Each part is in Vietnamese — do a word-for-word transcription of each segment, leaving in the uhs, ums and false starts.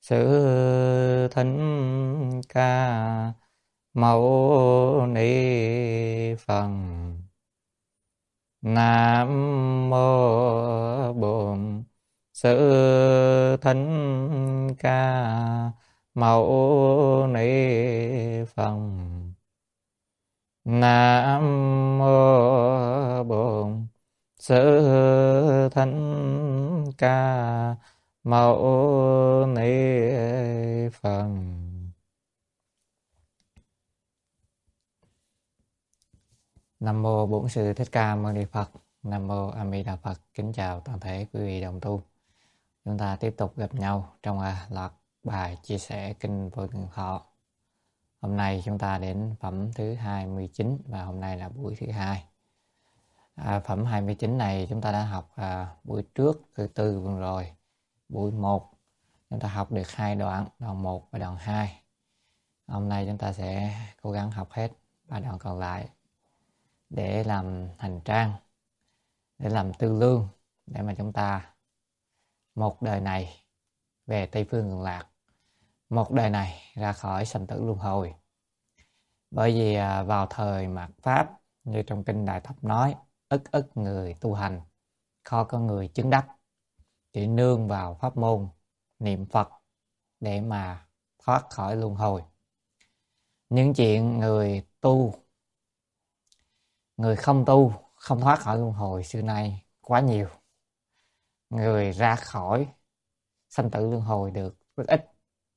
Sự thánh ca mâu ni Phật. Nam mô Bổn Sư Thánh Ca Mâu Ni Phật. Nam mô Bổn Sư Thánh Ca Mâu Ni Phật. Nam mô Bổn Sư Thích Ca Mâu Ni Phật. Nam mô A Di Đà Phật. Kính chào toàn thể quý vị đồng tu. Chúng ta tiếp tục gặp nhau trong loạt bài chia sẻ kinh Vô Lượng Thọ. Hôm nay chúng ta đến phẩm thứ hai mươi chín và hôm nay là buổi thứ hai. À, phẩm hai mươi chín này chúng ta đã học à, buổi trước thứ tư vừa rồi. Buổi một chúng ta học được hai đoạn, đoạn một và đoạn hai. Hôm nay chúng ta sẽ cố gắng học hết ba đoạn còn lại để làm hành trang, để làm tư lương, để mà chúng ta một đời này về Tây Phương Cực Lạc, một đời này ra khỏi sanh tử luân hồi. Bởi vì vào thời mạt Pháp, như trong kinh Đại Thập nói, ức ức người tu hành, khó có người chứng đắc, chỉ nương vào pháp môn niệm Phật để mà thoát khỏi luân hồi. Những chuyện người tu, người không tu, không thoát khỏi luân hồi xưa nay quá nhiều. Người ra khỏi sanh tử luân hồi được rất ít.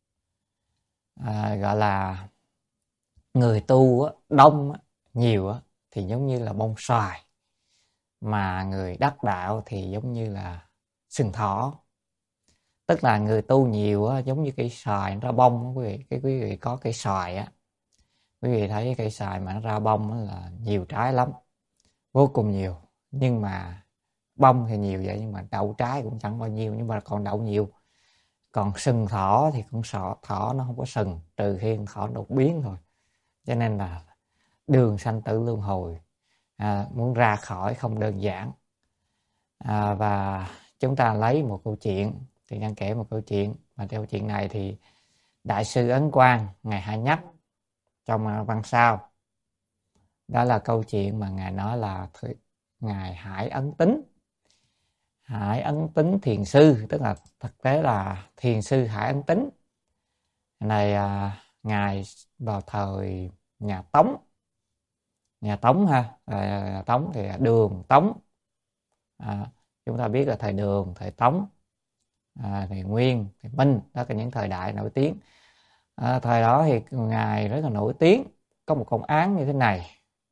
À, gọi là người tu đông nhiều thì giống như là bông xoài, mà người đắc đạo thì giống như là sừng thỏ. Tức là người tu nhiều giống như cây xoài nó ra bông. Quý vị, cái quý vị có cây xoài á, quý vị thấy cây xoài mà nó ra bông là nhiều trái lắm, vô cùng nhiều. Nhưng mà bông thì nhiều vậy, nhưng mà đậu trái cũng chẳng bao nhiêu, nhưng mà còn đậu nhiều. Còn sừng thỏ thì cũng sợ thỏ nó không có sừng, trừ khi thỏ đột biến thôi. Cho nên là đường sanh tử luân hồi à, muốn ra khỏi không đơn giản. À, và chúng ta lấy một câu chuyện, thì đang kể một câu chuyện, mà theo chuyện này thì Đại sư Ấn Quang ngài hay nhắc trong văn sao. Đó là câu chuyện mà ngài nói là ngài Hải Ấn Tính. Hải Ấn Tính thiền sư, tức là thực tế là thiền sư Hải Ấn Tính này. À, ngài vào thời nhà Tống, nhà Tống ha, à, Tống thì Đường Tống. À, chúng ta biết là thời Đường, thời Tống, à, thời Nguyên, thời Minh, đó là những thời đại nổi tiếng. À, thời đó thì ngài rất là nổi tiếng. Có một công án như thế này.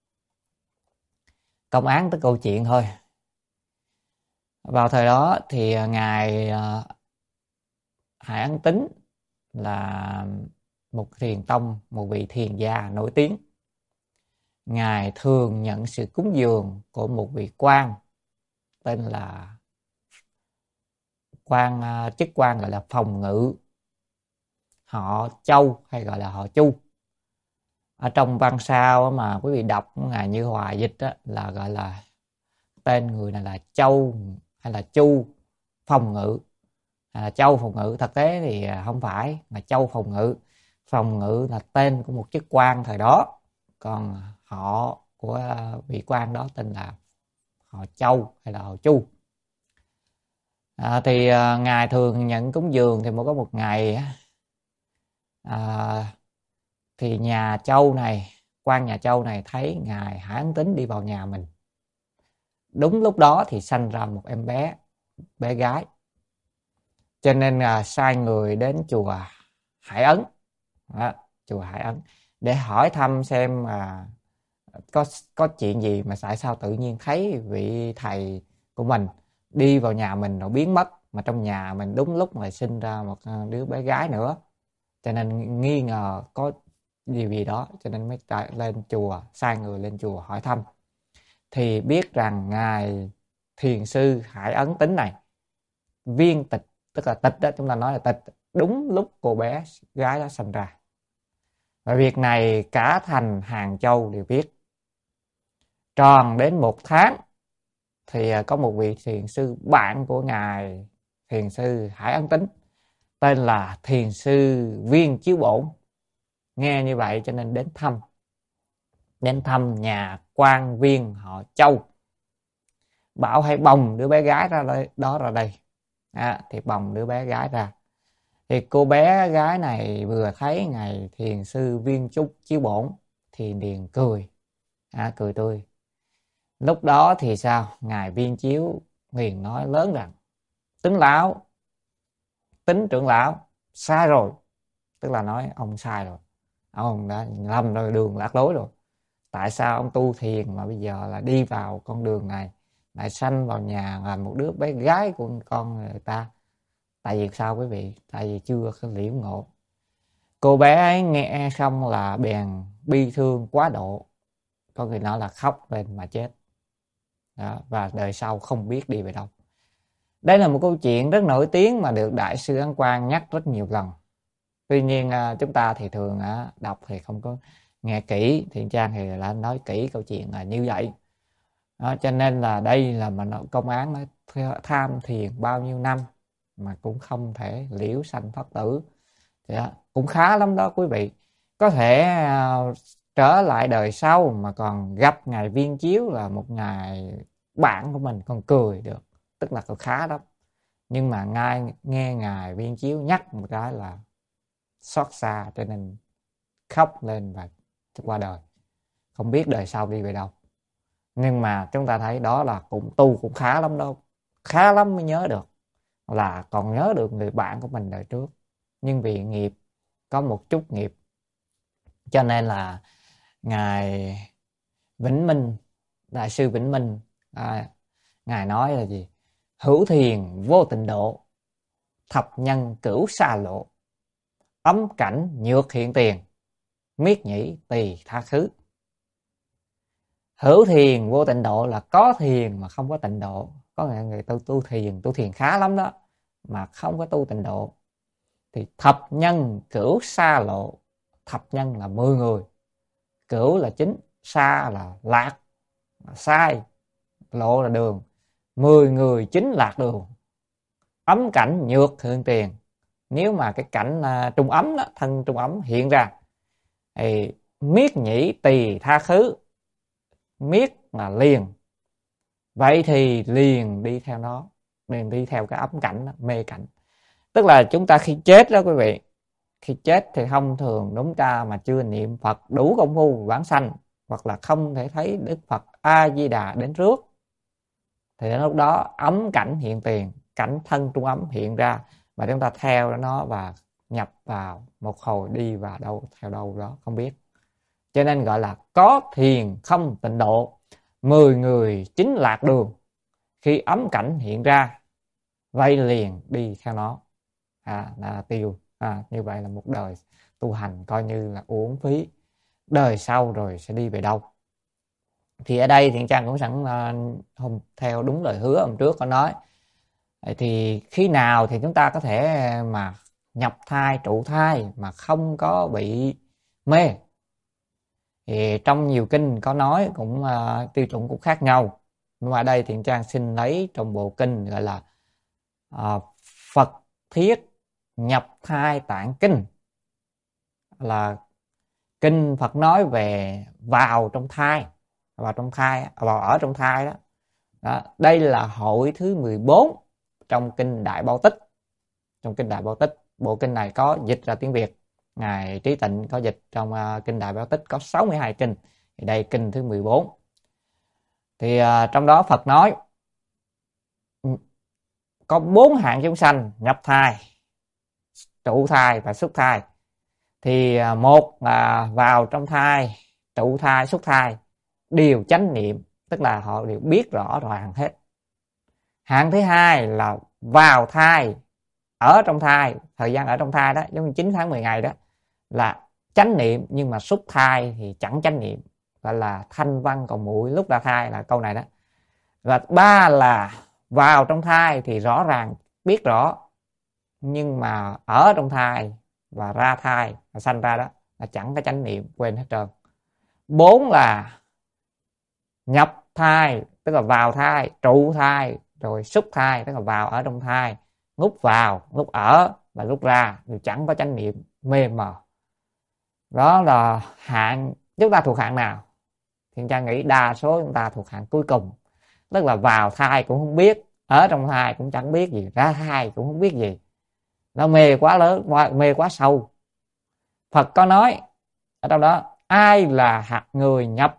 Công án tới câu chuyện thôi. Vào thời đó thì ngài uh, Hải Ấn Tính là một thiền tông, một vị thiền gia nổi tiếng. Ngài thường nhận sự cúng dường của một vị quan tên là quan uh, chức quan gọi là Phòng Ngự, họ Châu hay gọi là họ Chu. Ở trong văn sao mà quý vị đọc ngài Như Hòa dịch á, là gọi là tên người này là Châu hay là Chu Phòng Ngự. À, Châu Phòng Ngự thực tế thì không phải, là Châu Phòng Ngự. Phòng Ngự là tên của một chức quan thời đó, còn họ của vị quan đó tên là họ Châu hay là họ Chu. À, thì à, ngài thường nhận cúng dường thì mới có một ngày à, thì nhà Châu này, quan nhà Châu này thấy ngài Hải Ấn Tính đi vào nhà mình. Đúng lúc đó thì sanh ra một em bé, bé gái. Cho nên là sai người đến chùa Hải Ấn, đó, chùa Hải Ấn để hỏi thăm xem mà có có chuyện gì mà tại sao tự nhiên thấy vị thầy của mình đi vào nhà mình rồi biến mất, mà trong nhà mình đúng lúc lại sinh ra một đứa bé gái nữa. Cho nên nghi ngờ có điều gì đó, cho nên mới lên chùa, sai người lên chùa hỏi thăm. Thì biết rằng ngài thiền sư Hải Ấn Tính này viên tịch, tức là tịch đó, chúng ta nói là tịch đúng lúc cô bé gái đó sinh ra. Và việc này cả thành Hàng Châu đều biết. Tròn đến một tháng thì có một vị thiền sư bạn của ngài thiền sư Hải Ấn Tính tên là thiền sư Viên Chiếu Bổn. Nghe như vậy cho nên đến thăm. Đến thăm nhà quan viên họ Châu. Bảo hãy bồng đứa bé gái ra đây, đó ra đây. À, thì bồng đứa bé gái ra. Thì cô bé gái này vừa thấy ngài thiền sư Viên Trúc Chiếu Bổn thì liền cười. À, cười tươi. Lúc đó thì sao? Ngài Viên Chiếu liền nói lớn rằng: tính lão, tính trưởng lão sai rồi. Tức là nói ông sai rồi, ông đã lầm rồi, đường lạc lối rồi. Tại sao ông tu thiền mà bây giờ là đi vào con đường này, lại sanh vào nhà là một đứa bé gái của con người ta? Tại vì sao quý vị? Tại vì chưa có liễu ngộ. Cô bé ấy nghe xong là bèn bi thương quá độ, có người nói là khóc lên mà chết. Đó, và đời sau không biết đi về đâu. Đây là một câu chuyện rất nổi tiếng mà được Đại sư Ấn Quang nhắc rất nhiều lần. Tuy nhiên chúng ta thì thường đọc thì không có nghe kỹ, Thiện Trang thì đã nói kỹ câu chuyện là như vậy. Đó, cho nên là đây là mà công án nói tham thiền bao nhiêu năm mà cũng không thể liễu sanh thoát tử. Thì đó, cũng khá lắm đó quý vị. Có thể uh, trở lại đời sau mà còn gặp ngài Viên Chiếu là một ngài bạn của mình còn cười được, tức là còn khá lắm. Nhưng mà ngay nghe ngài Viên Chiếu nhắc một cái là xót xa, cho nên khóc lên và qua đời, không biết đời sau đi về đâu. Nhưng mà chúng ta thấy đó là cũng tu cũng khá lắm đâu, khá lắm mới nhớ được, là còn nhớ được người bạn của mình đời trước. Nhưng vì nghiệp, có một chút nghiệp, cho nên là ngài Vĩnh Minh, Đại sư Vĩnh Minh, à, ngài nói là gì? Hữu thiền vô tịnh độ, thập nhân cửu xa lộ, ấm cảnh nhược hiện tiền, miết nhĩ tỳ tha khứ. Hữu thiền vô tịnh độ là có thiền mà không có tịnh độ. Có người, người tu tu thiền, tu thiền khá lắm đó, mà không có tu tịnh độ. Thì thập nhân cửu xa lộ. Thập nhân là mười người, cửu là chính, xa là lạc, là sai, lộ là đường. Mười người chính lạc đường, ấm cảnh nhược hiện tiền. Nếu mà cái cảnh uh, trung ấm đó, thân trung ấm hiện ra thì miết nhĩ tỳ tha khứ. Miết là liền, vậy thì liền đi theo nó, liền đi theo cái ấm cảnh đó, mê cảnh. Tức là chúng ta khi chết đó quý vị, khi chết thì thông thường chúng ta mà chưa niệm Phật đủ công phu vãng sanh, hoặc là không thể thấy Đức Phật A Di Đà đến trước, thì đến lúc đó ấm cảnh hiện tiền, cảnh thân trung ấm hiện ra, và chúng ta theo nó và nhập vào một hồi đi vào đâu theo đâu đó không biết. Cho nên gọi là có thiền không tịnh độ, mười người chính lạc đường. Khi ấm cảnh hiện ra, vây liền đi theo nó, à, là tiêu. À, như vậy là một đời tu hành coi như là uổng phí. Đời sau rồi sẽ đi về đâu? Thì ở đây Thiện Trang cũng sẵn uh, hôm theo đúng lời hứa hôm trước có nói, thì khi nào thì chúng ta có thể mà nhập thai trụ thai mà không có bị mê? Thì trong nhiều kinh có nói cũng uh, tiêu chuẩn cũng khác nhau. Nhưng mà ở đây Thiện Trang xin lấy trong bộ kinh gọi là uh, Phật Thiết Nhập Thai Tạng Kinh, là kinh Phật nói về vào trong thai, vào trong thai, vào ở trong thai đó. Đó, đây là hội thứ mười bốn trong kinh Đại Bảo Tích. Trong kinh Đại Bảo Tích, bộ kinh này có dịch ra tiếng Việt, ngài Trí Tịnh có dịch trong uh, kinh Đại Bảo Tích có sáu mươi hai kinh, thì đây kinh thứ mười bốn. Thì uh, trong đó Phật nói có bốn hạng chúng sanh nhập thai, trụ thai và xuất thai. Thì uh, một là vào trong thai, trụ thai, xuất thai đều chánh niệm, tức là họ đều biết rõ ràng hết. Hạng thứ hai là vào thai, ở trong thai, thời gian ở trong thai đó giống như chín tháng mười ngày đó là chánh niệm, nhưng mà xuất thai thì chẳng chánh niệm, gọi là thanh văn còn muội lúc ra thai, là câu này đó. Và ba là vào trong thai thì rõ ràng biết rõ, nhưng mà ở trong thai và ra thai và sanh ra đó là chẳng có chánh niệm, quên hết trơn. Bốn là nhập thai, tức là vào thai, trụ thai, rồi xuất thai, tức là vào ở trong thai, ngút vào, ngút ở, và lúc ra thì chẳng có chánh niệm, mê mờ. Đó là hạng, chúng ta thuộc hạng nào? Thì cha nghĩ đa số chúng ta thuộc hạng cuối cùng, tức là vào thai cũng không biết, ở trong thai cũng chẳng biết gì, ra thai cũng không biết gì. Nó mê quá lớn, mê quá sâu. Phật có nói ở trong đó, ai là hạt người nhập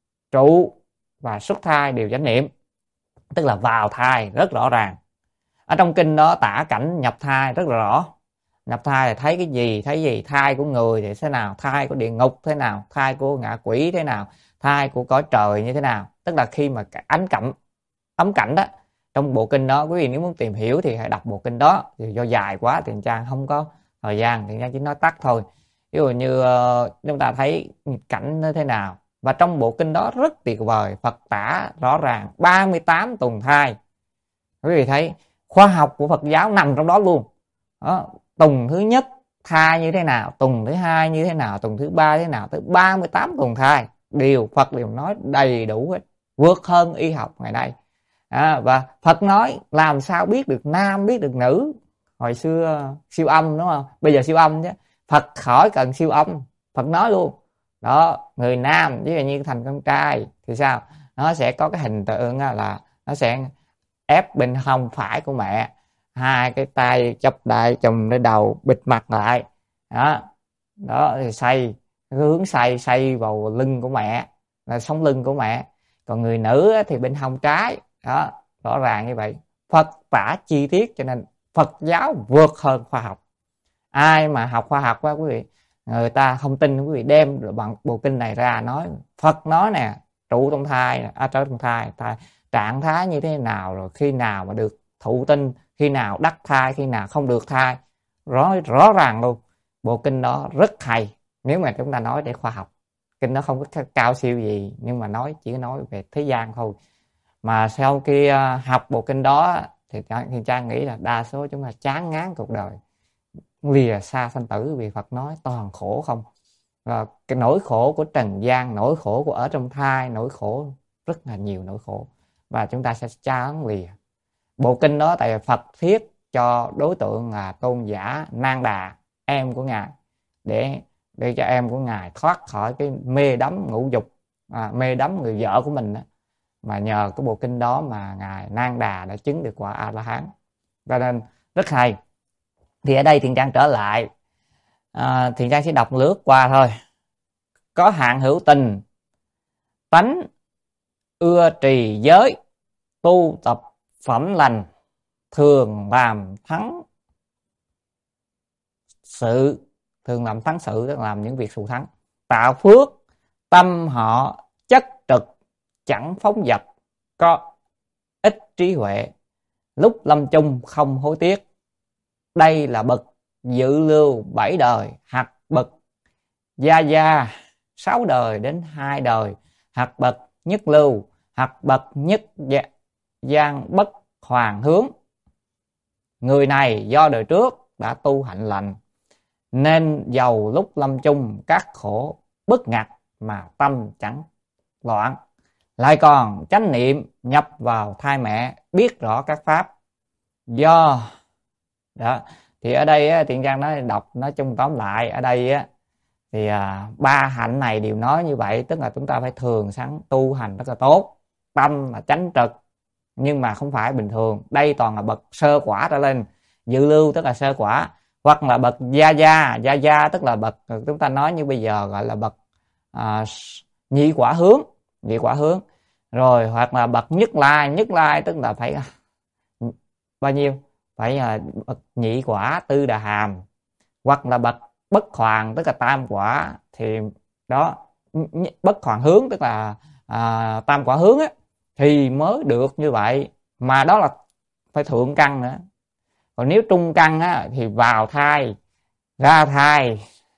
trụ và xuất thai đều chánh niệm, tức là vào thai rất rõ ràng. Ở trong kinh đó tả cảnh nhập thai rất là rõ. Nhập thai là thấy cái gì, thấy gì, thai của người thì thế nào, thai của địa ngục thế nào, thai của ngạ quỷ thế nào, thai của cõi trời như thế nào. Tức là khi mà ánh cẩm ấm cảnh đó, trong bộ kinh đó, quý vị nếu muốn tìm hiểu thì hãy đọc bộ kinh đó, thì do dài quá thì Trang không có thời gian, thì Trang chỉ nói tắt thôi. Ví dụ như uh, chúng ta thấy cảnh nó thế nào, và trong bộ kinh đó rất tuyệt vời, Phật tả rõ ràng ba mươi tám tuần thai. Quý vị thấy khoa học của Phật giáo nằm trong đó luôn. Đó, tuần thứ nhất thai như thế nào, tuần thứ hai như thế nào, tuần thứ ba thế nào, tới ba mươi tám tuần thai đều Phật đều nói đầy đủ hết, vượt hơn y học ngày nay. À, và Phật nói làm sao biết được nam biết được nữ. Hồi xưa siêu âm đúng không, bây giờ siêu âm chứ, Phật khỏi cần siêu âm, Phật nói luôn đó, người nam ví dụ như thành con trai thì sao, nó sẽ có cái hình tượng là nó sẽ ép bên hông phải của mẹ, hai cái tay chắp đại chùm lên đầu, bịt mặt lại đó, đó thì xoay hướng xoay xoay vào lưng của mẹ, là sống lưng của mẹ. Còn người nữ thì bên hông trái đó, rõ ràng như vậy. Phật tả chi tiết, cho nên Phật giáo vượt hơn khoa học. Ai mà học khoa học quá quý vị, người ta không tin, quý vị đem bằng bộ kinh này ra nói, Phật nói nè, trụ trong thai, à, trong thai, thai trạng thái như thế nào, rồi khi nào mà được thụ tinh, khi nào đắc thai, khi nào không được thai, rõ rõ ràng luôn. Bộ kinh đó rất hay nếu mà chúng ta nói để khoa học. Kinh nó không có cao siêu gì, nhưng mà nói chỉ nói về thế gian thôi. Mà sau khi học bộ kinh đó thì thì Trang nghĩ là đa số chúng ta chán ngán cuộc đời, lìa xa sanh tử, vì Phật nói toàn khổ không. Và cái nỗi khổ của trần gian, nỗi khổ của ở trong thai, nỗi khổ rất là nhiều nỗi khổ, và chúng ta sẽ chán lìa. Bộ kinh đó tại Phật thiết cho đối tượng là tôn giả Nang Đà, em của ngài, để để cho em của ngài thoát khỏi cái mê đắm ngũ dục, à, mê đắm người vợ của mình đó. Mà nhờ cái bộ kinh đó mà ngài Nang Đà đã chứng được quả A La Hán, cho nên rất hay. Thì ở đây Thiện Trang trở lại, à, Thiện Trang sẽ đọc lướt qua thôi. Có hạng hữu tình, tánh ưa trì giới, tu tập phẩm lành, thường làm thắng sự, thường làm thắng sự tức là làm những việc thù thắng, tạo phước, tâm họ chất trực, chẳng phóng dật, có ít trí huệ, lúc lâm chung không hối tiếc. Đây là bậc dự lưu bảy đời, hoặc bậc gia gia sáu đời đến hai đời, hoặc bậc nhất lưu, hoặc bậc nhất gian bất hoàn hướng. Người này do đời trước đã tu hạnh lành, nên dầu lúc lâm chung các khổ bất ngặt mà tâm chẳng loạn, lại còn chánh niệm nhập vào thai mẹ, biết rõ các pháp. Do đó thì ở đây á, Thiện Trang nói đọc nói chung tóm lại ở đây á, thì à, ba hạnh này đều nói như vậy, tức là chúng ta phải thường sáng tu hành rất là tốt, tâm là chánh trực, nhưng mà không phải bình thường. Đây toàn là bậc sơ quả trở lên, dự lưu tức là sơ quả, hoặc là bậc gia gia, gia gia tức là bậc chúng ta nói như bây giờ gọi là bậc à, nhị quả hướng, nhị quả hướng, rồi hoặc là bậc nhất lai, nhất lai tức là phải bao nhiêu, phải là bậc nhị quả tư đà hàm, hoặc là bậc bất hoàn tức là tam quả, thì đó bất hoàn hướng tức là à, tam quả hướng á, thì mới được như vậy, mà đó là phải thượng căn nữa. Còn nếu trung căn á, thì vào thai ra thai,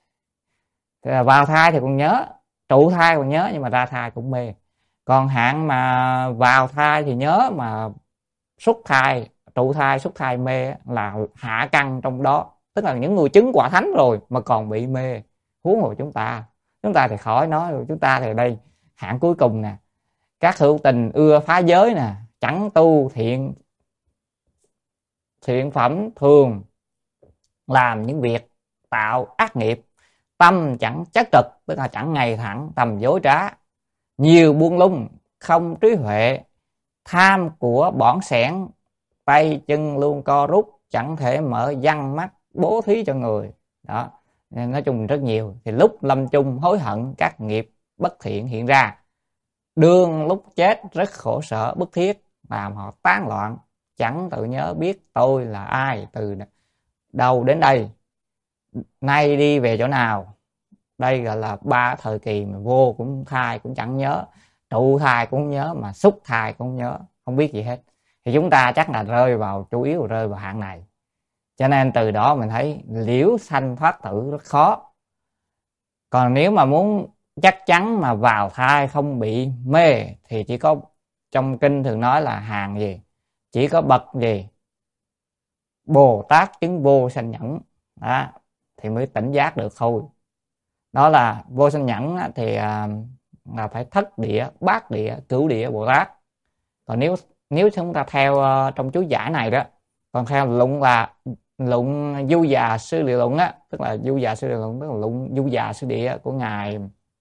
thì vào thai thì còn nhớ, trụ thai còn nhớ, nhưng mà ra thai cũng mê. Còn hạng mà vào thai thì nhớ, mà xuất thai, trụ thai xuất thai mê là hạ căn trong đó, tức là những người chứng quả thánh rồi mà còn bị mê, huống hồ chúng ta. Chúng ta thì khỏi nói rồi, chúng ta thì đây hạng cuối cùng nè. Các hữu tình ưa phá giới nè, chẳng tu thiện thiện phẩm thường làm những việc tạo ác nghiệp, tâm chẳng chất trực, tức là chẳng ngày thẳng, tầm dối trá, nhiều buông lung, không trí huệ, tham của bỏn sẻn, tay chân luôn co rút, chẳng thể mở văn mắt bố thí cho người. Đó, nên nói chung rất nhiều. Thì lúc lâm chung hối hận các nghiệp bất thiện hiện ra, đương lúc chết rất khổ sở bức thiết, làm họ tán loạn, chẳng tự nhớ biết tôi là ai, từ đâu đến đây, nay đi về chỗ nào. Đây gọi là ba thời kỳ mà vô cũng thai cũng chẳng nhớ, trụ thai cũng nhớ, mà xúc thai cũng nhớ, không biết gì hết. Thì chúng ta chắc là rơi vào, chủ yếu rơi vào hạng này. Cho nên từ đó mình thấy liễu sanh thoát tử rất khó. Còn nếu mà muốn chắc chắn mà vào thai không bị mê thì chỉ có, trong kinh thường nói là hàng gì, chỉ có bậc gì, Bồ Tát chứng vô sanh nhẫn đó, thì mới tỉnh giác được thôi. Đó là vô sanh nhẫn thì là phải thất địa, bát địa, cửu địa Bồ Tát. Còn nếu nếu chúng ta theo trong chú giải này đó, còn theo luận là luận Du Già Sư Địa Luận á, tức là Du Già Sư Địa Luận, tức là luận Du Già Sư Địa của ngài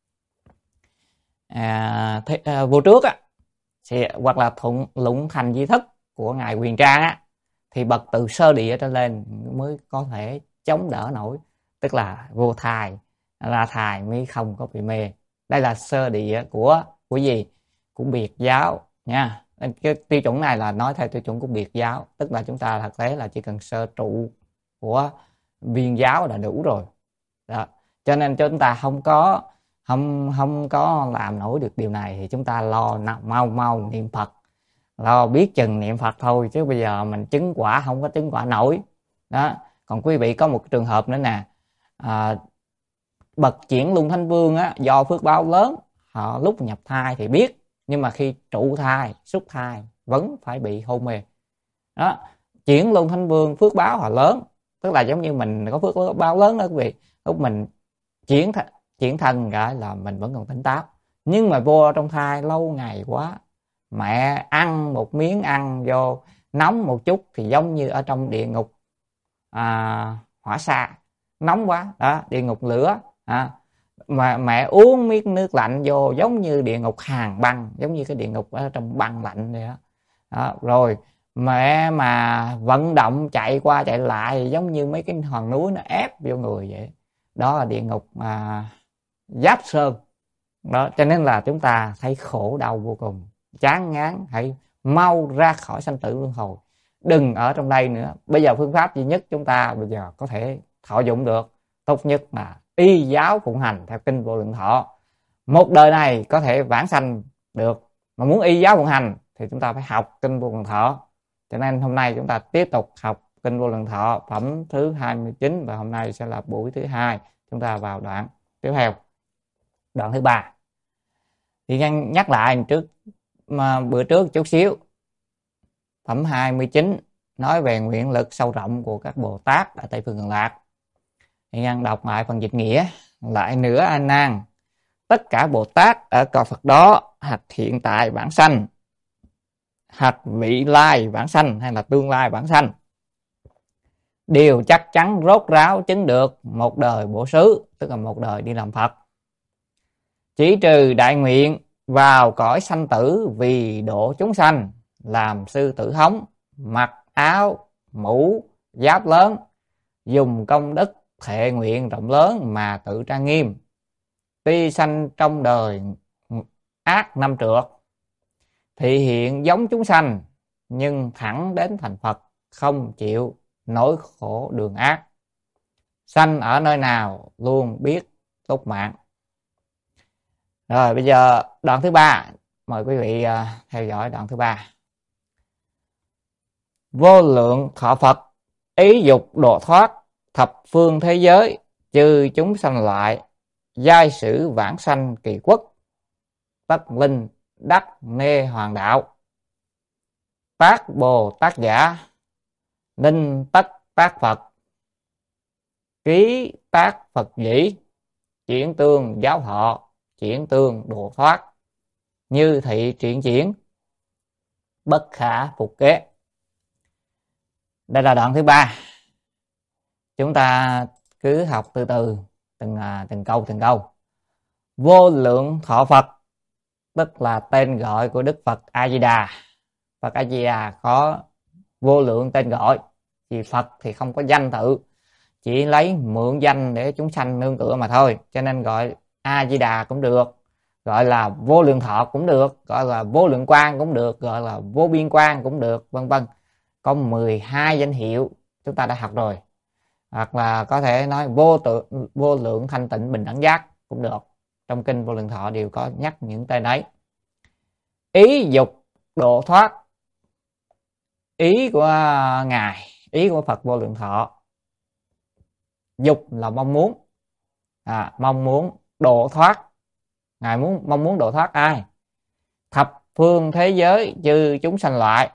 à, thế, à, vô trước á, thì hoặc là thuận luận Thành Di Thức của ngài Quyền Trang á, thì bậc từ sơ địa trở lên mới có thể chống đỡ nổi, tức là vô thai, ra thai mới không có bị mê. Đây là sơ địa của của gì, của biệt giáo nha. Cái tiêu chuẩn này là nói theo tiêu chuẩn của biệt giáo, tức là chúng ta thực tế là chỉ cần sơ trụ của viên giáo là đủ rồi đó. Cho nên chúng ta không có không không có làm nổi được điều này thì chúng ta lo mau mau niệm Phật, lo biết chừng niệm Phật thôi, chứ bây giờ mình chứng quả không có chứng quả nổi đó. Còn quý vị có một trường hợp nữa nè, à, bậc Chuyển Luân Thánh Vương á, do phước báo lớn, họ lúc nhập thai thì biết, nhưng mà khi trụ thai, xúc thai vẫn phải bị hôn mê đó. Chuyển Luân Thánh Vương phước báo họ lớn, tức là giống như mình có phước báo lớn đó quý vị, lúc mình chuyển th chuyển thân cả là mình vẫn còn tỉnh táo, nhưng mà vô trong thai lâu ngày quá, mẹ ăn một miếng ăn vô nóng một chút thì giống như ở trong địa ngục à, hỏa xa, nóng quá đó, địa ngục lửa à. Mà mẹ uống miếng nước lạnh vô giống như địa ngục hàn băng, giống như cái địa ngục ở trong băng lạnh vậy đó. Đó, rồi mẹ mà vận động chạy qua chạy lại giống như mấy cái hòn núi nó ép vô người vậy. Đó là địa ngục à, Giáp Sơn đó. Cho nên là chúng ta thấy khổ đau vô cùng, chán ngán, hãy mau ra khỏi sanh tử luân hồi, đừng ở trong đây nữa. Bây giờ phương pháp duy nhất chúng ta bây giờ có thể thọ dụng được tốt nhất là y giáo phụng hành theo kinh Vô Lượng Thọ. Một đời này có thể vãng sanh được, mà muốn y giáo phụng hành thì chúng ta phải học kinh Vô Lượng Thọ. Cho nên hôm nay chúng ta tiếp tục học kinh Vô Lượng Thọ phẩm thứ hai mươi chín, và hôm nay sẽ là buổi thứ hai. Chúng ta vào đoạn tiếp theo, đoạn thứ ba. Thì nhắc lại trước mà bữa trước chút xíu, phẩm hai mươi chín nói về nguyện lực sâu rộng của các Bồ Tát ở Tây Phương Cực Lạc. Thì nhân đọc lại phần dịch nghĩa. Lại nữa A Nan, tất cả Bồ Tát ở cõi Phật đó, hoặc hiện tại bản sanh, hoặc vị lai bản sanh, hay là tương lai bản sanh, đều chắc chắn rốt ráo chứng được một đời bổ xứ, tức là một đời đi làm Phật. Chỉ trừ đại nguyện vào cõi sanh tử vì độ chúng sanh, làm sư tử hống, mặc áo mũ giáp lớn, dùng công đức thệ nguyện rộng lớn mà tự trang nghiêm. Tuy sanh trong đời ác năm trượt, thị hiện giống chúng sanh, nhưng thẳng đến thành Phật, không chịu nỗi khổ đường ác. Sanh ở nơi nào luôn biết tốt mạng. Rồi bây giờ đoạn thứ ba, mời quý vị theo dõi đoạn thứ ba. Vô lượng thọ Phật, ý dục độ thoát thập phương thế giới, chư chúng sanh lại, giai sử vãng sanh kỳ quốc, tất linh đắc nê hoàng đạo. Tác Bồ Tát giả, ninh tất tác Phật, ký tác Phật dĩ, chuyển tương giáo thọ, chuyển tương độ thoát, như thị triển chuyển, bất khả phục kế. Đây là đoạn thứ ba. Chúng ta cứ học từ từ, từng à, từng câu từng câu. Vô lượng thọ Phật tức là tên gọi của Đức Phật A Di Đà. Phật A Di Đà có vô lượng tên gọi, vì Phật thì không có danh tự, chỉ lấy mượn danh để chúng sanh nương tựa mà thôi, cho nên gọi A Di Đà cũng được, gọi là vô lượng thọ cũng được, gọi là vô lượng quang cũng được, gọi là vô biên quang cũng được, vân vân. Có mười hai danh hiệu chúng ta đã học rồi. Hoặc là có thể nói vô tự vô lượng thanh tịnh bình đẳng giác cũng được. Trong kinh Vô Lượng Thọ đều có nhắc những tên ấy. Ý dục độ thoát, ý của ngài, ý của Phật Vô Lượng Thọ, dục là mong muốn, à, mong muốn độ thoát. Ngài muốn mong muốn độ thoát ai? Thập phương thế giới chư chúng sanh loại,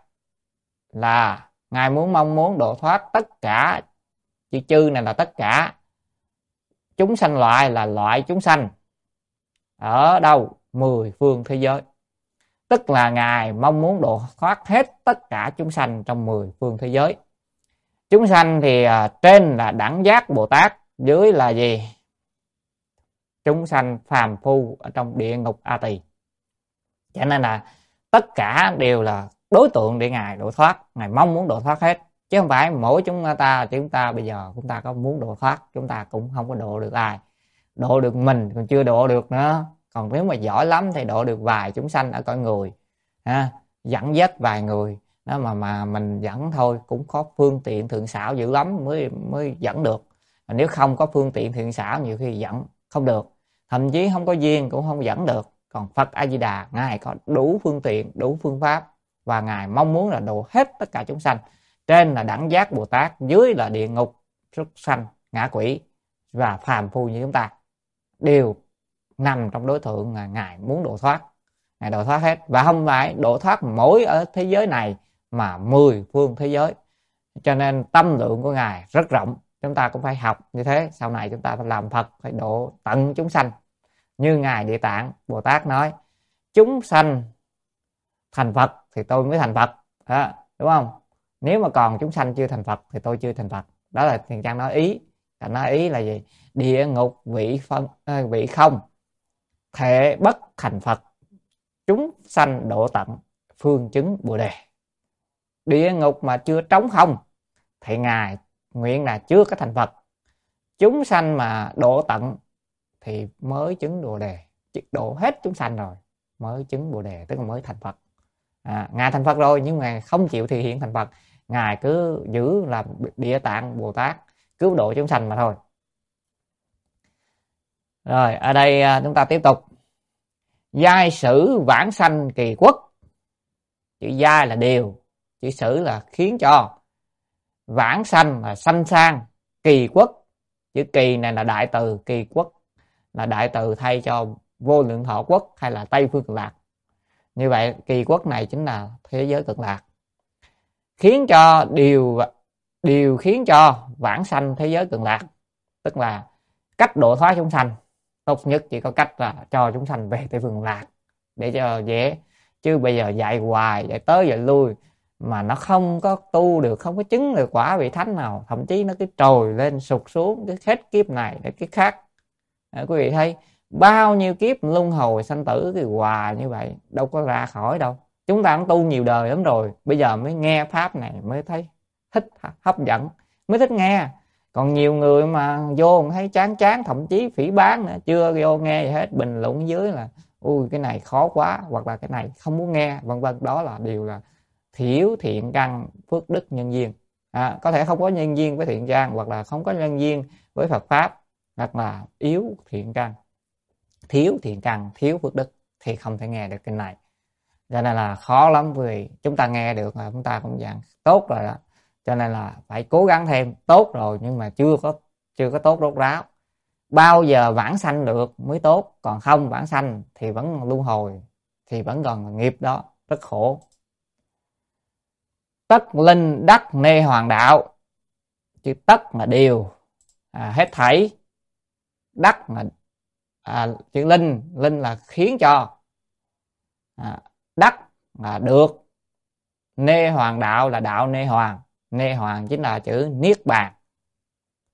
là ngài muốn mong muốn độ thoát tất cả. Chữ chư này là tất cả chúng sanh loại, là loại chúng sanh ở đâu? Mười phương thế giới. Tức là ngài mong muốn độ thoát hết tất cả chúng sanh trong mười phương thế giới. Chúng sanh thì à, trên là đẳng giác Bồ Tát, dưới là gì? Chúng sanh phàm phu ở trong địa ngục A Tỳ. Cho nên là tất cả đều là đối tượng để ngài độ thoát, ngài mong muốn độ thoát hết, chứ không phải mỗi chúng ta chúng ta bây giờ chúng ta có muốn độ thoát, chúng ta cũng không có độ được ai. Độ được mình còn chưa độ được nữa, còn nếu mà giỏi lắm thì độ được vài chúng sanh ở cõi người, ha, dẫn dắt vài người đó, mà mà mình dẫn thôi cũng có phương tiện thượng xảo dữ lắm mới mới dẫn được. Mà nếu không có phương tiện thượng xảo nhiều khi dẫn không được, thậm chí không có duyên cũng không dẫn được. Còn Phật A Di Đà ngài có đủ phương tiện, đủ phương pháp, và ngài mong muốn là độ hết tất cả chúng sanh. Trên là đẳng giác Bồ Tát, dưới là địa ngục, súc sanh, ngã quỷ và phàm phu như chúng ta, đều nằm trong đối tượng là ngài muốn độ thoát. Ngài độ thoát hết, và không phải độ thoát mỗi ở thế giới này mà mười phương thế giới. Cho nên tâm lượng của ngài rất rộng, chúng ta cũng phải học như thế. Sau này chúng ta phải làm Phật, phải độ tận chúng sanh. Như ngài Địa Tạng Bồ Tát nói, chúng sanh thành Phật thì tôi mới thành Phật, đó, đúng không? Nếu mà còn chúng sanh chưa thành Phật thì tôi chưa thành Phật. Đó là Thiền Trang nói ý. Thành nói ý là gì? Địa ngục vị phân vị không thể bất thành Phật, chúng sanh độ tận phương chứng Bồ Đề. Địa ngục mà chưa trống không thì ngài nguyện là chưa có thành Phật. Chúng sanh mà độ tận thì mới chứng Bồ Đề, độ hết chúng sanh rồi mới chứng Bồ Đề, tức là mới thành Phật. À, ngài thành Phật rồi nhưng mà không chịu thực hiện thành Phật, ngài cứ giữ là Địa Tạng Bồ Tát, cứu độ chúng sanh mà thôi. Rồi ở đây chúng ta tiếp tục. Giai sử vãng sanh kỳ quốc. Chữ giai là điều, chữ sử là khiến cho, vãng sanh là sanh sang, kỳ quốc, chữ kỳ này là đại từ, kỳ quốc là đại từ thay cho Vô Lượng Thọ Quốc hay là Tây Phương Cực Lạc. Như vậy kỳ quốc này chính là thế giới cực lạc. Khiến cho điều điều khiến cho vãng sanh thế giới cực lạc, tức là cách độ thoát chúng sanh tốt nhất chỉ có cách là cho chúng sanh về Tây Phương Cực Lạc để cho dễ. Chứ bây giờ dạy hoài, dạy tới dạy lui mà nó không có tu được, không có chứng được quả vị thánh nào, thậm chí nó cứ trồi lên sụt xuống, cái hết kiếp này đến kiếp khác. À, quý vị thấy bao nhiêu kiếp luân hồi sanh tử cái hoài như vậy, đâu có ra khỏi đâu. Chúng ta cũng tu nhiều đời lắm rồi, bây giờ mới nghe pháp này mới thấy thích, hấp dẫn, mới thích nghe. Còn nhiều người mà vô thấy chán chán, thậm chí phỉ báng nữa, chưa vô nghe gì hết, bình luận dưới là ui cái này khó quá, hoặc là cái này không muốn nghe, vân vân. Đó là điều là thiếu thiện căn, phước đức, nhân duyên. À, có thể không có nhân duyên với thiện căn, hoặc là không có nhân duyên với Phật pháp, hoặc là yếu thiện căn, thiếu thiện căn, thiếu phước đức thì không thể nghe được kinh này. Cho nên là khó lắm, vì chúng ta nghe được là chúng ta cũng dạng tốt rồi đó. Cho nên là phải cố gắng thêm. Tốt rồi nhưng mà chưa có chưa có tốt rốt ráo. Bao giờ vãng sanh được mới tốt, còn không vãng sanh thì vẫn luân hồi, thì vẫn còn nghiệp đó, rất khổ. Tất linh đắc nê hoàng đạo. Chữ tất là điều, à, hết thảy. Đắc là à, chữ linh, linh là khiến cho, à, đắc là được, nê hoàng đạo là đạo nê hoàng. Nê hoàng chính là chữ niết bàn.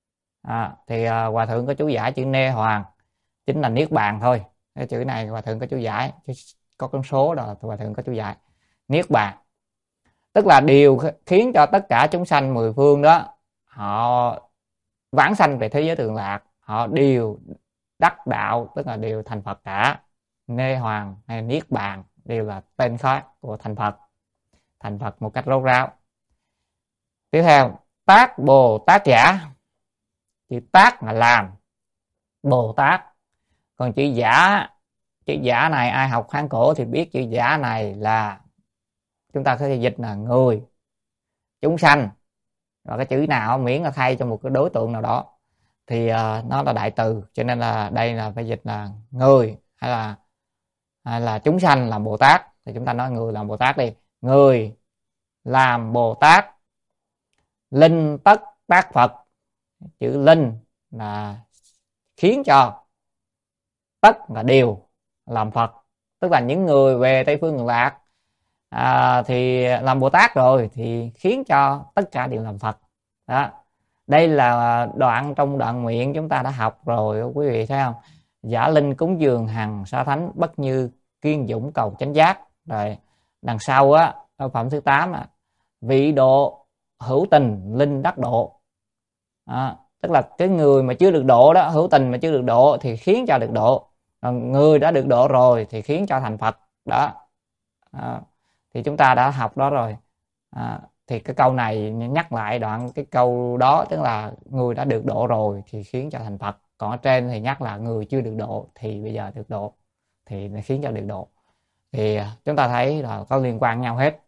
À, thì à, Hòa thượng có chú giải chữ nê hoàng chính là niết bàn thôi. Cái chữ này Hòa thượng có chú giải, có con số đó Hòa thượng có chú giải niết bàn, tức là điều khiến cho tất cả chúng sanh mười phương đó họ vãng sanh về thế giới tường lạc, họ đều đắc đạo, tức là đều thành Phật cả. Nê hoàng hay niết bàn đều là tên khác của thành Phật, thành Phật một cách rốt ráo. Tiếp theo, tác Bồ Tát giả, chữ tác là làm, Bồ Tát, còn chữ giả, chữ giả này ai học Hán cổ thì biết chữ giả này là chúng ta có thể dịch là người, chúng sanh, và cái chữ nào miễn là thay cho một cái đối tượng nào đó thì uh, nó là đại từ, cho nên là đây là phải dịch là người hay là hay là chúng sanh làm Bồ Tát, thì chúng ta nói người làm Bồ Tát đi. Người làm Bồ Tát, linh tất tác Phật, chữ linh là khiến cho, tất là điều làm Phật, tức là những người về Tây Phương Cực Lạc à, thì làm Bồ Tát rồi thì khiến cho tất cả đều làm Phật. Đó, đây là đoạn trong đoạn nguyện chúng ta đã học rồi quý vị thấy không? Giả linh cúng dường hằng sa thánh, bất như kiên dũng cầu chánh giác. Rồi đằng sau á, ở phẩm thứ tám á, vị độ hữu tình linh đắc độ. À, tức là cái người mà chưa được độ đó, hữu tình mà chưa được độ thì khiến cho được độ, còn người đã được độ rồi thì khiến cho thành Phật. Đó, à, thì chúng ta đã học đó rồi. À, thì cái câu này nhắc lại đoạn cái câu đó, tức là người đã được độ rồi thì khiến cho thành Phật, còn ở trên thì nhắc là người chưa được độ thì bây giờ được độ thì khiến cho được độ, thì chúng ta thấy là có liên quan nhau hết.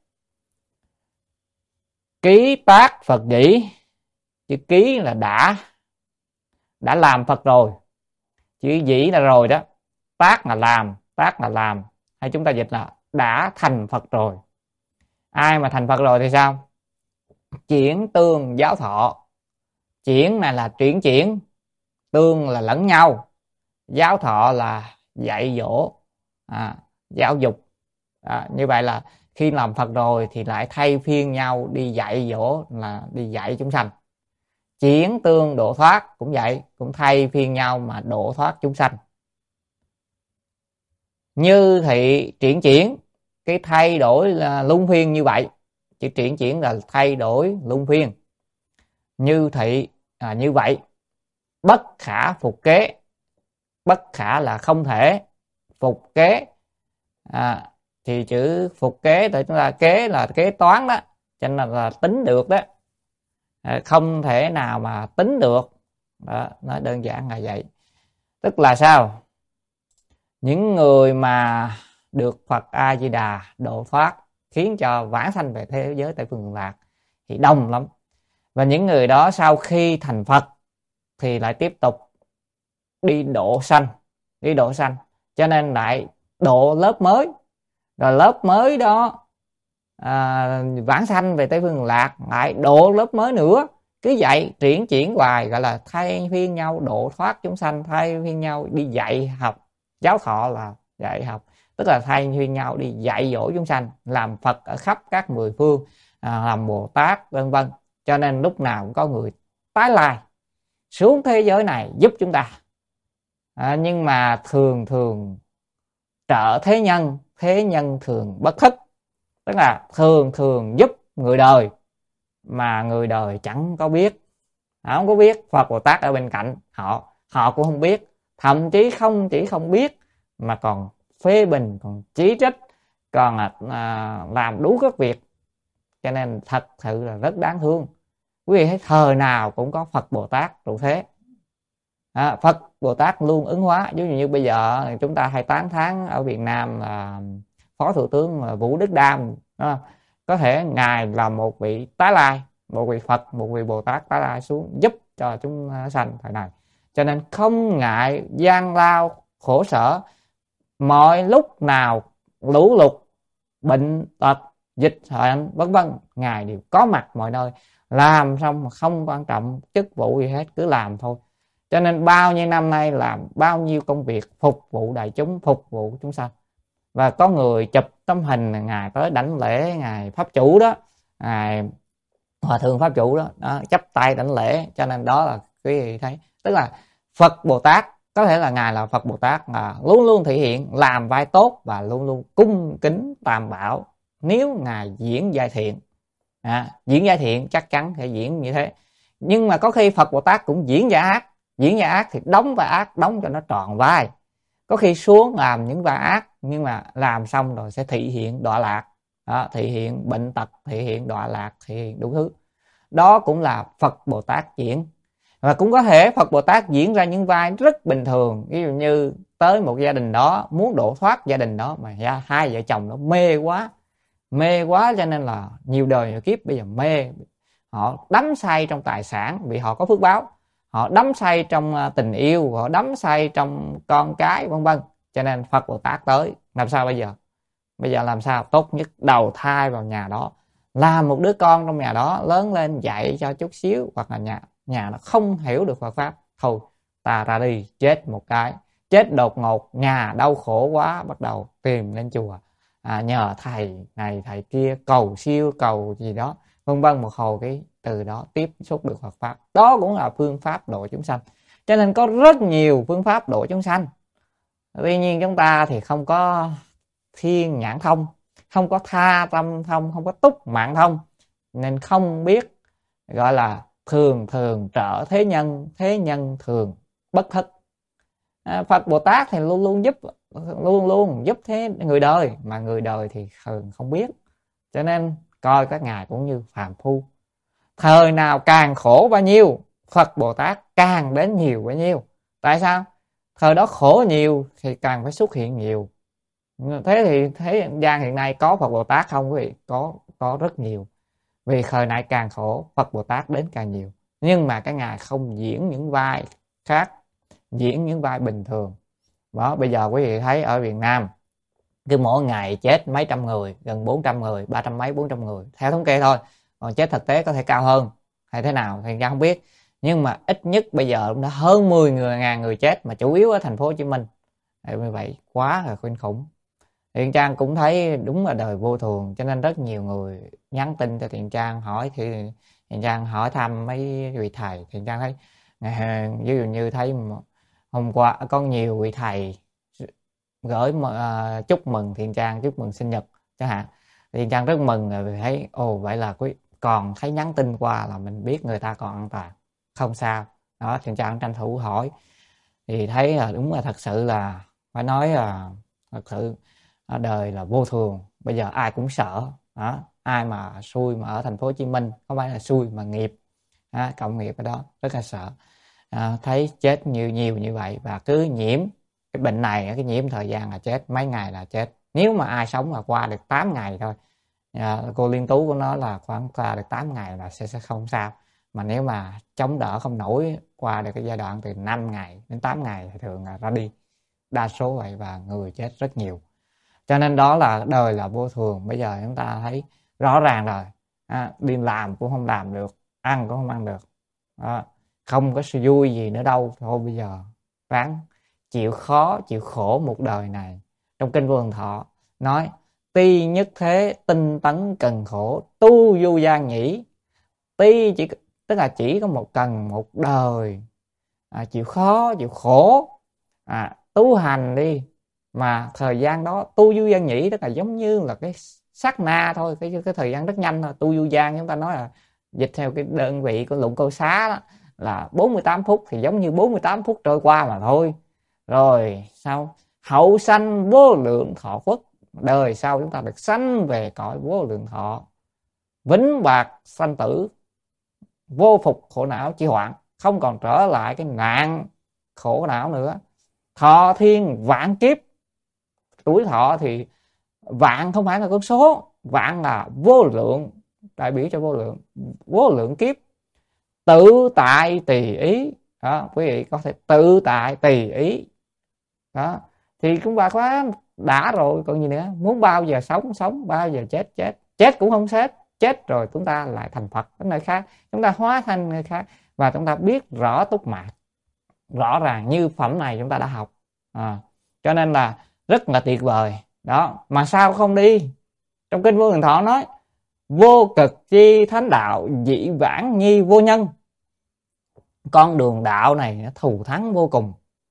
Ký tác Phật dĩ, chữ ký là đã đã làm Phật rồi, chữ dĩ là rồi đó, tác là làm, tác là làm, hay chúng ta dịch là đã thành Phật rồi. Ai mà thành Phật rồi thì sao? Chuyển tương giáo thọ, chuyển này là chuyển chuyển, tương là lẫn nhau, giáo thọ là dạy dỗ, à, giáo dục. À, như vậy là khi làm Phật rồi thì lại thay phiên nhau đi dạy dỗ, là đi dạy chúng sanh. Chuyển tương độ thoát cũng vậy, cũng thay phiên nhau mà độ thoát chúng sanh. Như thị chuyển chuyển, cái thay đổi là luân phiên như vậy, chữ chuyển chuyển là thay đổi luân phiên. Như thị à, như vậy. Bất khả phục kế, bất khả là không thể, phục kế à, thì chữ phục kế thì chúng ta kế là kế toán đó, cho nên là tính được đó, à, không thể nào mà tính được đó, nói đơn giản là vậy. Tức là sao? Những người mà được Phật A Di Đà độ thoát, khiến cho vãng sanh về thế giới Tây Phương Cực Lạc thì đông lắm, và những người đó sau khi thành Phật thì lại tiếp tục đi độ sanh, đi độ sanh, cho nên lại độ lớp mới, rồi lớp mới đó à, vãng sanh về Tây Phương Cực Lạc lại độ lớp mới nữa, cứ vậy triển chuyển hoài, gọi là thay phiên nhau độ thoát chúng sanh, thay phiên nhau đi dạy học. Giáo thọ là dạy học, tức là thay phiên nhau đi dạy dỗ chúng sanh, làm Phật ở khắp các mười phương, à, làm Bồ Tát vân vân. Cho nên lúc nào cũng có người tái lai xuống thế giới này giúp chúng ta, à, nhưng mà thường thường trợ thế nhân, thế nhân thường bất thức, tức là thường thường giúp người đời mà người đời chẳng có biết, họ không có biết Phật Bồ Tát ở bên cạnh họ, họ cũng không biết, thậm chí không chỉ không biết mà còn phê bình, còn chỉ trích, còn à, làm đủ các việc, cho nên thật sự là rất đáng thương. Quý vị thấy thời nào cũng có Phật Bồ Tát trụ thế, à, Phật Bồ Tát luôn ứng hóa. Giống như, như bây giờ chúng ta hay tán thán ở Việt Nam là Phó Thủ tướng Vũ Đức Đam, đó. Có thể ngài là một vị tái lai, một vị Phật, một vị Bồ Tát tái lai xuống giúp cho chúng sanh thời này, cho nên không ngại gian lao khổ sở, mọi lúc nào lũ lụt, bệnh tật, dịch bệnh vân vân, ngài đều có mặt mọi nơi, làm xong mà không quan trọng chức vụ gì hết, cứ làm thôi. Cho nên bao nhiêu năm nay làm bao nhiêu công việc phục vụ đại chúng, phục vụ chúng sanh. Và có người chụp tấm hình ngài tới đảnh lễ ngài Pháp Chủ đó, ngài Hòa Thượng Pháp Chủ đó, đó chắp tay đảnh lễ, cho nên đó là quý vị thấy, tức là Phật Bồ Tát có thể là ngài là Phật Bồ Tát mà luôn luôn thể hiện làm vai tốt và luôn luôn cung kính Tam Bảo. Nếu ngài diễn vai thiện, à, diễn vai thiện chắc chắn sẽ diễn như thế. Nhưng mà có khi Phật Bồ Tát cũng diễn vai ác, diễn vai ác thì đóng vai ác, đóng cho nó tròn vai. Có khi xuống làm những vai ác nhưng mà làm xong rồi sẽ thị hiện đọa lạc, đó, thị hiện bệnh tật, thị hiện đọa lạc, thị hiện đủ thứ. Đó cũng là Phật Bồ Tát diễn. Và cũng có thể Phật Bồ Tát diễn ra những vai rất bình thường, ví dụ như tới một gia đình đó muốn độ thoát gia đình đó, mà hai vợ chồng nó mê quá, mê quá cho nên là nhiều đời nhiều kiếp bây giờ mê, họ đắm say trong tài sản vì họ có phước báo, họ đắm say trong tình yêu, họ đắm say trong con cái vân vân, cho nên Phật Bồ Tát tới. Làm sao bây giờ? Bây giờ làm sao? Tốt nhất đầu thai vào nhà đó, làm một đứa con trong nhà đó lớn lên, dạy cho chút xíu, hoặc là nhà nhà nó không hiểu được Phật pháp, thôi ta ra đi, chết một cái, chết đột ngột, nhà đau khổ quá, bắt đầu tìm lên chùa, à, nhờ thầy này thầy kia, cầu siêu cầu gì đó vân vân, một hồi cái từ đó tiếp xúc được Phật pháp. Đó cũng là phương pháp độ chúng sanh. Cho nên có rất nhiều phương pháp độ chúng sanh. Tuy nhiên chúng ta thì không có thiên nhãn thông, không có tha tâm thông, không có túc mạng thông, nên không biết, gọi là thường thường trợ thế nhân, thế nhân thường bất thức. à, Phật Bồ Tát thì luôn luôn giúp, luôn luôn giúp thế người đời, mà người đời thì thường không biết, cho nên coi các ngài cũng như phàm phu. Thời nào càng khổ bao nhiêu, Phật Bồ Tát càng đến nhiều bao nhiêu. Tại sao? Thời đó khổ nhiều thì càng phải xuất hiện nhiều. Thế thì thế gian hiện nay có Phật Bồ Tát không quý vị? Có, có rất nhiều. Vì thời này càng khổ, Phật Bồ Tát đến càng nhiều. Nhưng mà các ngài không diễn những vai khác, diễn những vai bình thường. Đó, bây giờ quý vị thấy ở Việt Nam, cứ mỗi ngày chết mấy trăm người, gần bốn trăm người, ba trăm mấy, bốn trăm người, theo thống kê thôi. Còn chết thực tế có thể cao hơn hay thế nào thì cha không biết. Nhưng mà ít nhất bây giờ cũng đã hơn mười ngàn người chết, mà chủ yếu ở thành phố Hồ Chí Minh. Như vậy quá là kinh khủng. Thiện Trang cũng thấy đúng là đời vô thường, cho nên rất nhiều người nhắn tin cho Thiện Trang hỏi, thì Thiện Trang hỏi thăm mấy vị thầy. Thiện Trang thấy ví dụ như thấy hôm qua có nhiều vị thầy gửi uh, chúc mừng Thiện Trang, chúc mừng sinh nhật chẳng hạn. Thiện Trang rất mừng, rồi thấy ồ vậy là quý còn thấy nhắn tin qua là mình biết người ta còn an toàn, không sao. Đó, Thiện Trang tranh thủ hỏi thì thấy là đúng là thật sự là phải nói là thật sự ở đời là vô thường. Bây giờ ai cũng sợ đó. Ai mà xui mà ở thành phố Hồ Chí Minh, không phải là xui mà nghiệp, đó, cộng nghiệp ở đó rất là sợ. À, thấy chết nhiều nhiều như vậy và cứ nhiễm cái bệnh này, cái nhiễm thời gian là chết, mấy ngày là chết. Nếu mà ai sống là qua được tám ngày thôi, à, cô Liên Tú của nó là khoảng qua được tám ngày là sẽ, sẽ không sao. Mà nếu mà chống đỡ không nổi, qua được cái giai đoạn từ năm ngày đến tám ngày thì thường là ra đi, đa số vậy, và người chết rất nhiều. Cho nên đó là đời là vô thường. Bây giờ chúng ta thấy rõ ràng rồi, à, đi làm cũng không làm được, ăn cũng không ăn được, à, không có sự vui gì nữa đâu. Thôi bây giờ ráng chịu khó chịu khổ một đời này. Trong kinh Vô Lượng Thọ nói ti nhất thế tinh tấn cần khổ, tu du gian nhỉ. Ti chỉ tức là chỉ có một cần một đời, à, chịu khó chịu khổ, à, tu hành đi. Mà thời gian đó tu du gian nhỉ, tức là giống như là cái sát na thôi, cái cái thời gian rất nhanh thôi. Tu du gian chúng ta nói là dịch theo cái đơn vị của Luận Câu Xá đó là bốn mươi tám phút, thì giống như bốn mươi tám phút trôi qua mà thôi. Rồi sau hậu sanh vô lượng thọ quốc, đời sau chúng ta được sanh về cõi vô lượng thọ, vĩnh bạc sanh tử, vô phục khổ não chi hoạn, không còn trở lại cái nạn khổ não nữa. Thọ thiên vạn kiếp, tuổi thọ thì vạn không phải là con số, vạn là vô lượng, đại biểu cho vô lượng, vô lượng kiếp. Tự tại tùy ý, đó, quý vị có thể tự tại tùy ý đó, thì chúng ta quá đã rồi, còn gì nữa. Muốn bao giờ sống sống, bao giờ chết chết, chết cũng không chết, chết rồi chúng ta lại thành Phật ở nơi khác, chúng ta hóa thành nơi khác, và chúng ta biết rõ túc mạng, rõ ràng như phẩm này chúng ta đã học, à, cho nên là rất là tuyệt vời đó. Mà sao không đi? Trong kinh Vô Lượng Thọ nói vô cực chi thánh đạo, dị vãng nhi vô nhân. con đường đạo này nó thù thắng vô cùng,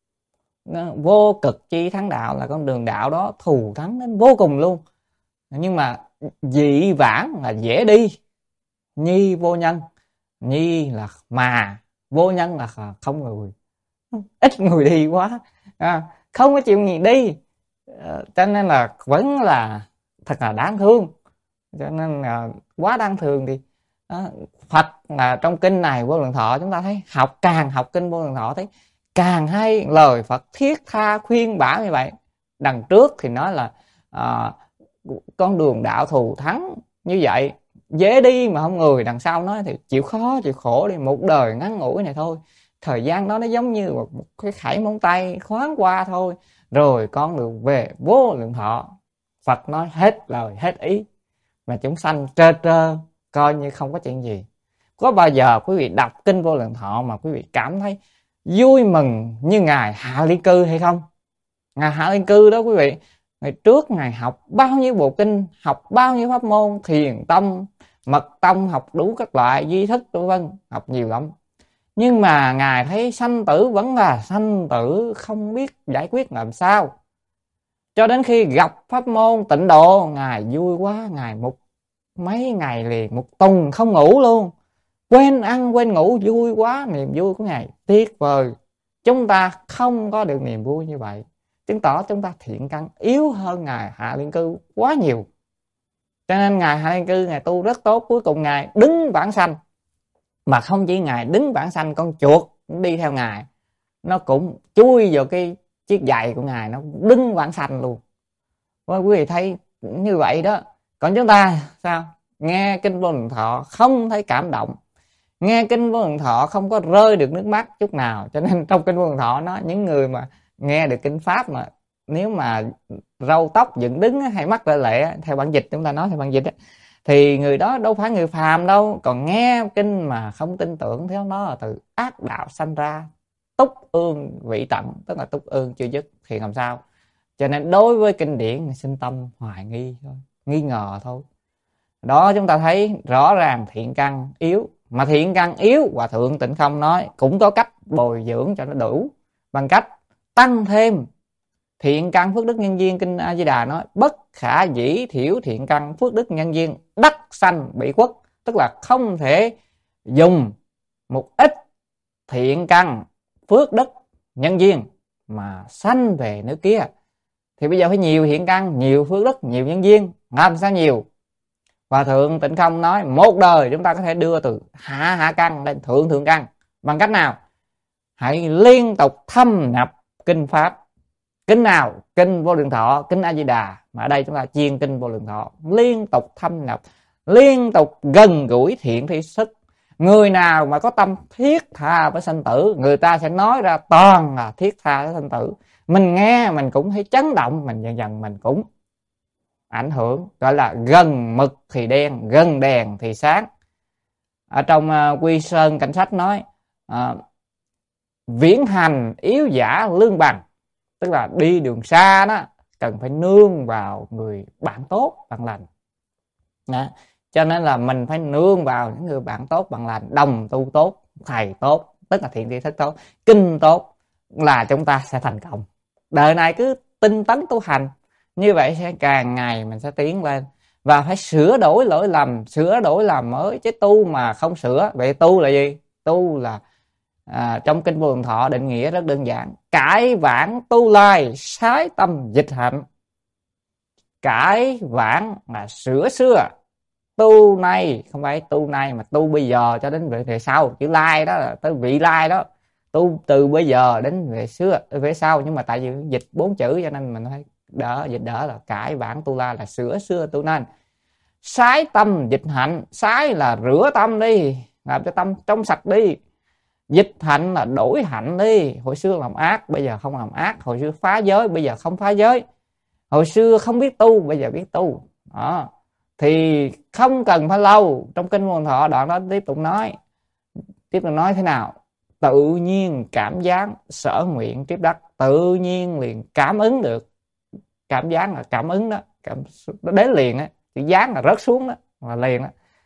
nó vô cực chi thắng đạo, là con đường đạo đó thù thắng đến vô cùng luôn. Nhưng mà dị vãng là dễ đi, nhi vô nhân, nhi là mà, vô nhân là không người, ít người đi quá, à, không có chịu gì đi, à, cho nên là vẫn là thật là đáng thương, cho nên là quá đáng thương đi. Đó, Phật là trong kinh này Vô Lượng Thọ chúng ta thấy học, càng học kinh Vô Lượng Thọ thấy càng hay, lời Phật thiết tha khuyên bảo như vậy. Đằng trước thì nói là à, con đường đạo thù thắng như vậy dễ đi mà không người, đằng sau nói thì chịu khó chịu khổ đi, một đời ngắn ngủi này thôi, thời gian đó nó giống như một cái khẩy móng tay khoáng qua thôi, rồi con đường về Vô Lượng Thọ. Phật nói hết lời hết ý, mà chúng sanh trơ trơ coi như không có chuyện gì. Có bao giờ quý vị đọc kinh Vô Lượng Thọ mà quý vị cảm thấy vui mừng như ngài Hạ Ly Cư hay không? Ngài Hạ Ly Cư đó quý vị, ngày trước ngài học bao nhiêu bộ kinh, học bao nhiêu pháp môn, thiền tông, mật tông, học đủ các loại duy thức vân vân, học nhiều lắm. Nhưng mà ngài thấy sanh tử vẫn là sanh tử, không biết giải quyết làm sao. Cho đến khi gặp pháp môn Tịnh Độ, ngài vui quá, ngài một mấy ngày liền, một tuần không ngủ luôn, quên ăn quên ngủ, vui quá, niềm vui của ngài tuyệt vời. Chúng ta không có được niềm vui như vậy, chứng tỏ chúng ta thiện căn yếu hơn ngài Hạ Liên Cư quá nhiều. Cho nên ngài Hạ Liên Cư ngài tu rất tốt, cuối cùng ngài đứng vãng sanh. Mà không chỉ ngài đứng vãng sanh, con chuột đi theo ngài nó cũng chui vào cái chiếc giày của ngài, nó đứng vãng sanh luôn. Quý vị thấy như vậy đó. Còn chúng ta sao? Nghe kinh Vô Lượng Thọ không thấy cảm động, nghe kinh Vô Lượng Thọ không có rơi được nước mắt chút nào. Cho nên trong kinh Vô Lượng Thọ nó, những người mà nghe được kinh pháp mà nếu mà râu tóc dựng đứng hay mắt lệ lệ, theo bản dịch chúng ta nói theo bản dịch ấy, thì người đó đâu phải người phàm đâu. Còn nghe kinh mà không tin tưởng thì nó là từ ác đạo sanh ra, túc ương vị tận, tức là túc ương chưa dứt thì làm sao. Cho nên đối với kinh điển sinh tâm hoài nghi thôi, nghi ngờ thôi. Đó, chúng ta thấy rõ ràng thiện căn yếu. Mà thiện căn yếu, Hòa Thượng Tịnh Không nói cũng có cách bồi dưỡng cho nó đủ, bằng cách tăng thêm thiện căn phước đức nhân duyên. Kinh A Di Đà nói bất khả dĩ thiểu thiện căn phước đức nhân duyên đắc sanh bị khuất, tức là không thể dùng một ít thiện căn phước đức nhân duyên mà sanh về nước kia. Thì bây giờ phải nhiều thiện căn, nhiều phước đức, nhiều nhân duyên. Làm sao nhiều? Hòa Thượng Tịnh Không nói một đời chúng ta có thể đưa từ hạ hạ căn lên thượng thượng căn. Bằng cách nào? Hãy liên tục thâm nhập kinh pháp. Kinh nào? Kinh Vô Lượng Thọ, kinh A Di Đà, mà ở đây chúng ta chuyên kinh Vô Lượng Thọ. Liên tục thâm nhập, liên tục gần gũi thiện thi sức. Người nào mà có tâm thiết tha với sanh tử, người ta sẽ nói ra toàn là thiết tha với sanh tử. Mình nghe mình cũng thấy chấn động, mình dần dần mình cũng ảnh hưởng. Gọi là gần mực thì đen, gần đèn thì sáng. Ở trong uh, Quy Sơn Cảnh Sách nói uh, viễn hành yếu giả lương bằng, tức là đi đường xa đó cần phải nương vào người bạn tốt bạn lành đó. Cho nên là mình phải nương vào những người bạn tốt bạn lành, đồng tu tốt, thầy tốt, tức là thiện tri thức tốt, kinh tốt, là chúng ta sẽ thành công. Đời này cứ tinh tấn tu hành như vậy sẽ càng ngày mình sẽ tiến lên. Và phải sửa đổi lỗi lầm, sửa đổi làm mới, chứ tu mà không sửa. Vậy tu là gì? Tu là à, trong kinh Vô Lượng Thọ định nghĩa rất đơn giản: cải vãng tu lai, sái tâm dịch hạnh. Cải vãng là sửa xưa, tu nay không phải tu nay mà tu bây giờ cho đến về, về sau. Chữ lai đó là tới vị lai đó, tu từ bây giờ đến về xưa về sau. Nhưng mà tại vì dịch bốn chữ cho nên mình phải đỡ dịch đỡ là cải vãng tu lai là sửa xưa tu nên. Sái tâm dịch hạnh, sái là rửa tâm đi, làm cho tâm trong sạch đi. Dịch hạnh là đổi hạnh đi. Hồi xưa làm ác bây giờ không làm ác, hồi xưa phá giới bây giờ không phá giới, hồi xưa không biết tu bây giờ biết tu đó. Thì không cần phải lâu. Trong kinh Vô Lượng Thọ đoạn đó tiếp tục nói, tiếp tục nói thế nào? Tự nhiên cảm giác sở nguyện triếp đắc, tự nhiên liền cảm ứng được. Cảm giác là cảm ứng đó, cảm, nó đến liền á. Chữ dáng là rớt xuống đó, là liền đó.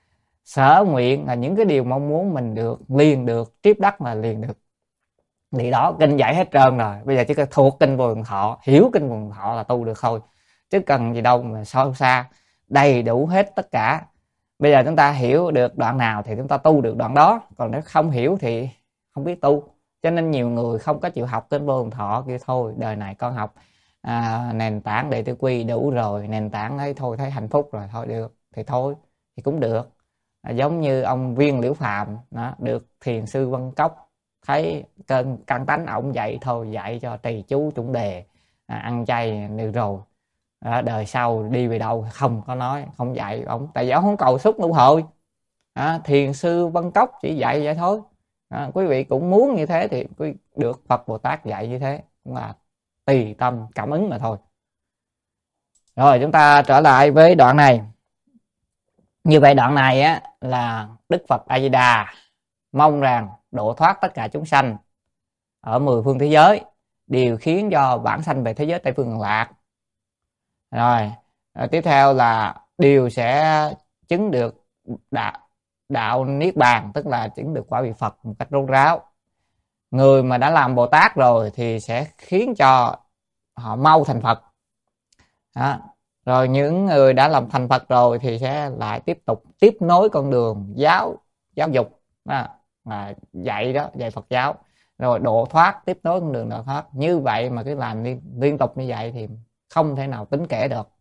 Sở nguyện là những cái điều mong muốn mình được, liền được, triếp đắc là liền được. Thì đó, kinh dạy hết trơn rồi. Bây giờ chỉ cần thuộc kinh Vô Lượng Thọ, hiểu kinh Vô Lượng Thọ là tu được thôi. Chứ cần gì đâu mà sâu xa, đầy đủ hết tất cả. Bây giờ chúng ta hiểu được đoạn nào thì chúng ta tu được đoạn đó. Còn nếu không hiểu thì không biết tu. Cho nên nhiều người không có chịu học kinh Vô Lượng Thọ, kia thôi, đời này con học à, nền tảng Đệ Tử Quy đủ rồi, nền tảng ấy thôi thấy hạnh phúc rồi, thôi được. Thì thôi, thì cũng được. À, giống như ông Viên Liễu Phàm đó, được thiền sư Văn Cốc thấy cơn căn tánh ổng dạy thôi, dạy cho trì chú chuẩn đề, à, ăn chay được rồi. À, đời sau đi về đâu không có nói, không dạy ổng, tại vì ổng không cầu xúc nụ hội. À, thiền sư Văn Cốc chỉ dạy vậy thôi. À, quý vị cũng muốn như thế thì quý được Phật Bồ Tát dạy như thế, cũng là tùy tâm cảm ứng mà thôi. Rồi chúng ta trở lại với đoạn này. Như vậy đoạn này á là Đức Phật A Di Đà mong rằng độ thoát tất cả chúng sanh ở mười phương thế giới, đều khiến cho vãng sanh về thế giới Tây phương Cực Lạc. Rồi, à, tiếp theo là đều sẽ chứng được đạo, đạo niết bàn, tức là chứng được quả vị Phật một cách rốt ráo. Người mà đã làm Bồ Tát rồi thì sẽ khiến cho họ mau thành Phật. Đó. Rồi những người đã làm thành Phật rồi thì sẽ lại tiếp tục tiếp nối con đường giáo giáo dục đó, à, dạy đó, dạy Phật giáo, rồi độ thoát, tiếp nối con đường độ thoát. Như vậy mà cứ làm liên, liên tục như vậy thì không thể nào tính kể được.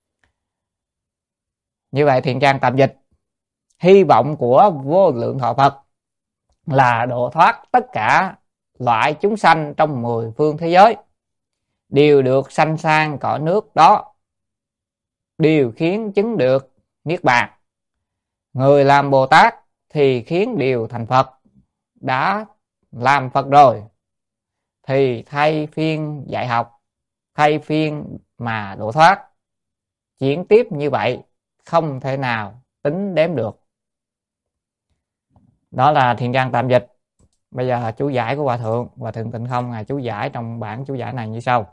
Như vậy Thiện Trang tạm dịch: hy vọng của Vô Lượng Thọ Phật là độ thoát tất cả loại chúng sanh trong mười phương thế giới, đều được sanh sang cõi nước đó, đều khiến chứng được niết bàn. Người làm Bồ Tát thì khiến đều thành Phật. Đã làm Phật rồi thì thay phiên dạy học, thay phiên mà độ thoát. Chuyển tiếp như vậy không thể nào tính đếm được. Đó là Thiện Trang tạm dịch. Bây giờ chú giải của Hòa Thượng, Hòa Thượng Tịnh Không ngài chú giải trong bản chú giải này như sau: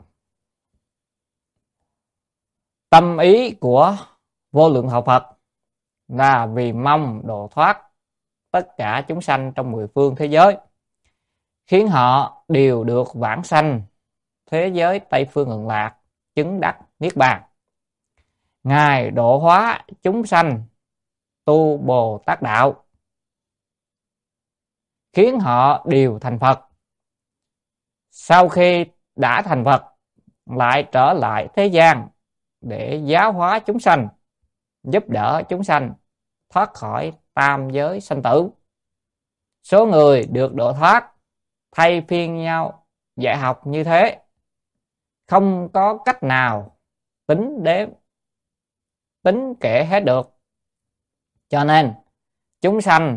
tâm ý của Vô Lượng Thọ Phật là vì mong độ thoát tất cả chúng sanh trong mười phương thế giới, khiến họ đều được vãng sanh thế giới Tây phương Cực Lạc, chứng đắc niết bàn. Ngài độ hóa chúng sanh tu Bồ Tát đạo, khiến họ đều thành Phật. Sau khi đã thành Phật, lại trở lại thế gian để giáo hóa chúng sanh, giúp đỡ chúng sanh thoát khỏi tam giới sanh tử. Số người được độ thoát thay phiên nhau dạy học như thế, không có cách nào tính đếm, tính kể hết được. Cho nên chúng sanh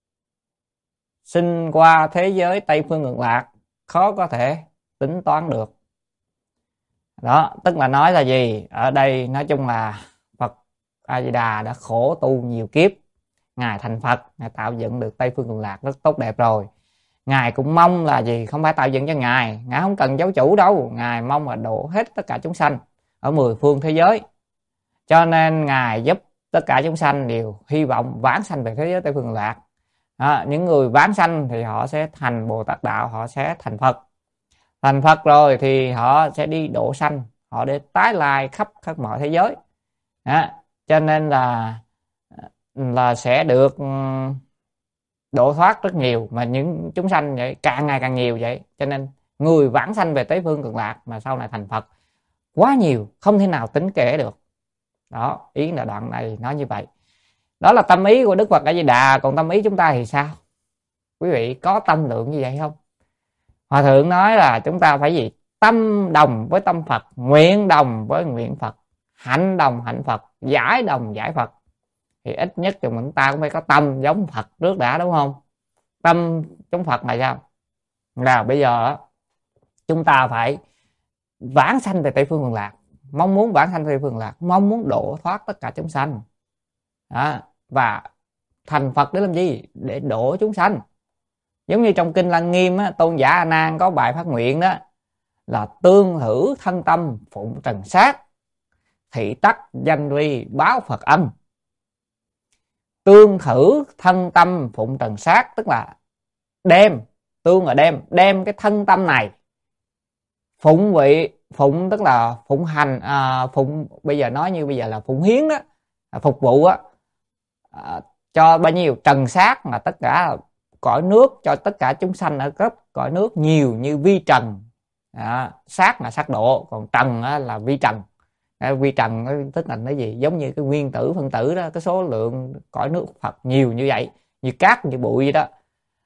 sinh qua thế giới Tây phương Cực Lạc khó có thể tính toán được. Đó, tức là nói là gì? Ở đây nói chung là Phật A Di Đà đã khổ tu nhiều kiếp, ngài thành Phật, ngài tạo dựng được Tây phương Cực Lạc rất tốt đẹp rồi. Ngài cũng mong là gì? Không phải tạo dựng cho ngài, ngài không cần giáo chủ đâu, ngài mong là độ hết tất cả chúng sanh ở mười phương thế giới. Cho nên ngài giúp tất cả chúng sanh đều hy vọng vãng sanh về thế giới Tây phương Cực Lạc. Đó, những người vãng sanh thì họ sẽ thành Bồ Tát đạo, họ sẽ thành Phật. Thành Phật rồi thì họ sẽ đi độ sanh, họ để tái lai khắp khắp mọi thế giới. Đó, cho nên là là sẽ được độ thoát rất nhiều, mà những chúng sanh vậy càng ngày càng nhiều vậy. Cho nên người vãng sanh về Tây phương Cực Lạc mà sau này thành Phật quá nhiều, không thể nào tính kể được. Đó, ý là đoạn này nói như vậy. Đó là tâm ý của Đức Phật A Di Đà. Còn tâm ý chúng ta thì sao? Quý vị có tâm lượng như vậy không? Hòa Thượng nói là chúng ta phải gì? Tâm đồng với tâm Phật, nguyện đồng với nguyện Phật, hạnh đồng hạnh Phật, giải đồng giải Phật. Thì ít nhất thì chúng ta cũng phải có tâm giống Phật trước đã, đúng không? Tâm giống Phật là sao? Là bây giờ chúng ta phải vãng sanh về Tây phương Cực Lạc, mong muốn vãng sanh Tây phương Cực Lạc, mong muốn độ thoát tất cả chúng sanh. Đó. Và thành Phật để làm gì? Để độ chúng sanh. Giống như trong kinh Lăng Nghiêm á, Tôn giả A Nan có bài phát nguyện đó là tương hữu thân tâm phụng trần sát, thị tắc danh uy báo Phật âm. Tương thử thân tâm phụng trần sát, tức là đem, tương là đem, đem cái thân tâm này phụng vị, phụng tức là phụng hành, à, phụng bây giờ nói như bây giờ là phụng hiến đó, phục vụ á, à, cho bao nhiêu trần sát mà tất cả cõi nước, cho tất cả chúng sanh ở cấp cõi nước nhiều như vi trần. À, sát là sát độ, còn trần á, là vi trần. À, vi trần tức là cái gì? Giống như cái nguyên tử phân tử đó, cái số lượng cõi nước Phật nhiều như vậy, như cát như bụi vậy đó.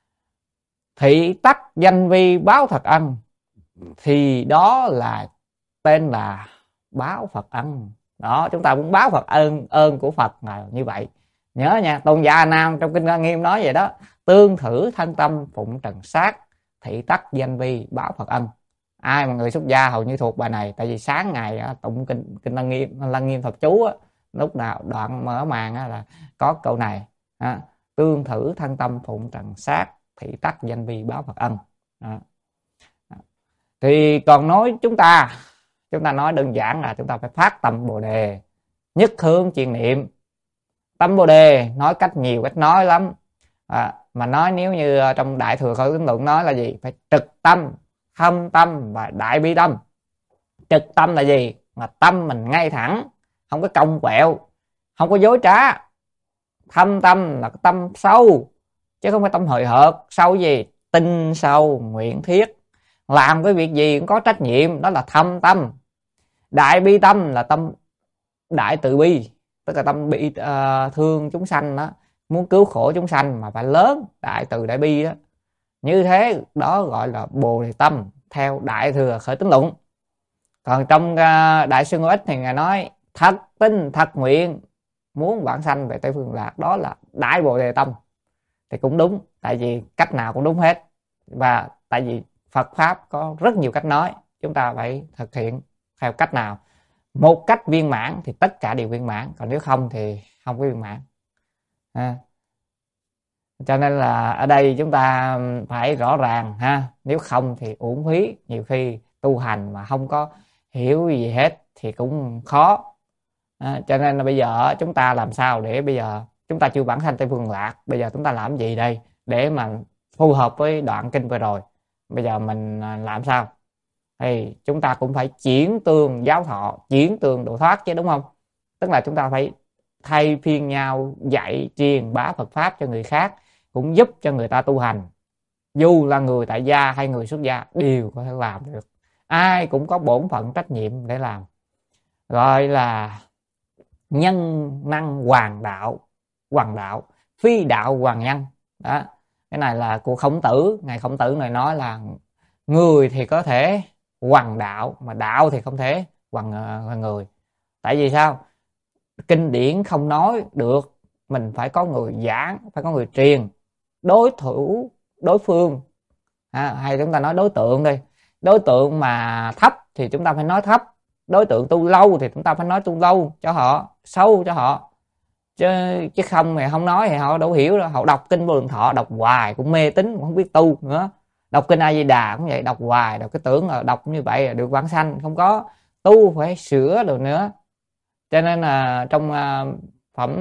Thị tắc danh vi báo Phật ân, thì đó là tên là báo Phật ân. Đó, chúng ta muốn báo Phật ơn, ơn của Phật là như vậy. Nhớ nha, Tôn giả A Nan trong Kinh Lăng Nghiêm nói vậy đó: tương thử thân tâm phụng trần sát, thị tắc danh vi báo Phật ân. Ai mà người xuất gia hầu như thuộc bài này, tại vì sáng ngày tụng kinh kinh Lăng Nghiêm, Lăng Nghiêm Phật chú á, lúc nào đoạn mở màn á, là có câu này: à, tương thử thân tâm phụng trần sát, thị tắc danh vi báo Phật ân. Đó. Thì còn nói chúng ta chúng ta nói đơn giản là chúng ta phải phát tâm Bồ đề, nhất hướng chuyên niệm. Tâm Bồ đề nói cách nhiều cách nói lắm, à, mà nói nếu như trong Đại Thừa Khởi Tín Luận nói là gì? Phải trực tâm, thâm tâm và đại bi tâm. Trực tâm là gì? Mà tâm mình ngay thẳng, không có cong quẹo, không có dối trá. Thâm tâm là cái tâm sâu, chứ không phải tâm hời hợt. Sâu gì? Tinh sâu nguyện thiết, làm cái việc gì cũng có trách nhiệm, đó là thâm tâm. Đại bi tâm là tâm đại từ bi, tức là tâm bị uh, thương chúng sanh đó, muốn cứu khổ chúng sanh mà phải lớn, đại từ đại bi đó. Như thế đó gọi là Bồ đề tâm theo Đại Thừa Khởi Tín Luận. Còn trong uh, Đại Sư Ngô Ích thì ngài nói thật tin thật nguyện muốn vãng sanh về Tây Phương Lạc, đó là đại Bồ đề tâm. Thì cũng đúng, tại vì cách nào cũng đúng hết. Và tại vì Phật Pháp có rất nhiều cách nói, chúng ta phải thực hiện theo cách nào. Một cách viên mãn thì tất cả đều viên mãn, còn nếu không thì không có viên mãn. À, cho nên là ở đây chúng ta phải rõ ràng ha, nếu không thì uổng phí. Nhiều khi tu hành mà không có hiểu gì hết thì cũng khó. À, cho nên là bây giờ chúng ta làm sao để bây giờ chúng ta chưa vãng sanh Tây Phương Lạc, bây giờ chúng ta làm gì đây để mà phù hợp với đoạn kinh vừa rồi? Bây giờ mình làm sao? Thì chúng ta cũng phải chuyển tương giáo thọ, chuyển tương độ thoát chứ, đúng không? Tức là chúng ta phải thay phiên nhau dạy truyền bá Phật Pháp cho người khác, cũng giúp cho người ta tu hành. Dù là người tại gia hay người xuất gia đều có thể làm được. Ai cũng có bổn phận trách nhiệm để làm. Gọi là nhân năng hoàng đạo, hoàng đạo, phi đạo hoàng nhân. Đó. Cái này là của Khổng Tử. Ngài Khổng Tử này nói là người thì có thể hoàng đạo, mà đạo thì không thể hoàng người. Tại vì sao? Kinh điển không nói được, mình phải có người giảng, phải có người truyền. Đối thủ, đối phương, à, hay chúng ta nói đối tượng đi. Đối tượng mà thấp thì chúng ta phải nói thấp. Đối tượng tu lâu thì chúng ta phải nói tu lâu cho họ, sâu cho họ. Chứ, chứ không thì không nói thì họ đâu hiểu đâu. Họ đọc kinh Vô Lượng Thọ đọc hoài cũng mê tín, cũng không biết tu nữa. Đọc kinh A Di Đà cũng vậy, đọc hoài, đọc cái tưởng là đọc như vậy là được vãng sanh, không có tu phải sửa rồi nữa. Cho nên là trong uh, phẩm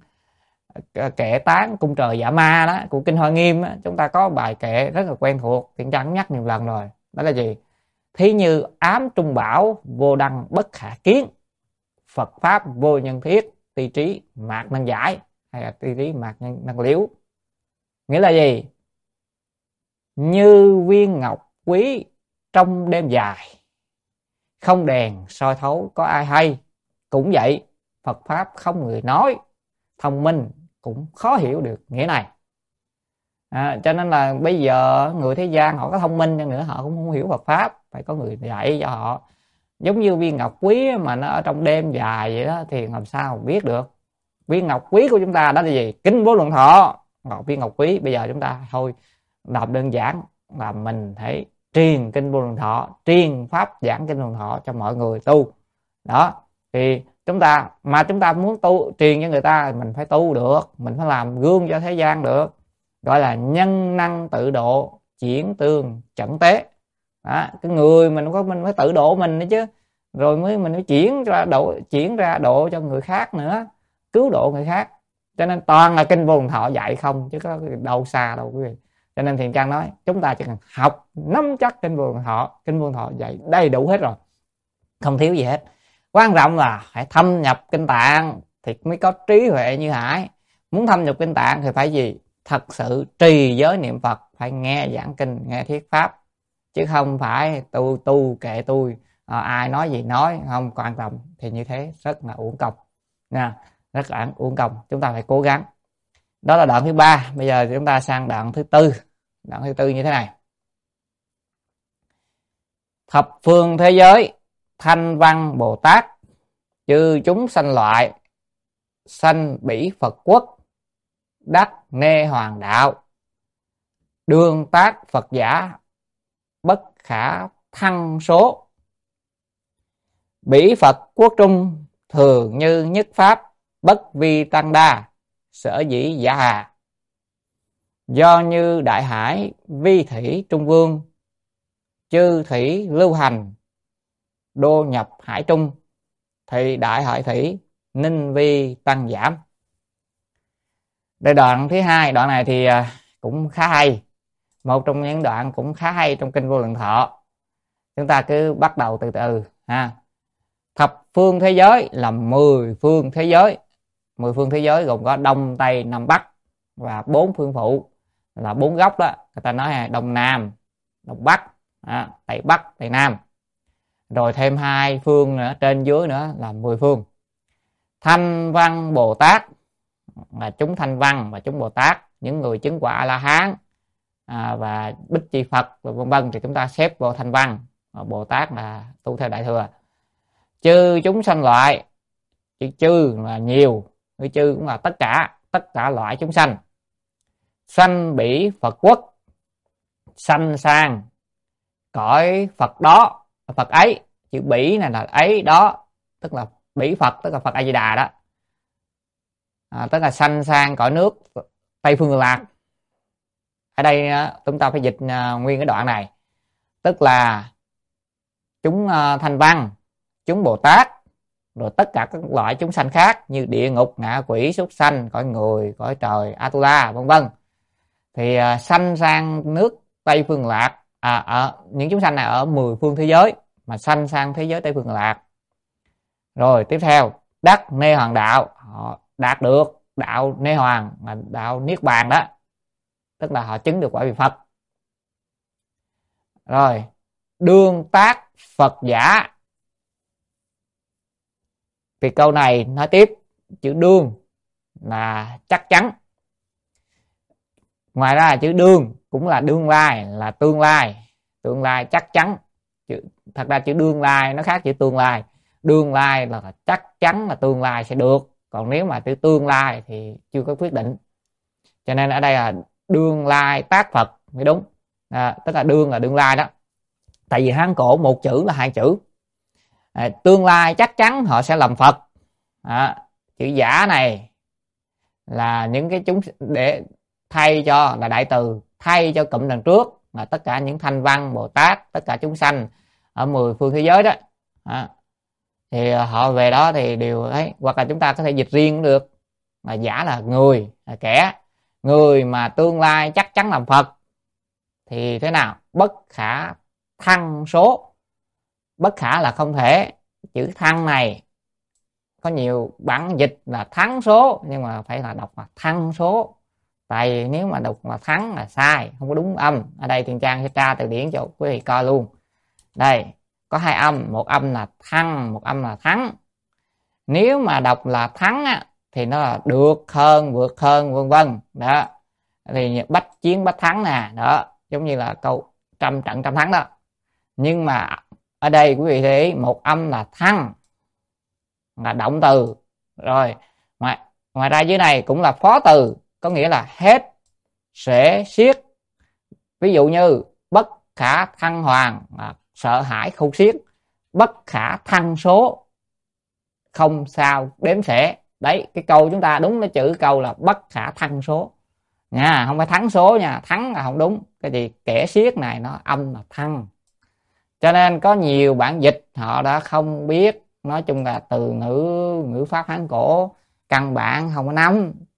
uh, kệ tán cung trời dạ ma đó của kinh Hoa Nghiêm á, chúng ta có bài kệ rất là quen thuộc, Thiện Trang nhắc nhiều lần rồi. Đó là gì? Thí như ám trung bảo, vô đăng bất khả kiến, Phật pháp vô nhân thiết, ti trí mạc năng giải, hay là ti trí mạc năng liễu. Nghĩa là gì? Như viên ngọc quý trong đêm dài, không đèn soi thấu có ai hay. Cũng vậy, Phật Pháp không người nói, thông minh cũng khó hiểu được nghĩa này. À, cho nên là bây giờ người thế gian họ có thông minh chăng nữa, họ cũng không hiểu Phật Pháp, phải có người dạy cho họ. Giống như viên ngọc quý mà nó ở trong đêm dài vậy đó, thì làm sao biết được? Viên ngọc quý của chúng ta đó là gì? Kinh Vô Lượng Thọ. Ngọc viên ngọc quý, bây giờ chúng ta thôi đọc đơn giản là mình phải truyền kinh Vô Lượng Thọ, truyền pháp giảng kinh Vô Lượng Thọ cho mọi người tu. Đó, thì chúng ta mà chúng ta muốn tu truyền cho người ta, mình phải tu được, mình phải làm gương cho thế gian được. Gọi là nhân năng tự độ, chuyển tương chẩn tế. Đó, cái người mình có mình phải tự độ mình nữa chứ, rồi mới mình mới chuyển ra độ chuyển ra độ cho người khác nữa, cứu độ người khác. Cho nên toàn là kinh Vô Lượng Thọ dạy không, chứ có đâu xa đâu quý vị. Cho nên Thiện Trang nói chúng ta chỉ cần học nắm chắc kinh Vô Lượng Thọ, kinh Vô Lượng Thọ dạy đầy đủ hết rồi, không thiếu gì hết. Quan trọng là phải thâm nhập kinh tạng thì mới có trí huệ như Hải. Muốn thâm nhập kinh tạng thì phải gì? Thật sự trì giới niệm Phật, phải nghe giảng kinh, nghe thuyết pháp, chứ không phải tu tu kệ tôi, à, ai nói gì nói, không quan trọng. Thì như thế rất là uổng công nha, rất là uổng công. Chúng ta phải cố gắng. Đó là đoạn thứ ba. Bây giờ chúng ta sang đoạn thứ tư. Đoạn thứ tư như thế này: thập phương thế giới thanh văn Bồ Tát, chư chúng sanh loại, sanh bỉ Phật quốc, đắc nê hoàng đạo, đương tác Phật giả, bất khả thăng số. Bỉ Phật quốc trung, thường như nhất pháp, bất vi tăng đa, sở dĩ giả hà. Do như đại hải vi thủy trung vương, chư thủy lưu hành, đô nhập hải trung, thì đại hải thủy ninh vi tăng giảm. Đây đoạn thứ hai. Đoạn này thì cũng khá hay, một trong những đoạn cũng khá hay trong kinh Vô Lượng Thọ. Chúng ta cứ bắt đầu từ từ ha. Thập phương thế giới là mười phương thế giới. Mười phương thế giới gồm có Đông, Tây, Nam, Bắc và bốn phương phụ là bốn góc đó. Người ta nói là Đông Nam, Đông Bắc, à, Tây Bắc, Tây Nam. Rồi thêm hai phương nữa, trên dưới nữa là mười phương. Thanh văn Bồ Tát là chúng thanh văn và chúng Bồ Tát, những người chứng quả A-la-hán à, và Bích Chi Phật vân vân thì chúng ta xếp vào thanh văn. Bồ Tát là tu theo Đại Thừa. Chư chúng sanh loại, chữ chư là nhiều, chữ chư cũng là tất cả, tất cả loại chúng sanh. Sanh bỉ Phật quốc, sanh sang cõi Phật đó, Phật ấy. Chữ bỉ này là ấy đó, tức là bỉ Phật, tức là Phật A Di Đà đó. À, tức là sanh sang cõi nước Tây Phương Cực Lạc. Ở đây chúng ta phải dịch nguyên cái đoạn này, tức là chúng thanh văn, chúng Bồ Tát, rồi tất cả các loại chúng sanh khác như địa ngục, ngạ quỷ, súc sanh, cõi người, cõi trời, Atula vân vân, thì uh, sanh sang nước Tây Phương Lạc. À, ở những chúng sanh này ở mười phương thế giới mà sanh sang thế giới Tây Phương Lạc. Rồi tiếp theo đắc nê hoàng đạo, họ đạt được đạo nê hoàng là đạo niết bàn đó, tức là họ chứng được quả vị Phật. Rồi đương tác Phật giả, thì câu này nói tiếp, chữ đương là chắc chắn. Ngoài ra chữ đương cũng là đương lai, là tương lai, tương lai chắc chắn. Chữ, thật ra chữ đương lai nó khác chữ tương lai. Đương lai là chắc chắn là tương lai sẽ được, còn nếu mà chữ tương lai thì chưa có quyết định. Cho nên ở đây là đương lai tác Phật mới đúng. À, tức là đương là đương lai đó. Tại vì Hán cổ một chữ là hai chữ. À, tương lai chắc chắn họ sẽ làm Phật. À, chữ giả này là những cái chúng để thay cho, là đại từ thay cho cụm đằng trước là tất cả những thanh văn Bồ Tát, tất cả chúng sanh ở mười phương thế giới đó. À, thì họ về đó thì đều ấy, hoặc là chúng ta có thể dịch riêng cũng được, là giả là người, là kẻ, người mà tương lai chắc chắn làm Phật. Thì thế nào? Bất khả thăng số. Bất khả là không thể. Chữ thăng này có nhiều bản dịch là thắng số, nhưng mà phải là đọc là thăng số. Tại vì nếu mà đọc là thắng là sai, không có đúng âm. Ở đây Thiện Trang sẽ tra từ điển cho quý vị coi luôn. Đây có hai âm, một âm là thăng, một âm là thắng. Nếu mà đọc là thắng á, thì nó là được hơn, vượt hơn vân vân đó. Thì bách chiến bách thắng nè, đó giống như là câu trăm trận trăm thắng đó. Nhưng mà ở đây quý vị thấy một âm là thăng, là động từ. Rồi ngoài, ngoài ra dưới này cũng là phó từ, có nghĩa là hết, sẽ, xiết. Ví dụ như bất khả thăng hoàng là sợ hãi không xiết, bất khả thăng số không sao đếm xẻ. Đấy, cái câu chúng ta đúng, nó chữ câu là bất khả thăng số nha, không phải thắng số nha, thắng là không đúng. Cái gì kẻ xiết này nó âm là thăng. Cho nên có nhiều bản dịch họ đã không biết, nói chung là từ ngữ ngữ pháp Hán cổ căn bản không có nắm,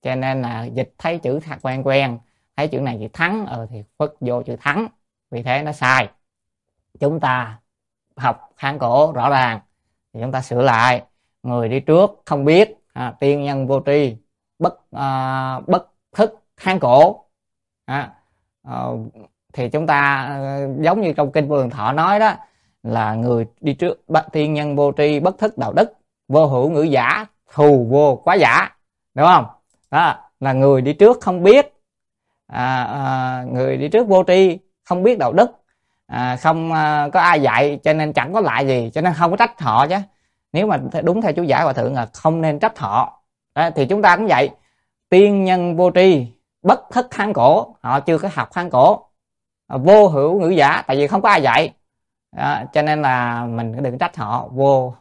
cho nên là dịch thấy chữ thật quen quen, thấy chữ này chữ thắng, ờ thì phất vô chữ thắng, vì thế nó sai. Chúng ta học Hán cổ rõ ràng thì chúng ta sửa lại. Người đi trước không biết, à, tiên nhân vô tri, bất à, bất thức Hán cổ, à, à, thì chúng ta à, giống như trong kinh Vô Lượng Thọ nói đó, là người đi trước tiên nhân vô tri, bất thức đạo đức, vô hữu ngữ giả, thù vô quá giả, đúng không? Đó là người đi trước không biết, à, à, người đi trước vô tri, không biết đạo đức, à, không à, có ai dạy, cho nên chẳng có lại gì, cho nên không có trách họ chứ. Nếu mà đúng theo chú giải Hòa Thượng là không nên trách họ. Đó, thì chúng ta cũng vậy, tiên nhân vô tri, bất thức Hán cổ, họ chưa có học Hán cổ, vô hữu ngữ giả, tại vì không có ai dạy. Đó, cho nên là mình đừng trách họ, vô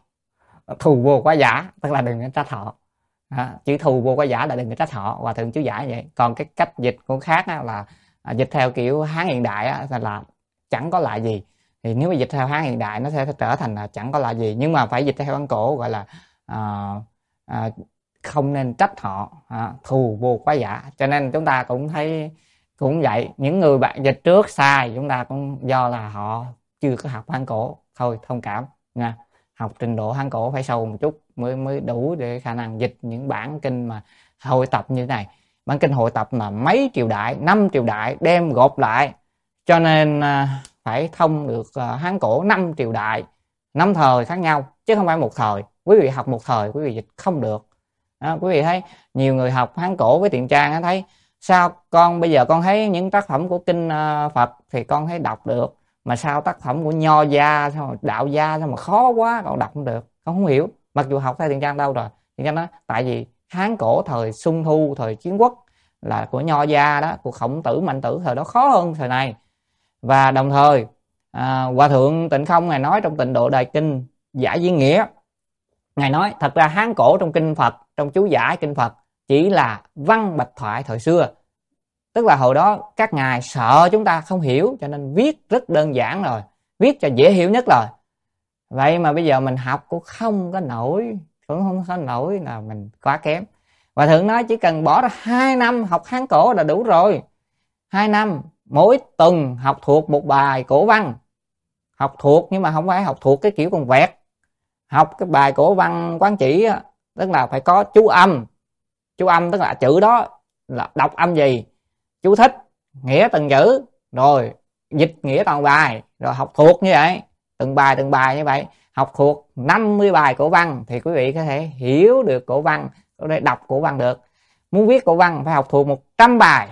thù vô quá giả, tức là đừng trách họ. Đó, chữ thù vô quá giả là đừng trách họ. Hòa Thượng chú giải vậy. Còn cái cách dịch cũng khác á, là à, dịch theo kiểu Hán hiện đại á, là chẳng có lại gì. Thì nếu mà dịch theo Hán hiện đại nó sẽ trở thành là chẳng có lại gì, nhưng mà phải dịch theo Hán cổ gọi là à, à, không nên trách họ, à, thù vô quá giả. Cho nên chúng ta cũng thấy cũng vậy, những người bạn dịch trước sai, chúng ta cũng do là họ chưa có học Hán cổ thôi, thông cảm nha. Học trình độ Hán cổ phải sâu một chút mới mới đủ để khả năng dịch những bản kinh mà hội tập như thế này. Bản kinh hội tập mà mấy triều đại, năm triều đại đem gộp lại, cho nên à, phải thông được à, Hán cổ năm triều đại, năm thời khác nhau, chứ không phải một thời. Quý vị học một thời quý vị dịch không được. Đó, quý vị thấy nhiều người học Hán cổ với Tiền Trang thấy sao con bây giờ con thấy những tác phẩm của kinh uh, Phật thì con thấy đọc được, mà sao tác phẩm của Nho gia, sao mà đạo gia sao mà khó quá, con đọc không được, con không hiểu. Mặc dù học theo Tiền Trang đâu rồi. Tiền Trang nói tại vì Hán cổ thời Xuân Thu, thời Chiến Quốc là của Nho gia đó, của Khổng Tử, Mạnh Tử, thời đó khó hơn thời này. Và đồng thời à, Hòa Thượng Tịnh Không ngài nói trong Tịnh Độ Đại Kinh Giải Viên Nghĩa, ngài nói thật ra Hán cổ trong kinh Phật, trong chú giải kinh Phật chỉ là văn bạch thoại thời xưa. Tức là hồi đó các ngài sợ chúng ta không hiểu, cho nên viết rất đơn giản rồi, viết cho dễ hiểu nhất rồi. Vậy mà bây giờ mình học cũng không có nổi, cũng không có nổi là mình quá kém. Hòa Thượng nói chỉ cần bỏ ra hai năm học Hán cổ là đủ rồi. Hai năm, mỗi tuần học thuộc một bài cổ văn. Học thuộc nhưng mà không phải học thuộc cái kiểu con vẹt. Học cái bài cổ văn quán chỉ, tức là phải có chú âm. Chú âm tức là chữ đó là đọc âm gì, chú thích, nghĩa từng chữ, rồi dịch nghĩa toàn bài, rồi học thuộc như vậy, từng bài từng bài như vậy. Học thuộc năm mươi bài cổ văn thì quý vị có thể hiểu được cổ văn, có thể đọc cổ văn được. Muốn viết cổ văn phải học thuộc một trăm bài.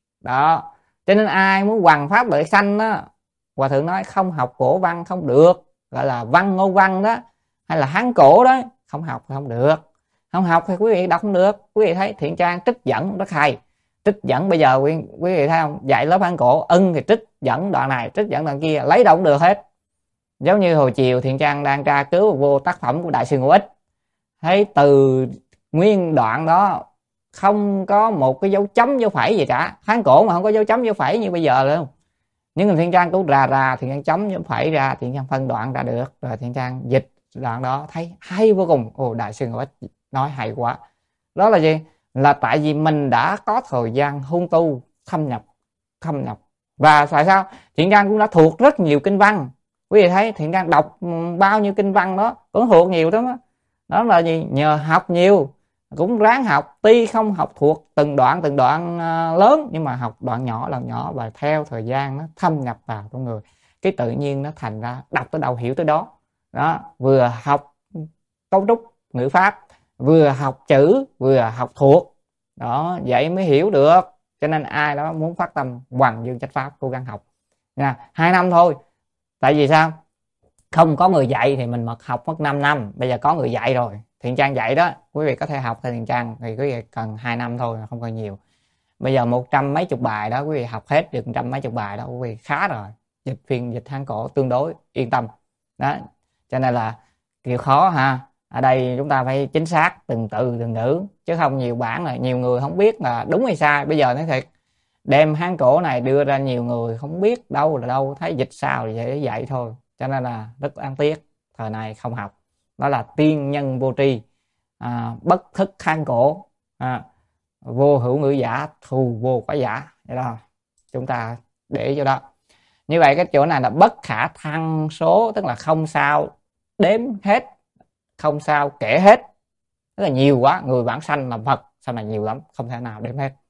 Đó, cho nên ai muốn hoằng pháp lợi sanh đó, Hòa Thượng nói không học cổ văn không được, gọi là văn ngôn văn đó, hay là Hán cổ đó, không học không được. Không học thì quý vị đọc không được. Quý vị thấy Thiện Trang trích dẫn rất hay. Trích dẫn bây giờ quý, quý vị thấy không, dạy lớp Hán cổ ưng thì trích dẫn đoạn này, trích dẫn đoạn kia, lấy đâu cũng được hết. Giống như hồi chiều Thiện Trang đang tra cứu vô tác phẩm của Đại sư Ngũ Ích, thấy từ nguyên đoạn đó không có một cái dấu chấm dấu phẩy gì cả. Hán cổ mà không có dấu chấm dấu phẩy như bây giờ luôn. Nhưng mà Thiện Trang cũng ra ra Thiện Trang chấm dấu phẩy ra, Thiện Trang phân đoạn ra được, rồi Thiện Trang dịch đoạn đó thấy hay vô cùng. Ồ, Đại sư Ngũ Ích nói hay quá. Đó là gì? Là tại vì mình đã có thời gian hung tu, thâm nhập thâm nhập. Và tại sao Thiện Trang cũng đã thuộc rất nhiều kinh văn. Quý vị thấy Thiện Trang đọc bao nhiêu kinh văn đó cũng thuộc nhiều lắm đó. Đó là gì? Nhờ học nhiều, cũng ráng học, tuy không học thuộc từng đoạn từng đoạn lớn, nhưng mà học đoạn nhỏ đoạn nhỏ, và theo thời gian nó thâm nhập vào trong người, cái tự nhiên nó thành ra đọc tới đâu hiểu tới đó. Đó, vừa học cấu trúc ngữ pháp, vừa học chữ, vừa học thuộc. Đó, vậy mới hiểu được. Cho nên ai đó muốn phát tâm hoằng dương chánh pháp cố gắng học nha. Hai năm thôi. Tại vì sao? Không có người dạy thì mình mật học mất năm năm. Bây giờ có người dạy rồi, Thiện Trang dạy đó, quý vị có thể học theo Thiện Trang thì quý vị cần hai năm thôi, không cần nhiều. Bây giờ một trăm mấy chục bài đó, quý vị học hết được một trăm mấy chục bài đó, quý vị khá rồi. Dịch phiên dịch Hán cổ tương đối yên tâm. Đó, cho nên là kiểu khó ha. Ở đây chúng ta phải chính xác từng từ từng ngữ, chứ không nhiều bản là nhiều người không biết là đúng hay sai. Bây giờ nói thiệt, đem Hán cổ này đưa ra nhiều người không biết đâu là đâu, thấy dịch sao thì vậy, vậy thôi. Cho nên là rất đáng tiếc, thời này không học. Đó là tiên nhân vô tri, à, bất thức Hán cổ, à, vô hữu ngữ giả, thù vô quả giả. Vậy đó, chúng ta để ý cho đó. Như vậy cái chỗ này là bất khả thăng số, tức là không sao đếm hết, không sao kể hết, rất là nhiều quá, người vãng sanh làm Phật sau này nhiều lắm, không thể nào đếm hết.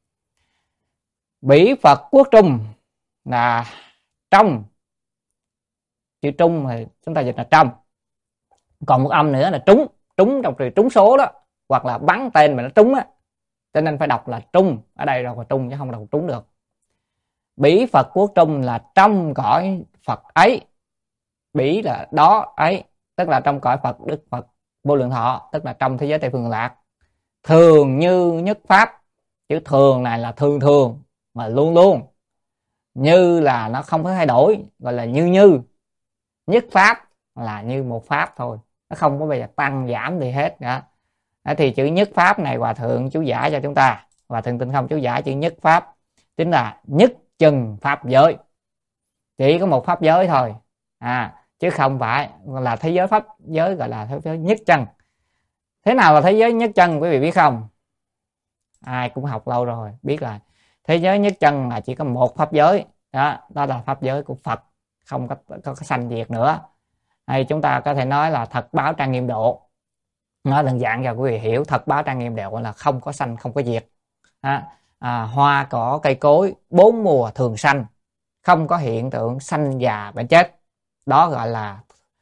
Bỉ Phật quốc trung là trong, chữ trung thì chúng ta dịch là trong, còn một âm nữa là trúng, trúng trong trừ trúng số đó, hoặc là bắn tên mà nó trúng á, cho nên phải đọc là trung, ở đây đọc là trung chứ không đọc trúng được. Bỉ Phật quốc trung là trong cõi Phật ấy, bỉ là đó ấy, tức là trong cõi Phật Đức Phật vô lượng thọ, tức là trong thế giới Tây Phương Lạc. Thường như nhất pháp, chữ thường này là thường thường mà luôn luôn, như là nó không có thay đổi, gọi là như như. Nhất pháp là như một pháp thôi, nó không có bao giờ tăng giảm gì hết đó. Thì chữ nhất pháp này Hòa Thượng chú giải cho chúng ta, Hòa Thượng Tinh Không chú giải chữ nhất pháp chính là nhất chừng pháp giới, chỉ có một pháp giới thôi, à, chứ không phải là thế giới pháp giới, gọi là thế giới nhất chân. Thế nào là thế giới nhất chân quý vị biết không? Ai cũng học lâu rồi biết là thế giới nhất chân là chỉ có một pháp giới đó, đó là pháp giới của Phật, không có có, có sanh diệt nữa. Hay chúng ta có thể nói là thật báo trang nghiêm độ, nói đơn giản cho quý vị hiểu, thật báo trang nghiêm độ là không có sanh không có diệt. À, à, hoa cỏ cây cối bốn mùa thường sanh, không có hiện tượng sanh già bệnh chết, đó gọi là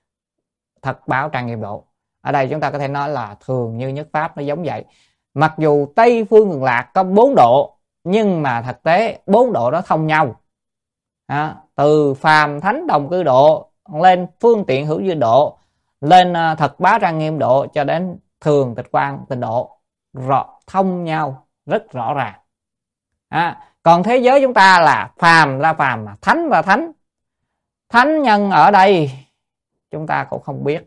thật báo trang nghiêm độ. Ở đây chúng ta có thể nói là thường như nhất pháp, nó giống vậy. Mặc dù Tây Phương Cực Lạc có bốn độ, nhưng mà thực tế bốn độ đó thông nhau. À, từ phàm thánh đồng cư độ lên phương tiện hữu duyên độ, lên uh, thật bá trang nghiêm độ, cho đến thường tịch quan tịnh độ, rõ thông nhau rất rõ ràng. À, còn thế giới chúng ta là phàm ra phàm, thánh ra thánh. Thánh nhân ở đây chúng ta cũng không biết,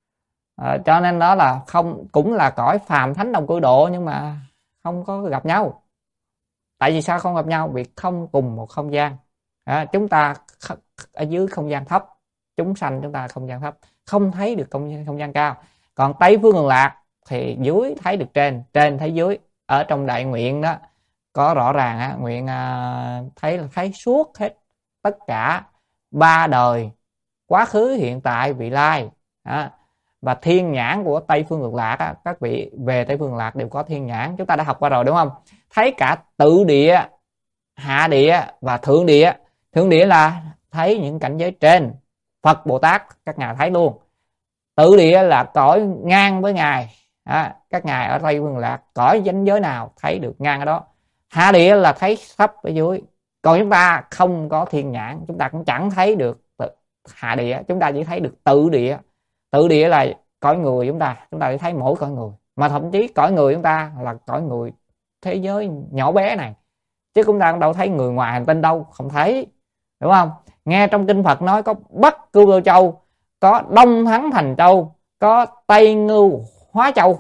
à, cho nên đó là không, cũng là cõi phàm thánh đồng cư độ, nhưng mà không có gặp nhau. Tại vì sao không gặp nhau? Vì không cùng một không gian. À, chúng ta ở dưới không gian thấp, chúng sanh chúng ta không gian thấp, không thấy được không, không gian cao. Còn Tây Phương Cực Lạc thì dưới thấy được trên, trên thấy dưới. Ở trong đại nguyện đó có rõ ràng á, nguyện à, thấy là thấy suốt hết tất cả ba đời, quá khứ hiện tại vị lai. À, và thiên nhãn của Tây Phương Cực Lạc á, các vị về Tây Phương Cực Lạc đều có thiên nhãn, chúng ta đã học qua rồi đúng không? Thấy cả tự địa, hạ địa và thượng địa. Thượng địa là thấy những cảnh giới trên, Phật Bồ Tát các ngài thấy luôn. Tự địa là cõi ngang với ngài, à, các ngài ở Tây Phương Lạc cõi danh giới nào thấy được ngang ở đó. Hạ địa là thấy thấp ở dưới. Còn chúng ta không có thiên nhãn, chúng ta cũng chẳng thấy được hạ địa, chúng ta chỉ thấy được tự địa. Tự địa là cõi người chúng ta, chúng ta chỉ thấy mỗi cõi người, mà thậm chí cõi người chúng ta là cõi người thế giới nhỏ bé này, chứ chúng ta cũng đâu thấy người ngoài hành tinh đâu, không thấy, đúng không? Nghe trong kinh Phật nói có Bắc Cưu Lô Châu, có Đông Thắng Thành Châu, có Tây Ngưu Hóa Châu,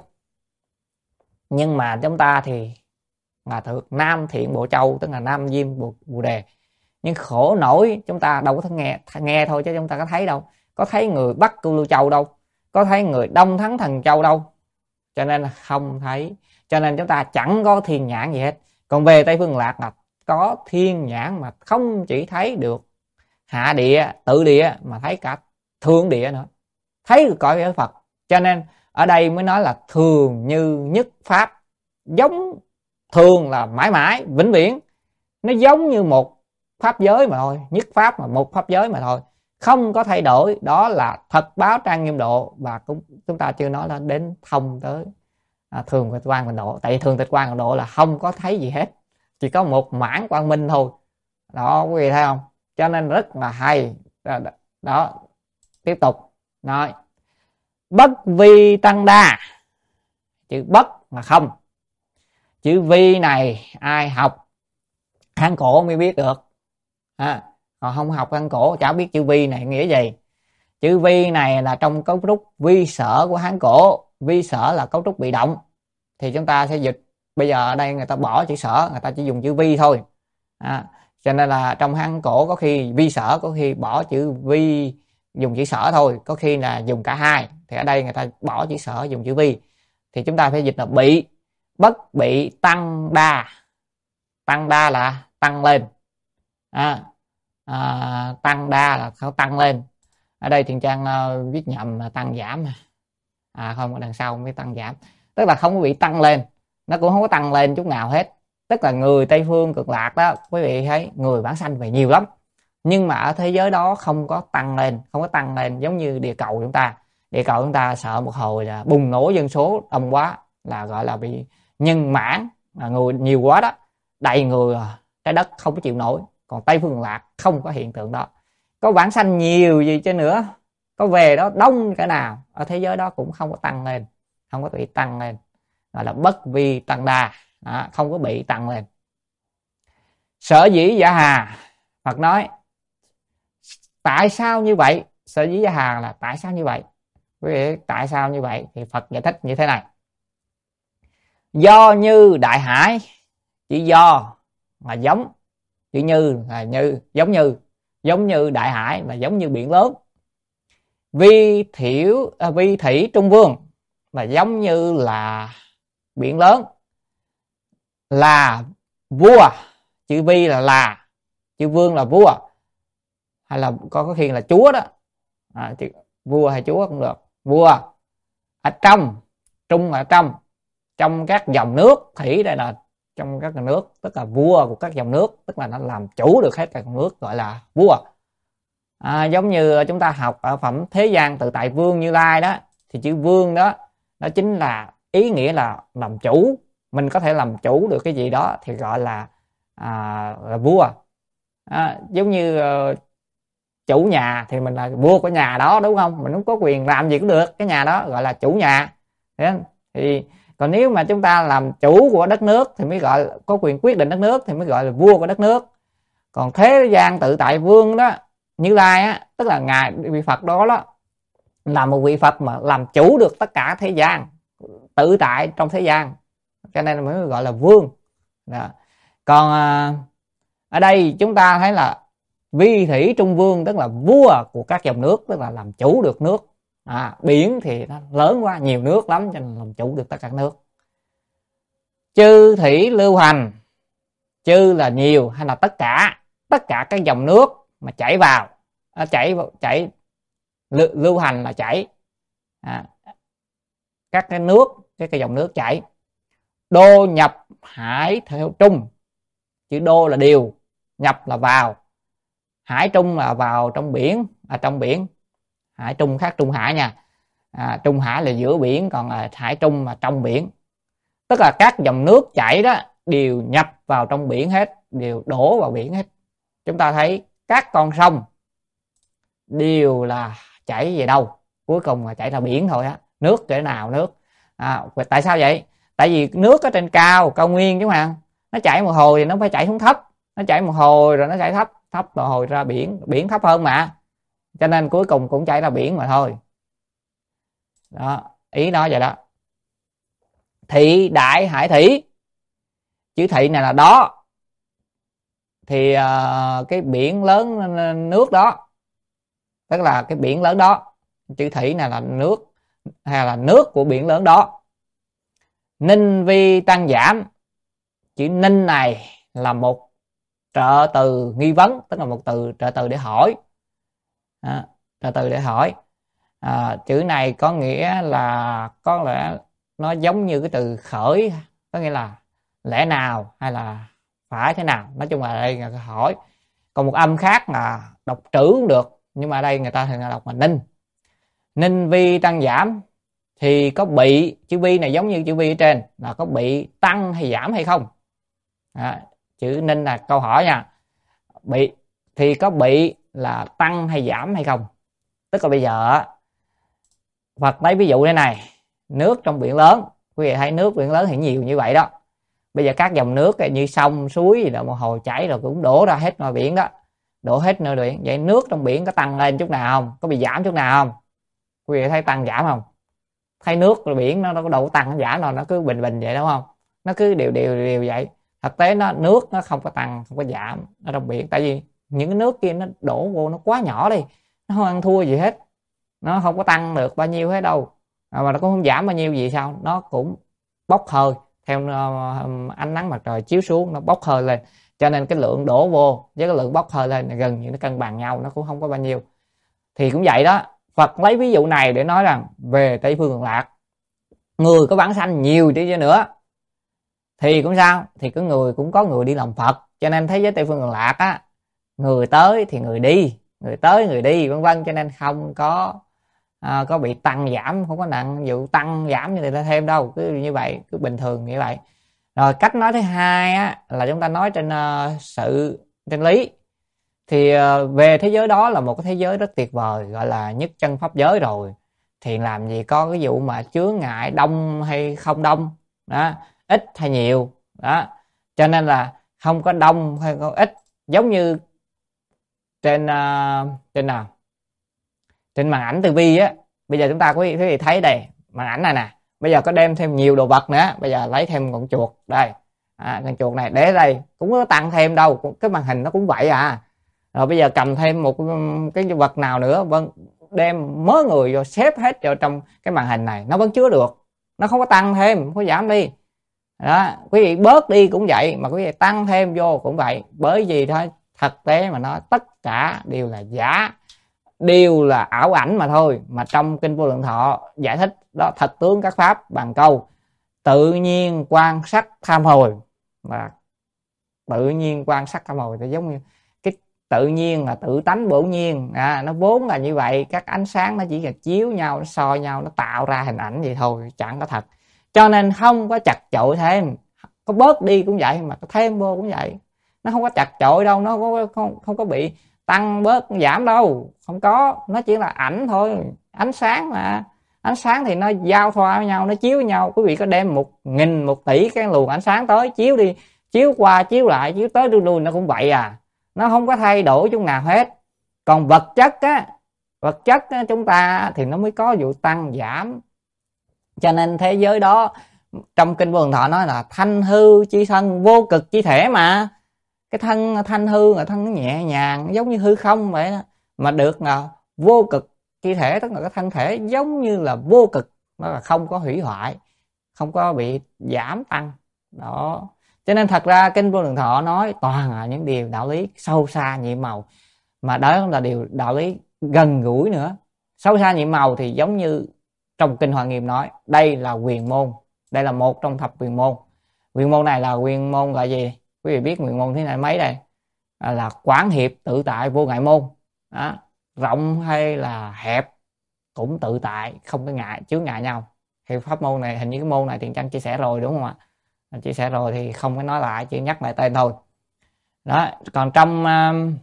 nhưng mà chúng ta thì là thuộc Nam Thiện Bộ Châu, tức là Nam Diêm Bồ, Bồ Đề. Nhưng khổ nổi chúng ta đâu có nghe, nghe thôi chứ chúng ta có thấy đâu, có thấy người Bắc Cưu Lô Châu đâu, có thấy người Đông Thắng Thần Châu đâu, cho nên là không thấy, cho nên chúng ta chẳng có thiên nhãn gì hết. Còn về Tây Phương Lạc là có thiên nhãn, mà không chỉ thấy được hạ địa, tự địa, mà thấy cả thượng địa nữa, thấy được cõi Phật. Cho nên ở đây mới nói là thường như nhất pháp, giống thường là mãi mãi vĩnh viễn, nó giống như một pháp giới mà thôi, nhất pháp mà một pháp giới mà thôi, không có thay đổi. Đó là thật báo trang nghiêm độ, và cũng chúng ta chưa nói là đến thông tới à, thường tịch quan tịnh độ. Tại vì thường tịch quan tịnh độ là không có thấy gì hết, chỉ có một mãn quang minh thôi đó, quý vị thấy không? Cho nên rất là hay đó, đó. Tiếp tục nói bất vi tăng đa, chữ bất mà không, chữ vi này ai học Hán cổ mới biết được, à, còn không học Hán cổ chả biết chữ vi này nghĩa gì. Chữ vi này là trong cấu trúc vi sở của Hán cổ. Vi sở là cấu trúc bị động, thì chúng ta sẽ dịch. Bây giờ ở đây người ta bỏ chữ sở, người ta chỉ dùng chữ vi thôi, à, cho nên là trong Hán cổ có khi vi sở, có khi bỏ chữ vi dùng chữ sở thôi, có khi là dùng cả hai. Thì ở đây người ta bỏ chữ sở dùng chữ vi, thì chúng ta phải dịch là bị. bất bị tăng đa. Tăng đa là tăng lên, à, à, tăng đa là không tăng lên. Ở đây Thiện Trang uh, viết nhầm là tăng giảm, à không, ở đằng sau mới tăng giảm, tức là không có bị tăng lên, nó cũng không có tăng lên chút nào hết. Tức là người Tây phương cực lạc đó, quý vị thấy người vãng sanh về nhiều lắm, nhưng mà ở thế giới đó không có tăng lên, không có tăng lên giống như địa cầu chúng ta. Địa cầu chúng ta sợ một hồi là bùng nổ dân số đông quá, là gọi là bị nhân mãn, là người nhiều quá đó, đầy người, trái đất không có chịu nổi. Còn Tây phương cực lạc không có hiện tượng đó, có vãng sanh nhiều gì chứ nữa, có về đó đông cái nào, ở thế giới đó cũng không có tăng lên, không có bị tăng lên, gọi là bất vi tăng đa, đó, không có bị tăng lên. Sở dĩ giả hà, Phật nói tại sao như vậy? Sở dĩ giả hà là tại sao như vậy? Quý vị tại sao như vậy thì Phật giải thích như thế này: do như đại hải, chỉ do mà giống, chữ như là như, giống như, giống như đại hải là giống như biển lớn. Vi thiểu à, vi thủy trung vương là giống như là biển lớn, là vua, chữ vi là là, chữ vương là vua, hay là có có khi là chúa đó, à, chữ vua hay chúa cũng được. Vua ở trong, trung ở trong, trong các dòng nước. Thủy đây là trong các dòng nước, tức là vua của các dòng nước, tức là nó làm chủ được hết các dòng nước, gọi là vua. À, giống như chúng ta học ở phẩm Thế gian tự tại vương Như Lai đó, thì chữ vương đó nó chính là ý nghĩa là làm chủ. Mình có thể làm chủ được cái gì đó thì gọi là, à, là vua. À, giống như uh, chủ nhà thì mình là vua của nhà đó, đúng không? Mình không có quyền làm gì cũng được, cái nhà đó gọi là chủ nhà. Thì còn nếu mà chúng ta làm chủ của đất nước thì mới gọi là có quyền quyết định đất nước, thì mới gọi là vua của đất nước. Còn Thế gian tự tại vương đó, Như Lai á, tức là ngài vị Phật đó đó là một vị Phật mà làm chủ được tất cả thế gian, tự tại trong thế gian, cho nên mới gọi là vương đó. Còn à, ở đây chúng ta thấy là vi thủy trung vương, tức là vua của các dòng nước, tức là làm chủ được nước. À, biển thì nó lớn quá, nhiều nước lắm cho nên làm chủ được tất cả các nước. Chư thủy lưu hành, chư là nhiều hay là tất cả, tất cả các dòng nước mà chảy vào, à, chảy chảy lưu, lưu hành là chảy, à, các cái nước, cái cái dòng nước chảy. Đô nhập hải theo trung, chữ đô là điều, nhập là vào, hải trung là vào trong biển, à, trong biển. Hải trung khác trung hải nha, à, trung hải là giữa biển, còn à, hải trung là trong biển. Tức là các dòng nước chảy đó đều nhập vào trong biển hết, đều đổ vào biển hết. Chúng ta thấy các con sông đều là chảy về đâu? Cuối cùng là chảy ra biển thôi á. Nước cỡ nào nước? À, tại sao vậy? Tại vì nước ở trên cao, cao nguyên chứ mà, nó chảy một hồi thì nó phải chảy xuống thấp, nó chảy một hồi rồi nó chảy thấp, thấp rồi hồi ra biển, biển thấp hơn mà, cho nên cuối cùng cũng chảy ra biển mà thôi. Đó, ý nó vậy đó. Thị đại hải thủy, chữ thị này là đó, thì uh, cái biển lớn nước đó, tức là cái biển lớn đó. Chữ thủy này là nước, hay là nước của biển lớn đó. Ninh vi tăng giảm, chữ ninh này là một trợ từ nghi vấn, tức là một từ trợ từ để hỏi, à, trợ từ để hỏi. À, chữ này có nghĩa là có lẽ nó giống như cái từ khởi, có nghĩa là lẽ nào hay là phải thế nào, nói chung là đây là hỏi. Còn một âm khác là đọc trữ cũng được, nhưng mà đây người ta thường đọc là ninh. Ninh vi tăng giảm thì có bị, chữ vi này giống như chữ vi ở trên, là có bị tăng hay giảm hay không. À, chữ ninh là câu hỏi nha. Bị thì có bị là tăng hay giảm hay không. Tức là bây giờ Phật lấy ví dụ thế này, nước trong biển lớn, quý vị thấy nước biển lớn thì nhiều như vậy đó. Bây giờ các dòng nước như sông suối gì đó một hồi chảy rồi cũng đổ ra hết ngoài biển đó, đổ hết nơi biển. Vậy nước trong biển có tăng lên chút nào không, có bị giảm chút nào không? Quý vị thấy tăng giảm không? Thấy nước biển nó có đâu có tăng giảm đâu, nó cứ bình bình vậy đúng không? Nó cứ đều đều đều vậy. Thực tế nó nước nó không có tăng không có giảm ở trong biển, tại vì những cái nước kia nó đổ vô nó quá nhỏ đi, nó không ăn thua gì hết, nó không có tăng được bao nhiêu hết đâu, à, mà nó cũng không giảm bao nhiêu gì sao, nó cũng bốc hơi. theo uh, ánh nắng mặt trời chiếu xuống nó bốc hơi lên, cho nên cái lượng đổ vô với cái lượng bốc hơi lên là gần như nó cân bằng nhau, nó cũng không có bao nhiêu. Thì cũng vậy đó, Phật lấy ví dụ này để nói rằng về Tây Phương Cực Lạc, người có bản sanh nhiều đi nữa thì cũng sao, thì có người cũng có người đi làm Phật, cho nên thế giới Tây Phương Cực Lạc á, người tới thì người đi, người tới người đi vân vân, cho nên không có à, có bị tăng giảm, không có nặng vụ tăng giảm như người ta thêm đâu, cứ như vậy, cứ bình thường như vậy. Rồi cách nói thứ hai á, là chúng ta nói trên uh, sự trên lý, thì uh, về thế giới đó là một cái thế giới rất tuyệt vời, gọi là nhất chân pháp giới rồi, thì làm gì có cái vụ mà chướng ngại đông hay không đông đó, ít hay nhiều đó, cho nên là không có đông hay có ít. Giống như trên uh, trên nào trên màn ảnh tivi á, bây giờ chúng ta quý vị thấy đây màn ảnh này nè, bây giờ có đem thêm nhiều đồ vật nữa, bây giờ lấy thêm con chuột đây, à, con chuột này để đây cũng có tăng thêm đâu, cái màn hình nó cũng vậy à. Rồi bây giờ cầm thêm một cái vật nào nữa, vâng, đem mớ người vô xếp hết vào trong cái màn hình này, nó vẫn chứa được, nó không có tăng thêm, không có giảm đi đó. Quý vị bớt đi cũng vậy, mà quý vị tăng thêm vô cũng vậy, bởi vì thôi thực tế mà nói tất cả đều là giả, đều là ảo ảnh mà thôi. Mà trong kinh Vô Lượng Thọ giải thích đó, thật tướng các pháp bằng câu tự nhiên quan sát tham hồi, và tự nhiên quan sát tham hồi thì giống như cái tự nhiên là tự tánh bổn nhiên, à, nó vốn là như vậy, các ánh sáng nó chỉ là chiếu nhau, nó soi nhau, nó tạo ra hình ảnh vậy thôi, chẳng có thật, cho nên không có chặt chội thêm, có bớt đi cũng vậy, mà có thêm vô cũng vậy, nó không có chặt chội đâu, nó không, không, không có bị tăng bớt giảm đâu, không có, nó chỉ là ảnh thôi, ánh sáng mà, ánh sáng thì nó giao thoa với nhau, nó chiếu với nhau. Quý vị có đem một nghìn một tỷ cái luồng ánh sáng tới chiếu đi, chiếu qua chiếu lại, chiếu tới đuôi đuôi, nó cũng vậy à, nó không có thay đổi chút nào hết. Còn vật chất á, vật chất á, chúng ta thì nó mới có vụ tăng giảm, cho nên thế giới đó trong kinh Vô Lượng Thọ nói là thanh hư chi thân vô cực chi thể, mà cái thân thanh hư là thân nó nhẹ nhàng giống như hư không vậy đó, mà được là vô cực chi thể, tức là cái thân thể giống như là vô cực, nó là không có hủy hoại, không có bị giảm tăng đó. Cho nên thật ra kinh Vô Lượng Thọ nói toàn là những điều đạo lý sâu xa nhiệm màu, mà đó là điều đạo lý gần gũi nữa. Sâu xa nhiệm màu thì giống như trong kinh Hoa Nghiêm nói, đây là quyền môn, đây là một trong thập quyền môn. Quyền môn này là quyền môn gọi gì? Quý vị biết quyền môn thế này mấy đây? À, là quán hiệp tự tại vô ngại môn đó. Rộng hay là hẹp cũng tự tại, không có ngại chướng ngại nhau. Thì pháp môn này, hình như cái môn này Thiện Trăng chia sẻ rồi đúng không ạ? Chia sẻ rồi thì không có nói lại, chỉ nhắc lại tên thôi đó. Còn trong uh,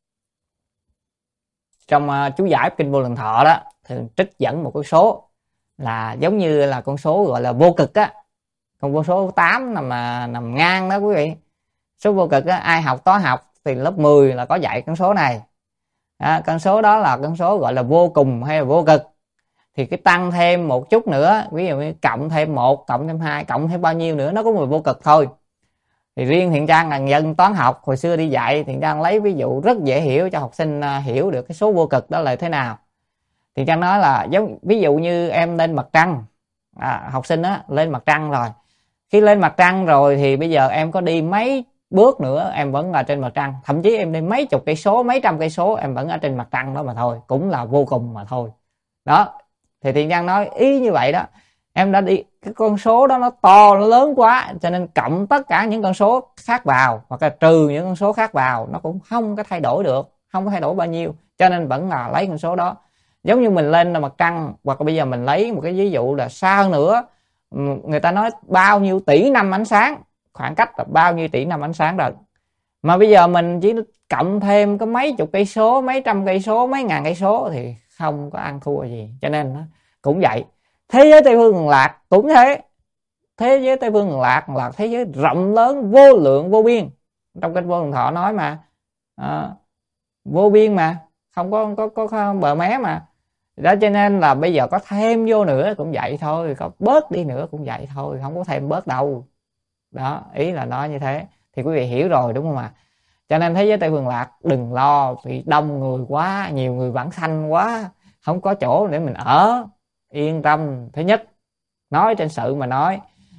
trong uh, chú giải kinh Vô Lượng Thọ đó thì trích dẫn một con số là giống như là con số gọi là vô cực á, con con số tám nằm mà nằm ngang đó quý vị. Số vô cực á, ai học toán học thì lớp mười là có dạy con số này đó, con số đó là con số gọi là vô cùng hay là vô cực. Thì cái tăng thêm một chút nữa, ví dụ như cộng thêm một, cộng thêm hai, cộng thêm bao nhiêu nữa, nó có mười vô cực thôi. Thì riêng Thiện Trang là dân toán học hồi xưa đi dạy, Thiện Trang lấy ví dụ rất dễ hiểu cho học sinh hiểu được cái số vô cực đó là thế nào. Thiện Trang nói là giống ví dụ như em lên mặt trăng, à, học sinh á lên mặt trăng rồi, khi lên mặt trăng rồi thì bây giờ em có đi mấy bước nữa em vẫn là trên mặt trăng, thậm chí em đi mấy chục cây số, mấy trăm cây số em vẫn ở trên mặt trăng đó mà thôi, cũng là vô cùng mà thôi đó. Thì Thiện Trang nói ý như vậy đó, em đã đi cái con số đó nó to, nó lớn quá, cho nên cộng tất cả những con số khác vào hoặc là trừ những con số khác vào, nó cũng không có thay đổi được, không có thay đổi bao nhiêu, cho nên vẫn là lấy con số đó. Giống như mình lên mặt trăng, hoặc là bây giờ mình lấy một cái ví dụ là xa hơn nữa, người ta nói bao nhiêu tỷ năm ánh sáng, khoảng cách là bao nhiêu tỷ năm ánh sáng rồi, mà bây giờ mình chỉ cộng thêm có mấy chục cây số, mấy trăm cây số, mấy ngàn cây số thì không có ăn thua gì. Cho nên nó cũng vậy, thế giới Tây Phương Cực Lạc cũng thế, thế giới Tây Phương Cực Lạc là thế giới rộng lớn vô lượng vô biên, trong kinh Vô Lượng Thọ nói mà, à, vô biên mà không có, có, có, có bờ mé mà đó. Cho nên là bây giờ có thêm vô nữa cũng vậy thôi, có bớt đi nữa cũng vậy thôi, không có thêm bớt đâu đó, ý là nói như thế thì quý vị hiểu rồi đúng không ạ? Cho nên thế giới Tây Phương Lạc đừng lo vì đông người quá, nhiều người vãng sanh quá, không có chỗ để mình ở, yên tâm. Thứ nhất, nói trên sự mà nói,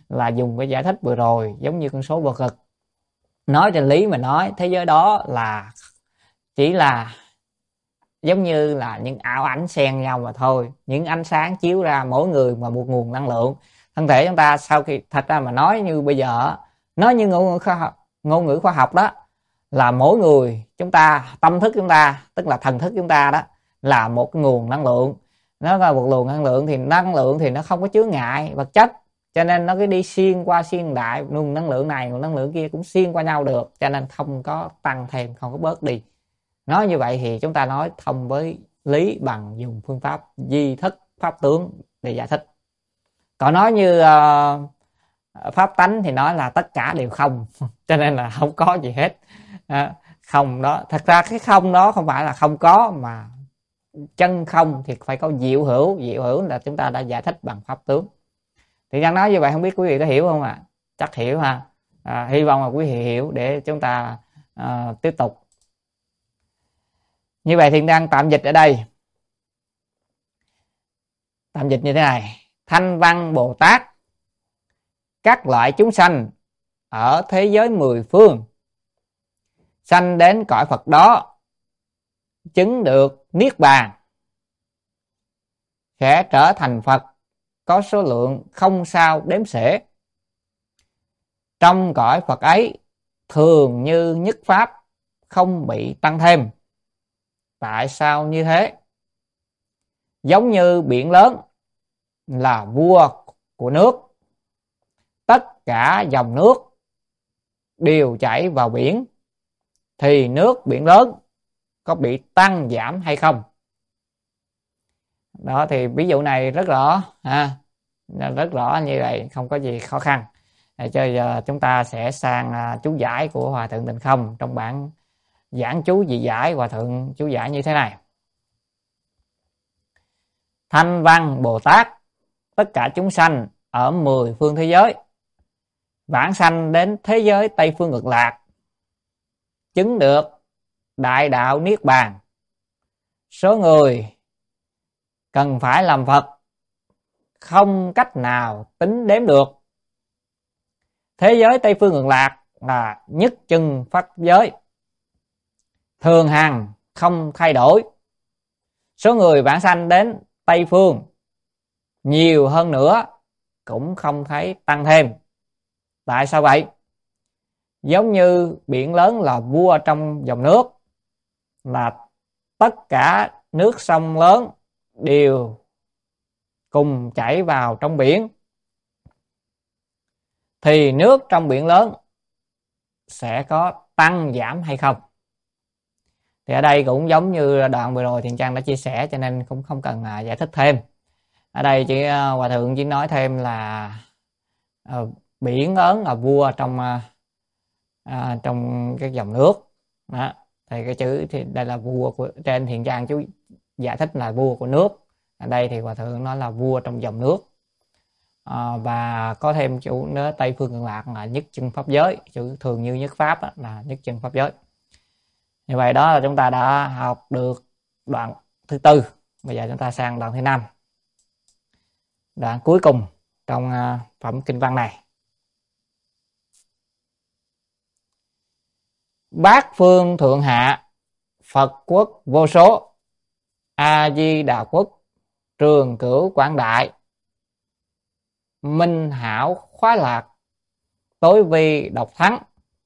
là dùng cái giải thích vừa rồi giống như con số vô cực. Nói trên lý mà nói, thế giới đó là chỉ là giống như là những ảo ảnh xen nhau mà thôi, những ánh sáng chiếu ra mỗi người mà một nguồn năng lượng. Thân thể chúng ta sau khi thật ra mà nói như bây giờ, nói như ngôn ngữ khoa học, ngôn ngữ khoa học đó, là mỗi người chúng ta, tâm thức chúng ta, tức là thần thức chúng ta đó, là một cái nguồn năng lượng. Nó là một nguồn năng lượng, thì năng lượng thì nó không có chướng ngại vật chất, cho nên nó cứ đi xuyên qua xuyên lại, nguồn năng lượng này nguồn năng lượng kia cũng xuyên qua nhau được, cho nên không có tăng thêm, không có bớt đi. Nói như vậy thì chúng ta nói thông với lý bằng dùng phương pháp di thức pháp tướng để giải thích. Còn nói như uh, pháp tánh thì nói là tất cả đều không, cho nên là không có gì hết. À, không đó, thật ra cái không đó không phải là không có, mà chân không thì phải có diệu hữu. Diệu hữu là chúng ta đã giải thích bằng pháp tướng. Thì Giang nói như vậy không biết quý vị có hiểu không ạ? À? Chắc hiểu ha. À, hy vọng là quý vị hiểu để chúng ta uh, tiếp tục. Như vậy thì đang tạm dịch ở đây. Tạm dịch như thế này: Thanh Văn Bồ Tát, các loại chúng sanh ở thế giới mười phương, sanh đến cõi Phật đó, chứng được Niết Bàn, sẽ trở thành Phật, có số lượng không sao đếm xuể. Trong cõi Phật ấy, thường như nhất pháp, không bị tăng thêm. Tại sao như thế? Giống như biển lớn là vua của nước, tất cả dòng nước đều chảy vào biển, thì nước biển lớn có bị tăng giảm hay không? Đó, thì ví dụ này rất rõ ha, rất rõ như vậy, không có gì khó khăn. Để cho giờ chúng ta sẽ sang chú giải của Hòa Thượng Tịnh Không. Trong bản giảng chú dị giải, Hòa Thượng chú giải như thế này: Thanh Văn Bồ Tát, tất cả chúng sanh ở mười phương thế giới, vãng sanh đến thế giới Tây Phương Cực Lạc, chứng được đại đạo Niết Bàn. Số người cần phải làm Phật không cách nào tính đếm được. Thế giới Tây Phương Cực Lạc là nhất chân pháp giới, thường hằng không thay đổi. Số người vãng sanh đến Tây Phương nhiều hơn nữa cũng không thấy tăng thêm. Tại sao vậy? Giống như biển lớn là vua trong dòng nước, là tất cả nước sông lớn đều cùng chảy vào trong biển, thì nước trong biển lớn sẽ có tăng giảm hay không? Thì ở đây cũng giống như đoạn vừa rồi Thiện Trang đã chia sẻ, cho nên cũng không cần giải thích thêm. Ở đây chỉ Hòa Thượng chỉ nói thêm là uh, biển lớn là vua trong uh, uh, trong cái dòng nước đó. Thì cái chữ thì đây là vua của, trên Thiện Trang chú giải thích là vua của nước, ở đây thì Hòa Thượng nói là vua trong dòng nước. À, và có thêm chữ nữa Tây Phương Cực Lạc là nhất chân pháp giới, chữ thường như nhất pháp đó, là nhất chân pháp giới. Như vậy đó là chúng ta đã học được đoạn thứ tư. Bây giờ chúng ta sang đoạn thứ năm, đoạn cuối cùng trong uh, phẩm kinh văn này. Bát phương thượng hạ, Phật quốc vô số, A Di Đà quốc, trường cửu quảng đại, minh hảo khoái lạc, tối vi độc thắng,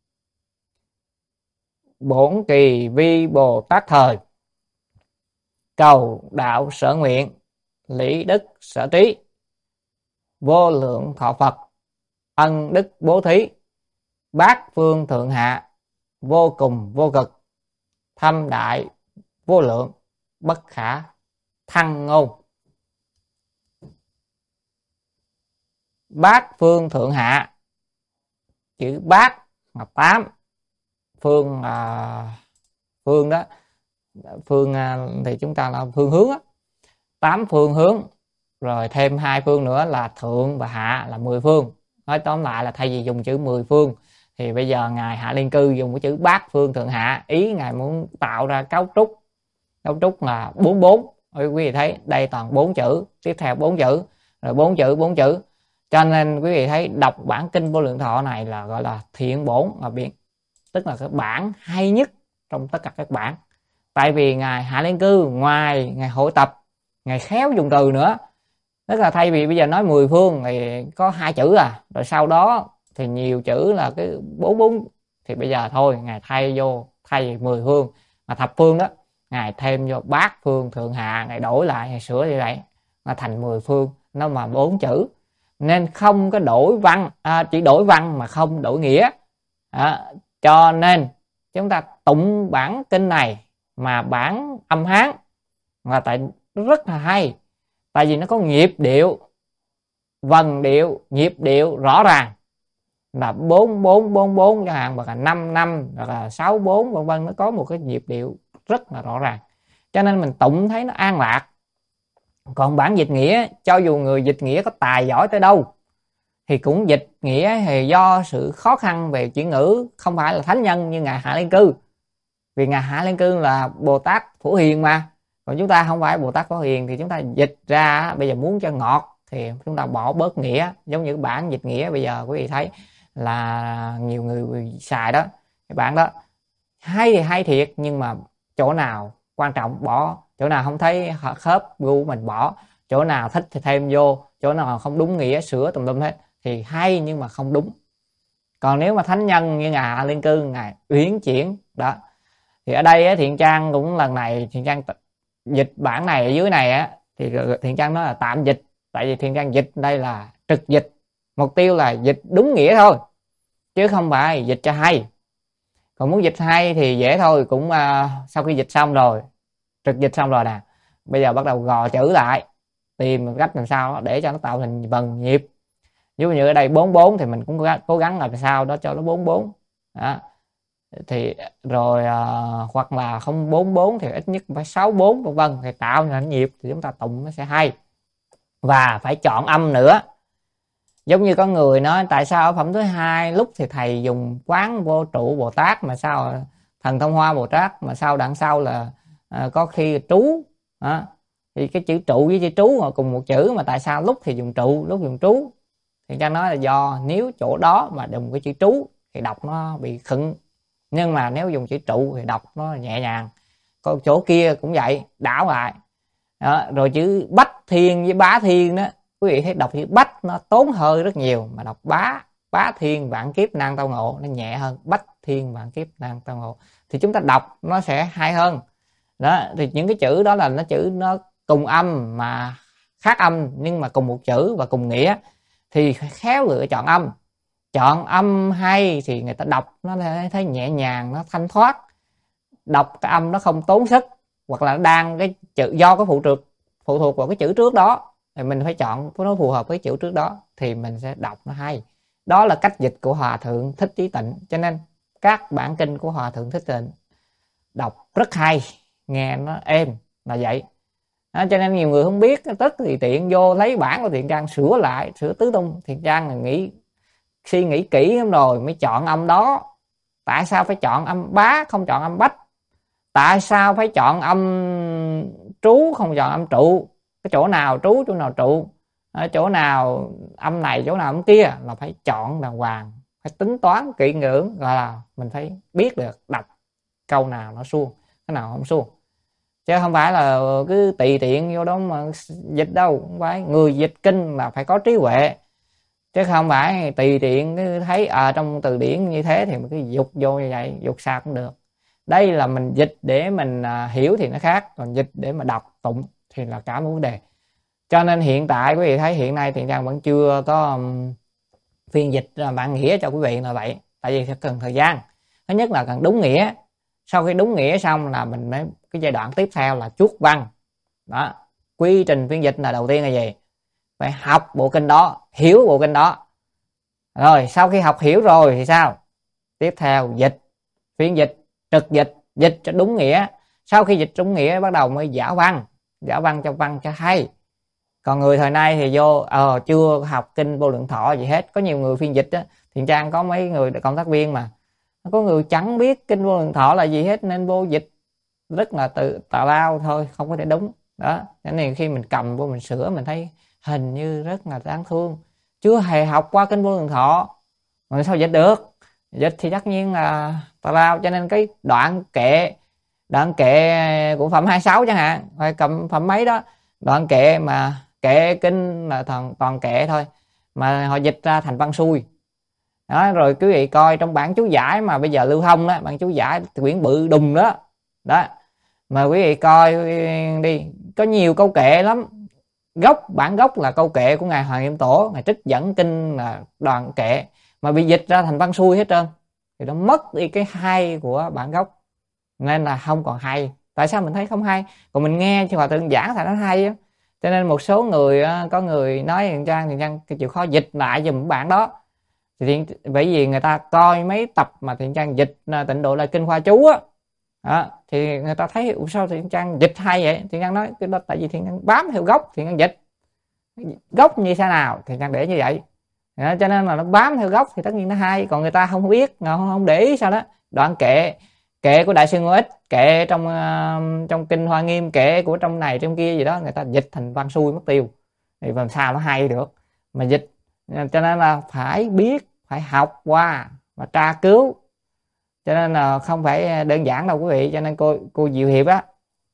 bổn kỳ vi Bồ Tát thời, cầu đạo sở nguyện, lý đức sở trí, vô lượng thọ Phật, ân đức bố thí, bát phương thượng hạ, vô cùng vô cực, thâm đại vô lượng, bất khả thăng ngôn. Bát phương thượng hạ, chữ bát là tám, phương à, phương đó, phương à, thì chúng ta là phương hướng á, tám phương hướng, rồi thêm hai phương nữa là thượng và hạ là mười phương. Nói tóm lại là thay vì dùng chữ mười phương thì bây giờ ngài Hạ Liên Cư dùng cái chữ bát phương thượng hạ, ý ngài muốn tạo ra cấu trúc, cấu trúc là bốn bốn. Quý vị thấy đây toàn bốn chữ, tiếp theo bốn chữ, rồi bốn chữ bốn chữ, Cho nên quý vị thấy đọc bản kinh Vô Lượng Thọ này là gọi là thiện bổn, là biện, tức là cái bản hay nhất trong tất cả các bản. Tại vì ngài Hạ Liên Cư ngoài ngài hội tập, ngài khéo dùng từ nữa, tức là thay vì bây giờ nói mười phương thì có hai chữ à, rồi sau đó thì nhiều chữ là cái bốn bốn, thì bây giờ thôi ngài thay vô, thay mười phương mà thập phương đó, ngài thêm vô bát phương thượng hạ, ngài đổi lại, ngài sửa như vậy là thành mười phương, nó mà bốn chữ, nên không có đổi văn, à, chỉ đổi văn mà không đổi nghĩa. À, cho nên chúng ta tụng bản kinh này mà bản âm Hán là tại rất là hay, tại vì nó có nhịp điệu, vần điệu, nhịp điệu rõ ràng, là bốn bốn bốn bốn chẳng hạn, hoặc là năm năm, hoặc là sáu bốn vân vân, nó có một cái nhịp điệu rất là rõ ràng, cho nên mình tụng thấy nó an lạc. Còn bản dịch nghĩa, cho dù người dịch nghĩa có tài giỏi tới đâu thì cũng dịch nghĩa thì do sự khó khăn về chữ ngữ, không phải là thánh nhân như ngài Hạ Liên Cư, vì ngài Hạ Liên Cư là Bồ Tát Phổ Hiền mà, còn chúng ta không phải Bồ Tát Phổ Hiền, thì chúng ta dịch ra bây giờ muốn cho ngọt thì chúng ta bỏ bớt nghĩa, giống như bản dịch nghĩa bây giờ quý vị thấy là nhiều người xài đó, cái bản đó hay thì hay thiệt, nhưng mà chỗ nào quan trọng bỏ, chỗ nào không thấy khớp gu mình bỏ, chỗ nào thích thì thêm vô, chỗ nào không đúng nghĩa sửa tùm lum hết, thì hay nhưng mà không đúng. Còn nếu mà thánh nhân như ngài Hạ Liên Cư, ngài uyển chuyển đó, thì ở đây á, Thiện Trang cũng lần này Thiện Trang dịch bản này ở dưới này á, thì Thiện Trang nói là tạm dịch, tại vì Thiện Trang dịch đây là trực dịch, mục tiêu là dịch đúng nghĩa thôi, chứ không phải dịch cho hay. Còn muốn dịch hay thì dễ thôi, cũng uh, sau khi dịch xong rồi, trực dịch xong rồi nè, bây giờ bắt đầu gò chữ lại, tìm cách làm sao để cho nó tạo thành vần nhịp. Ví dụ như ở đây bốn bốn thì mình cũng cố gắng làm sao đó cho nó bốn bốn đó. Thì rồi uh, hoặc là không bốn bốn thì ít nhất phải sáu bốn vân vân, thì tạo thành nhịp thì chúng ta tụng nó sẽ hay. Và phải chọn âm nữa. Giống như có người nói tại sao ở phẩm thứ hai lúc thì thầy dùng Quán Vô Trụ Bồ Tát, mà sao Thần Thông Hoa Bồ Tát, mà sao đằng sau là à, có khi trú à, thì cái chữ trụ với chữ trú mà cùng một chữ, mà tại sao lúc thì dùng trụ lúc dùng trú? Thì cha nói là do nếu chỗ đó mà dùng cái chữ trú thì đọc nó bị khựng, nhưng mà nếu dùng chữ trụ thì đọc nó nhẹ nhàng. Còn chỗ kia cũng vậy, đảo lại đó. Rồi chữ Bách Thiên với Bá Thiên đó, quý vị thấy đọc chữ Bách nó tốn hơi rất nhiều, mà đọc Bá Bá Thiên Vạn Kiếp Nan Tao Ngộ nó nhẹ hơn Bách Thiên Vạn Kiếp Nan Tao Ngộ, thì chúng ta đọc nó sẽ hay hơn đó. Thì những cái chữ đó là nó chữ nó cùng âm mà khác âm, nhưng mà cùng một chữ và cùng nghĩa, thì khéo lựa chọn âm. Chọn âm hay thì người ta đọc nó thấy nhẹ nhàng, nó thanh thoát, đọc cái âm nó không tốn sức, hoặc là nó đang cái chữ do cái phụ thuộc phụ thuộc vào cái chữ trước đó, thì mình phải chọn nó phù hợp với chữ trước đó thì mình sẽ đọc nó hay. Đó là cách dịch của Hòa Thượng Thích Trí Tịnh. Cho nên các bản kinh của Hòa Thượng Thích Tịnh đọc rất hay, nghe nó êm là vậy đó. Cho nên nhiều người không biết, tức thì tiện vô lấy bản của Thiện Trang sửa lại, sửa tứ tung. Thiện Trang là nghĩ suy nghĩ kỹ lắm rồi mới chọn âm đó. Tại sao phải chọn âm Bá không chọn âm Bách? Tại sao phải chọn âm trú không chọn âm trụ? Cái chỗ nào trú chỗ nào trụ, ở chỗ nào âm này chỗ nào âm kia là phải chọn đàng hoàng, phải tính toán kỹ lưỡng, gọi là mình phải biết được đọc câu nào nó suông, cái nào không suông, chứ không phải là cứ tùy tiện vô đó mà dịch đâu. Không phải, người dịch kinh là phải có trí huệ, chứ không phải tùy tiện cứ thấy à, trong từ điển như thế thì mình cứ dục vô như vậy, dục sao cũng được. Đây là mình dịch để mình à, hiểu thì nó khác, còn dịch để mà đọc tụng thì là cả một vấn đề. Cho nên hiện tại quý vị thấy hiện nay Thiện Trang vẫn chưa có um, phiên dịch bản nghĩa cho quý vị là vậy, tại vì cần thời gian. Thứ nhất là cần đúng nghĩa, sau khi đúng nghĩa xong là mình mới cái giai đoạn tiếp theo là chuốt văn đó. Quy trình phiên dịch là đầu tiên là gì? Phải học bộ kinh đó, hiểu bộ kinh đó, rồi sau khi học hiểu rồi thì sao? Tiếp theo dịch, phiên dịch, trực dịch, dịch cho đúng nghĩa. Sau khi dịch đúng nghĩa bắt đầu mới giả văn, giả văn cho văn cho hay. Còn người thời nay thì vô ờ chưa học kinh Vô Lượng Thọ gì hết. Có nhiều người phiên dịch á, Thiện Trang có mấy người cộng tác viên mà có người chẳng biết kinh Vô Lượng Thọ là gì hết, nên vô dịch rất là tự tào lao thôi, không có thể đúng đó. Cho nên khi mình cầm vô mình sửa mình thấy hình như rất là đáng thương, chưa hề học qua kinh Vô Lượng Thọ, mà sao dịch được? Dịch thì tất nhiên là tào lao. Cho nên cái đoạn kệ đoạn kệ của phẩm hai mươi sáu chẳng hạn, phải cầm phẩm mấy đó, đoạn kệ mà kệ kinh là toàn toàn kệ thôi mà họ dịch ra thành văn xuôi đó. Rồi quý vị coi trong bản chú giải mà bây giờ lưu thông đó, bản chú giải quyển bự đùng đó đó, mà quý vị coi đi, có nhiều câu kệ lắm. Gốc bản gốc là câu kệ của ngài Hoàng Nghiêm Tổ, ngài trích dẫn kinh là đoạn kệ mà bị dịch ra thành văn xuôi hết trơn, thì nó mất đi cái hay của bản gốc, nên là không còn hay. Tại sao mình thấy không hay? Còn mình nghe cho hòa thượng giảng thì nó hay á. Cho nên một số người, có người nói Thiện Trang Thiện Trang chịu khó dịch lại giùm bản đó, thì bởi vì người ta coi mấy tập mà Thiện Trang dịch Tịnh Độ Là Kinh Khoa Chú á, đó, thì người ta thấy sao Thiện Trang dịch hay vậy. Thiện Trang nói cái đó tại vì Thiện Trang bám theo gốc, Thiện Trang dịch gốc như thế nào Thiện Trang để như vậy đó, cho nên là nó bám theo gốc thì tất nhiên nó hay. Còn người ta không biết, không, không để ý sao đó. Đoạn kệ kệ của Đại sư Ngô Ích, kệ trong uh, trong kinh Hoa Nghiêm, kệ của trong này trong kia gì đó, người ta dịch thành văn xuôi mất tiêu, thì làm sao nó hay được mà dịch. Cho nên là phải biết, phải học qua và tra cứu, cho nên là không phải đơn giản đâu quý vị. Cho nên cô cô Diệu Hiệp á,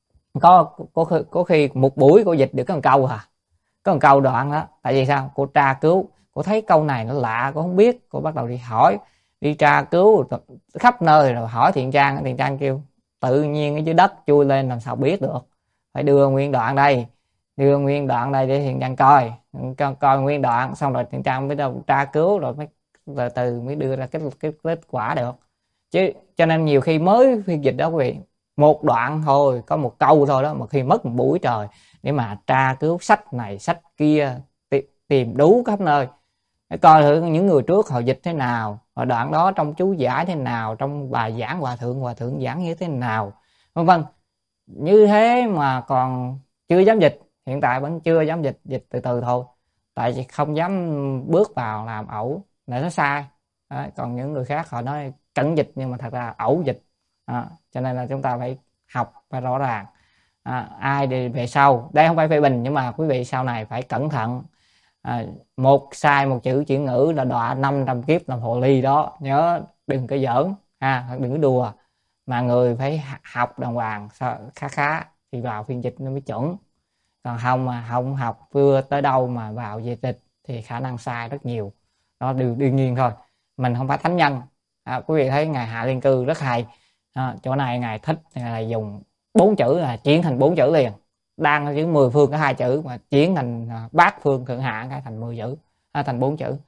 có có có khi một buổi cô dịch được có một câu à, có một câu đoạn đó. Tại vì sao? Cô tra cứu, cô thấy câu này nó lạ, cô không biết, cô bắt đầu đi hỏi, đi tra cứu khắp nơi rồi hỏi Thiện Trang. Thiện Trang kêu tự nhiên ở dưới đất chui lên làm sao biết được, phải đưa nguyên đoạn đây, đưa nguyên đoạn đây để Thiện Trang coi, coi, coi nguyên đoạn xong rồi Thiện Trang mới đâu tra cứu rồi mới từ từ mới đưa ra cái, cái kết quả được chứ. Cho nên nhiều khi mới phiên dịch đó quý vị, một đoạn thôi, có một câu thôi đó, mà khi mất một buổi trời để mà tra cứu sách này sách kia, tìm đủ khắp nơi để coi thử những người trước họ dịch thế nào, và đoạn đó trong chú giải thế nào, trong bài giảng hòa thượng hòa thượng giảng như thế nào, vân vân. Như thế mà còn chưa dám dịch, hiện tại vẫn chưa dám dịch, dịch từ từ thôi, tại vì không dám bước vào làm ẩu để nó sai. Đó, còn những người khác họ nói cẩn dịch nhưng mà thật ra ẩu dịch. Đó, cho nên là chúng ta phải học phải rõ ràng. À, ai đi về sau, đây không phải phê bình nhưng mà quý vị sau này phải cẩn thận. À, một sai một chữ chuyển ngữ là đọa năm trăm kiếp làm hồ ly đó, nhớ đừng có giỡn ha, đừng có đùa, mà người phải học đàng hoàng khá khá thì vào phiên dịch nó mới chuẩn. Còn không mà không học vừa tới đâu mà vào về dịch thì khả năng sai rất nhiều, đó đương, đương nhiên thôi. Mình không phải thánh nhân. À, quý vị thấy ngài Hạ Liên Cư rất hay. À, chỗ này ngài thích là dùng bốn chữ là chuyển thành bốn chữ liền, đang chữ mười phương có hai chữ mà chuyển thành bát phương thượng hạ cái thành mười chữ, à, thành bốn chữ.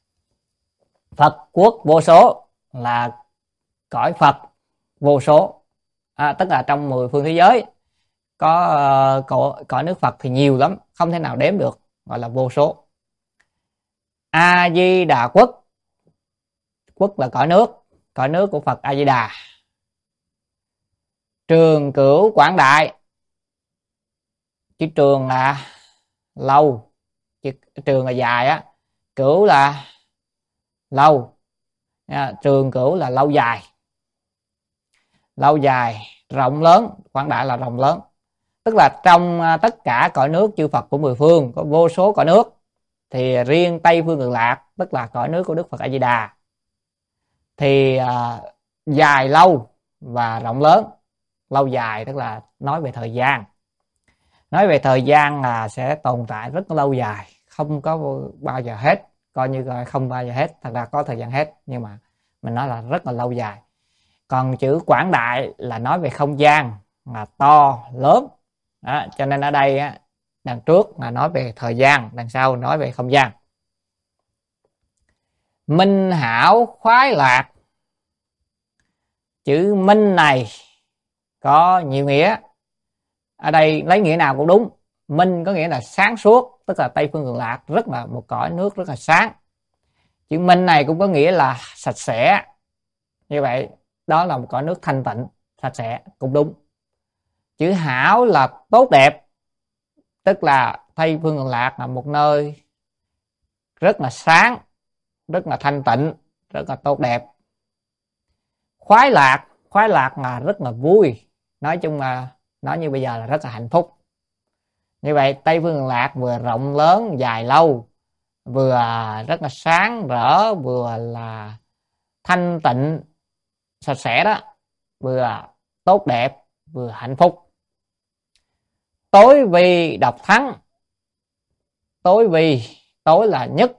Phật quốc vô số là cõi Phật vô số, à, tức là trong mười phương thế giới có uh, cõi, cõi nước Phật thì nhiều lắm, không thể nào đếm được, gọi là vô số. A Di Đà quốc, quốc là cõi nước, cõi nước của Phật A Di Đà. Trường Cửu Quảng Đại, chữ trường là lâu, chữ trường là dài á, cửu là lâu, trường cửu là lâu dài, lâu dài rộng lớn, quảng đại là rộng lớn. Tức là trong tất cả cõi nước chư Phật của mười phương có vô số cõi nước, thì riêng Tây Phương Cực Lạc tức là cõi nước của Đức Phật A Di Đà thì uh, dài lâu và rộng lớn. Lâu dài tức là nói về thời gian, nói về thời gian là sẽ tồn tại rất lâu dài, không có bao giờ hết, coi như là không bao giờ hết, thật ra có thời gian hết nhưng mà mình nói là rất là lâu dài. Còn chữ quảng đại là nói về không gian là to lớn đó, cho nên ở đây á, đằng trước là nói về thời gian, đằng sau nói về không gian. Minh hảo khoái lạc, chữ minh này có nhiều nghĩa, ở đây lấy nghĩa nào cũng đúng. Minh có nghĩa là sáng suốt, tức là Tây Phương Cực Lạc rất là một cõi nước rất là sáng. Chữ minh này cũng có nghĩa là sạch sẽ, như vậy đó là một cõi nước thanh tịnh sạch sẽ cũng đúng. Chữ hảo là tốt đẹp, tức là Tây Phương Cực Lạc là một nơi rất là sáng, rất là thanh tịnh, rất là tốt đẹp. Khoái lạc, khoái lạc là rất là vui, nói chung là nói như bây giờ là rất là hạnh phúc. Như vậy Tây Phương Cực Lạc vừa rộng lớn dài lâu, vừa rất là sáng rỡ, vừa là thanh tịnh sạch sẽ đó, vừa tốt đẹp, vừa hạnh phúc. Tối vì độc thắng. Tối vì, tối là nhất,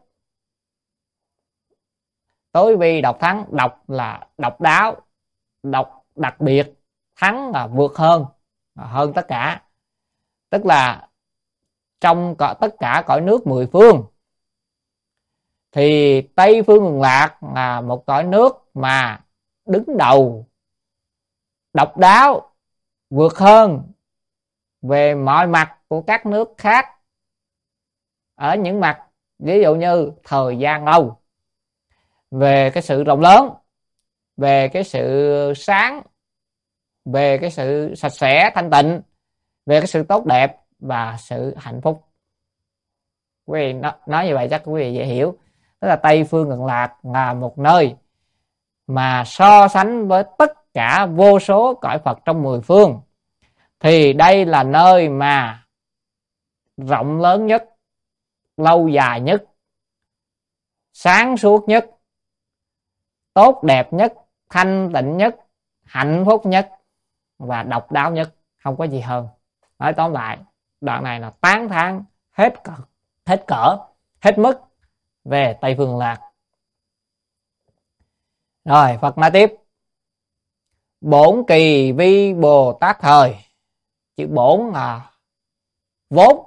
tối vì độc thắng. Độc là độc đáo, độc đặc biệt, thắng là vượt hơn, hơn tất cả. Tức là trong tất cả cõi nước mười phương thì Tây Phương Cực Lạc là một cõi nước mà đứng đầu, độc đáo, vượt hơn về mọi mặt của các nước khác. Ở những mặt ví dụ như thời gian lâu, về cái sự rộng lớn, về cái sự sáng, về cái sự sạch sẽ thanh tịnh, về cái sự tốt đẹp và sự hạnh phúc. Quý vị nói như vậy chắc quý vị dễ hiểu. Tức là Tây Phương Cực Lạc là một nơi mà so sánh với tất cả vô số cõi Phật trong mười phương thì đây là nơi mà rộng lớn nhất, lâu dài nhất, sáng suốt nhất, tốt đẹp nhất, thanh tịnh nhất, hạnh phúc nhất và độc đáo nhất, không có gì hơn. Nói tóm lại, đoạn này là tán thán hết cỡ, hết cỡ, hết mức về Tây Phương Cực Lạc. Rồi, Phật nói tiếp. Bổn kỳ vi Bồ Tát thời. Chữ bổn là vốn.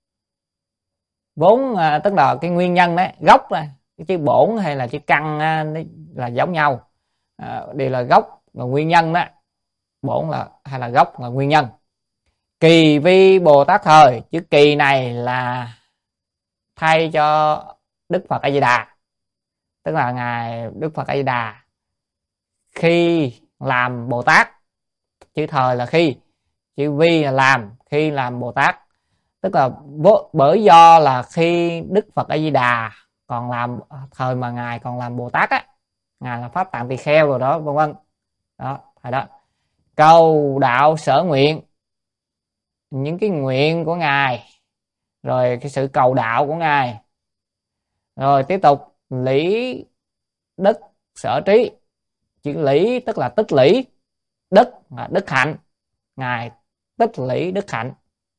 Vốn à, tức là cái nguyên nhân đấy, gốc này. Cái chữ bổn hay là chữ căn à, là giống nhau. À, đều là gốc, là nguyên nhân đó. Bổn là hay là gốc là nguyên nhân. Kỳ vi Bồ Tát thời. Chữ kỳ này là thay cho Đức Phật A Di Đà. Tức là ngài Đức Phật A Di Đà khi làm Bồ Tát. Chữ thời là khi, chữ vi là làm, khi làm Bồ Tát. Tức là bởi do là khi Đức Phật A Di Đà còn làm, thời mà ngài còn làm Bồ Tát á, ngài là Pháp Tạng Tỳ Kheo rồi đó, vân vân. Đó, phải đó. Cầu đạo sở nguyện, những cái nguyện của ngài, rồi cái sự cầu đạo của ngài. Rồi tiếp tục lý đức sở trí. Chữ lý tức là tích lũy, đức là đức hạnh, ngài tích lũy đức hạnh.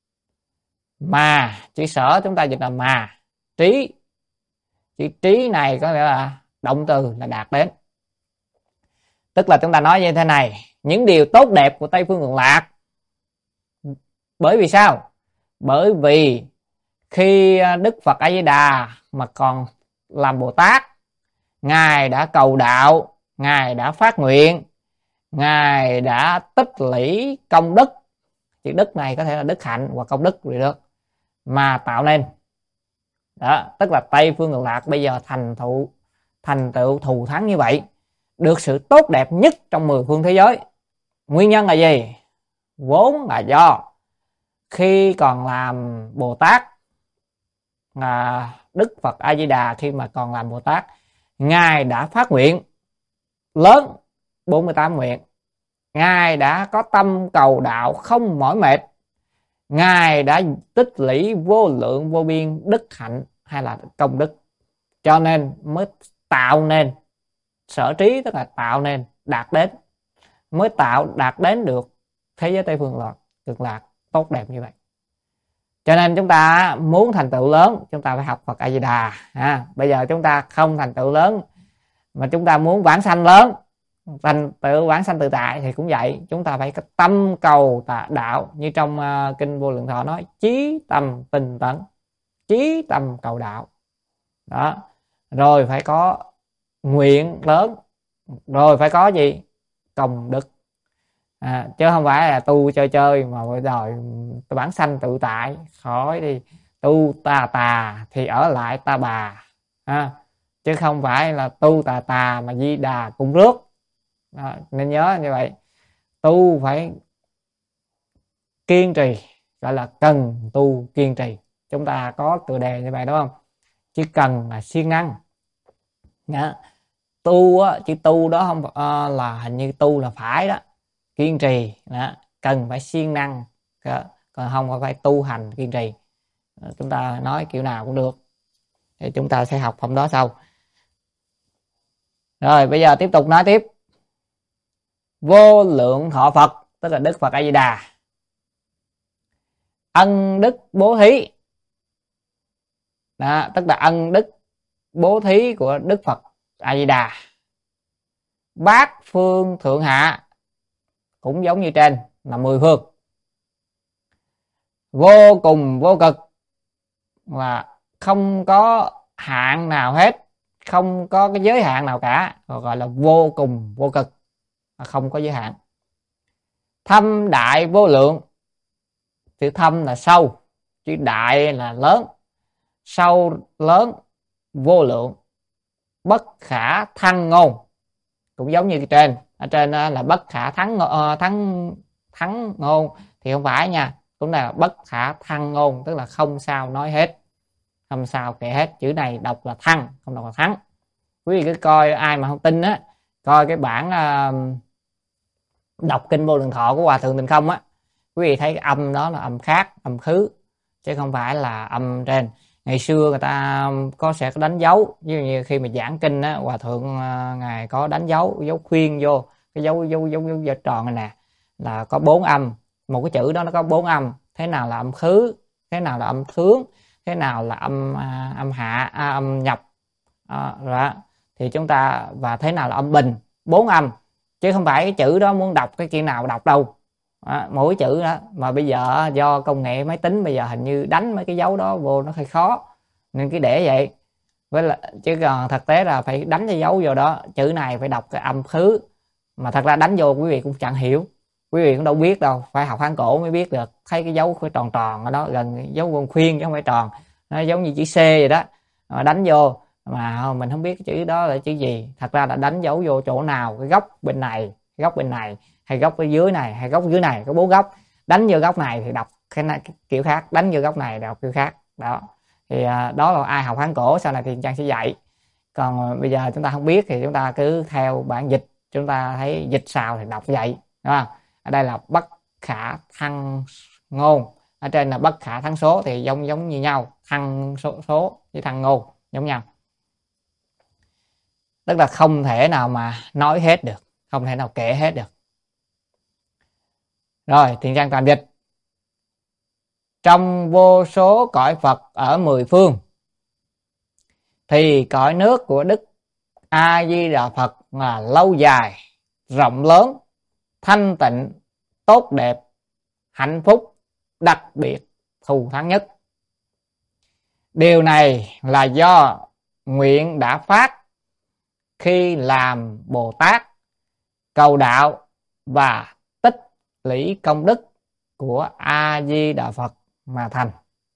Mà chữ sở chúng ta dịch là mà, trí. Chữ trí này có nghĩa là động từ là đạt đến. Tức là chúng ta nói như thế này, những điều tốt đẹp của Tây Phương Cực Lạc. Bởi vì sao? Bởi vì khi Đức Phật A Di Đà mà còn làm Bồ Tát, ngài đã cầu đạo, ngài đã phát nguyện, ngài đã tích lũy công đức. Chữ đức này có thể là đức hạnh hoặc công đức gì được mà tạo nên. Đó, tức là Tây Phương Cực Lạc bây giờ thành thụ thành tựu thù thắng như vậy, được sự tốt đẹp nhất trong mười phương thế giới. Nguyên nhân là gì? Vốn là do khi còn làm Bồ Tát, à, Đức Phật A Di Đà khi mà còn làm Bồ Tát, ngài đã phát nguyện lớn, bốn mươi tám nguyện. Ngài đã có tâm cầu đạo không mỏi mệt. Ngài đã tích lũy vô lượng vô biên đức hạnh hay là công đức, cho nên mới tạo nên sở trí, tức là tạo nên, đạt đến, mới tạo đạt đến được thế giới Tây Phương Cực Lạc tốt đẹp như vậy. Cho nên chúng ta muốn thành tựu lớn, chúng ta phải học Phật A Di Đà. À, bây giờ chúng ta không thành tựu lớn mà chúng ta muốn vãng sanh lớn, thành tựu vãng sanh tự tại thì cũng vậy, chúng ta phải có tâm cầu tà đạo, như trong uh, kinh Vô Lượng Thọ nói, chí tâm tinh tấn, chí tâm cầu đạo. Đó, rồi phải có nguyện lớn, rồi phải có gì? Công đức. À, chứ không phải là tu chơi chơi mà bây giờ vãng sanh tự tại, khỏi đi. Tu tà tà thì ở lại ta bà, à, chứ không phải là tu tà tà mà Di Đà cũng rước. Đó, nên nhớ như vậy. Tu phải kiên trì, gọi là cần tu kiên trì. Chúng ta có tựa đề như vậy đúng không? Chứ cần là siêng năng. Đó. Tu á, chữ tu đó không uh, là hình như tu là phải đó, kiên trì đó, cần phải siêng năng đó. Còn không phải tu hành kiên trì. Chúng ta nói kiểu nào cũng được. thì chúng ta sẽ học hôm đó sau. Rồi bây giờ tiếp tục nói tiếp. Vô lượng thọ Phật, tức là Đức Phật A Di Đà, ân đức bố thí. Đó, tức là ân đức bố thí của Đức Phật A Di Đà. Bát phương thượng hạ, cũng giống như trên là mười phương. Vô cùng vô cực, là không có hạn nào hết, không có cái giới hạn nào cả, gọi là vô cùng vô cực, không có giới hạn. Thâm đại vô lượng, chữ thâm là sâu, chữ đại là lớn, sâu lớn vô lượng. Bất khả thăng ngôn, cũng giống như trên, ở trên là bất khả thắng thắng thắng ngôn, thì không phải nha, cũng là bất khả thăng ngôn, tức là không sao nói hết, không sao kể hết. Chữ này đọc là thăng, không đọc là thắng. Quý vị cứ coi, ai mà không tin á, coi cái bản uh, đọc kinh Vô Lượng Thọ của Hòa Thượng Tịnh Không á, quý vị thấy cái âm đó là âm khác, âm khứ, chứ không phải là âm trên. Ngày xưa người ta có sẽ có đánh dấu, ví dụ như khi mà giảng kinh á, Hòa Thượng uh, ngài có đánh dấu, dấu khuyên vô cái dấu dấu dấu dấu, dấu tròn này nè, là có bốn âm. Một cái chữ đó nó có bốn âm, thế nào là âm khứ, thế nào là âm thướng, thế nào là âm uh, âm hạ, à, âm nhập, à, rồi thì chúng ta, và thế nào là âm bình, bốn âm, chứ không phải cái chữ đó muốn đọc cái chữ nào đọc đâu. À, mỗi chữ đó mà bây giờ do công nghệ máy tính bây giờ hình như đánh mấy cái dấu đó vô nó hơi khó, nên cứ để vậy. Với là, chứ còn thực tế là phải đánh cái dấu vô đó, chữ này phải đọc cái âm khứ, mà thật ra đánh vô quý vị cũng chẳng hiểu, quý vị cũng đâu biết đâu, phải học Hán cổ mới biết được. Thấy cái dấu cái tròn tròn ở đó gần dấu con khuyên chứ không phải tròn, nó giống như chữ C vậy đó, mà đánh vô mà mình không biết cái chữ đó là chữ gì. Thật ra là đánh dấu vô chỗ nào, cái góc bên này, cái góc bên này, hay góc ở dưới này, hay góc dưới này, có bốn góc. Đánh vô góc này thì đọc cái, này, cái kiểu khác, đánh vô góc này đọc kiểu khác đó. Thì à, đó là ai học Hán cổ sau này thì Trang sẽ dạy. Còn à, bây giờ chúng ta không biết thì chúng ta cứ theo bản dịch, chúng ta thấy dịch sao thì đọc vậy, đúng không? Ở đây là bất khả thăng ngôn, ở trên là bất khả thắng số, thì giống giống như nhau, thăng số, số với thăng ngôn giống nhau, tức là không thể nào mà nói hết được, không thể nào kể hết được. Rồi Thiện Trang toàn dịch. Trong vô số cõi Phật ở mười phương, thì cõi nước của Đức A Di Đà Phật là lâu dài, rộng lớn, thanh tịnh, tốt đẹp, hạnh phúc, đặc biệt, thù thắng nhất. Điều này là do nguyện đã phát khi làm Bồ Tát, cầu đạo và tích lũy công đức của A Di Đà Phật mà thành.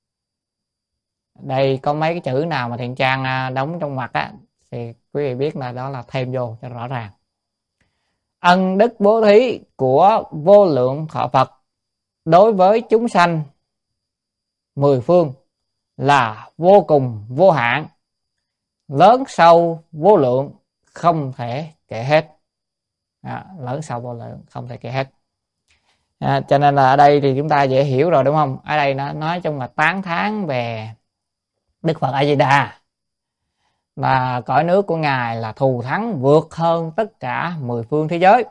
Đây có mấy cái chữ nào mà Thiện Trang đóng trong mặt á, thì quý vị biết là đó là thêm vô cho rõ ràng. Ân đức bố thí của vô lượng thọ Phật đối với chúng sanh mười phương là vô cùng vô hạn, lớn sâu vô lượng, không thể kể hết. À, lớn sâu vô lượng không thể kể hết. À, cho nên là ở đây thì chúng ta dễ hiểu rồi đúng không? Ở đây nó nói chung là tán thán về Đức Phật A Di Đà, và cõi nước của ngài là thù thắng vượt hơn tất cả mười phương thế giới,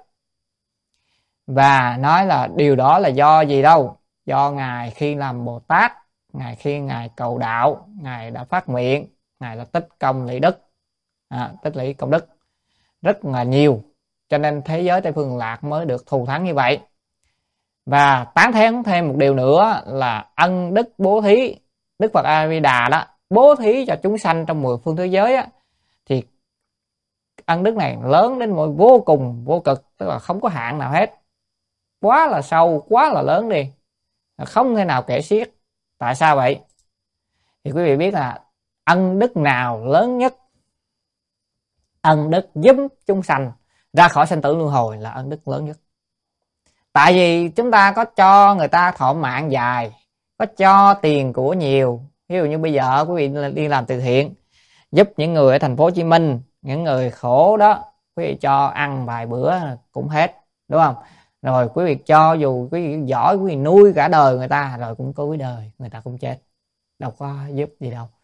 và nói là điều đó là do gì đâu, do ngài khi làm Bồ Tát, ngài khi ngài cầu đạo, ngài đã phát nguyện, ngài đã tích công lũy đức, à, tích lũy công đức rất là nhiều, cho nên thế giới Tây Phương Lạc mới được thù thắng như vậy. Và tán thán thêm một điều nữa là ân đức bố thí, Đức Phật A Di Đà đó bố thí cho chúng sanh trong mười phương thế giới á, thì ân đức này lớn đến mọi vô cùng vô cực, tức là không có hạn nào hết, quá là sâu, quá là lớn đi, không thể nào kể xiết. Tại sao vậy? Thì quý vị biết là ân đức nào lớn nhất? Ân đức giúp chúng sanh ra khỏi sanh tử luân hồi là ân đức lớn nhất. Tại vì chúng ta có cho người ta thọ mạng dài, có cho tiền của nhiều. Ví dụ như bây giờ quý vị đi làm từ thiện, giúp những người ở thành phố Hồ Chí Minh, những người khổ đó, quý vị cho ăn vài bữa cũng hết, đúng không? Rồi quý vị cho dù quý vị giỏi, quý vị nuôi cả đời người ta, rồi cũng có cuối đời người ta cũng chết, đâu có giúp gì đâu.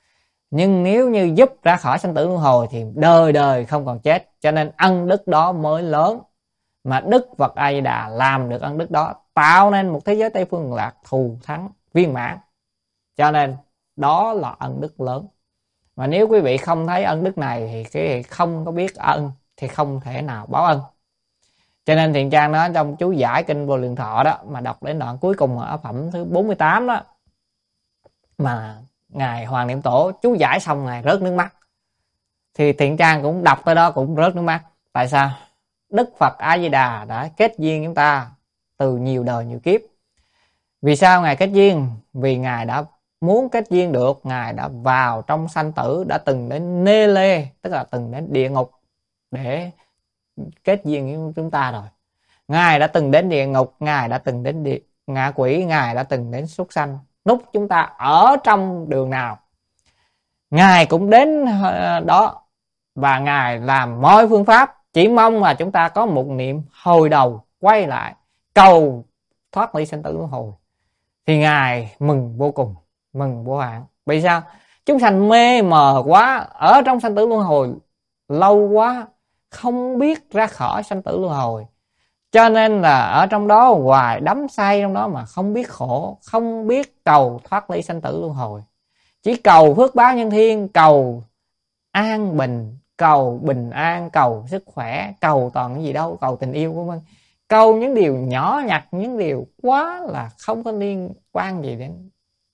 Nhưng nếu như giúp ra khỏi sanh tử luân hồi thì đời đời không còn chết. Cho nên ân đức đó mới lớn. Mà Đức Phật A Di Đà làm được ân đức đó, tạo nên một thế giới Tây Phương Lạc thù thắng viên mãn. Cho nên đó là ân đức lớn. Mà nếu quý vị không thấy ân đức này thì quý vị không có biết ân, thì không thể nào báo ân. Cho nên Thiện Trang nói trong chú giải kinh Vô Lượng Thọ đó, mà đọc đến đoạn cuối cùng ở phẩm thứ bốn mươi tám đó, mà ngài Hoàng Niệm Tổ chú giải xong ngài rớt nước mắt, thì Thiện Trang cũng đọc tới đó cũng rớt nước mắt. Tại sao? Đức Phật A Di Đà đã kết duyên chúng ta từ nhiều đời nhiều kiếp. Vì sao ngài kết duyên? Vì ngài đã muốn kết duyên được, ngài đã vào trong sanh tử, đã từng đến nê lê, tức là từng đến địa ngục để kết duyên với chúng ta rồi. Ngài đã từng đến địa ngục, ngài đã từng đến địa ngạ quỷ, ngài đã từng đến súc sanh. Lúc chúng ta ở trong đường nào, ngài cũng đến đó, và ngài làm mọi phương pháp, chỉ mong là chúng ta có một niệm hồi đầu quay lại cầu thoát ly sanh tử luân hồi, thì ngài mừng vô cùng, mừng vô hạn. Vì sao? Chúng sanh mê mờ quá, ở trong sanh tử luân hồi lâu quá, không biết ra khỏi sanh tử luân hồi, cho nên là ở trong đó hoài đắm say trong đó mà không biết khổ, không biết cầu thoát ly sanh tử luân hồi. Chỉ cầu phước báo nhân thiên, cầu an bình, cầu bình an, cầu sức khỏe, cầu toàn cái gì đâu, cầu tình yêu của mình, cầu những điều nhỏ nhặt, những điều quá là không có liên quan gì đến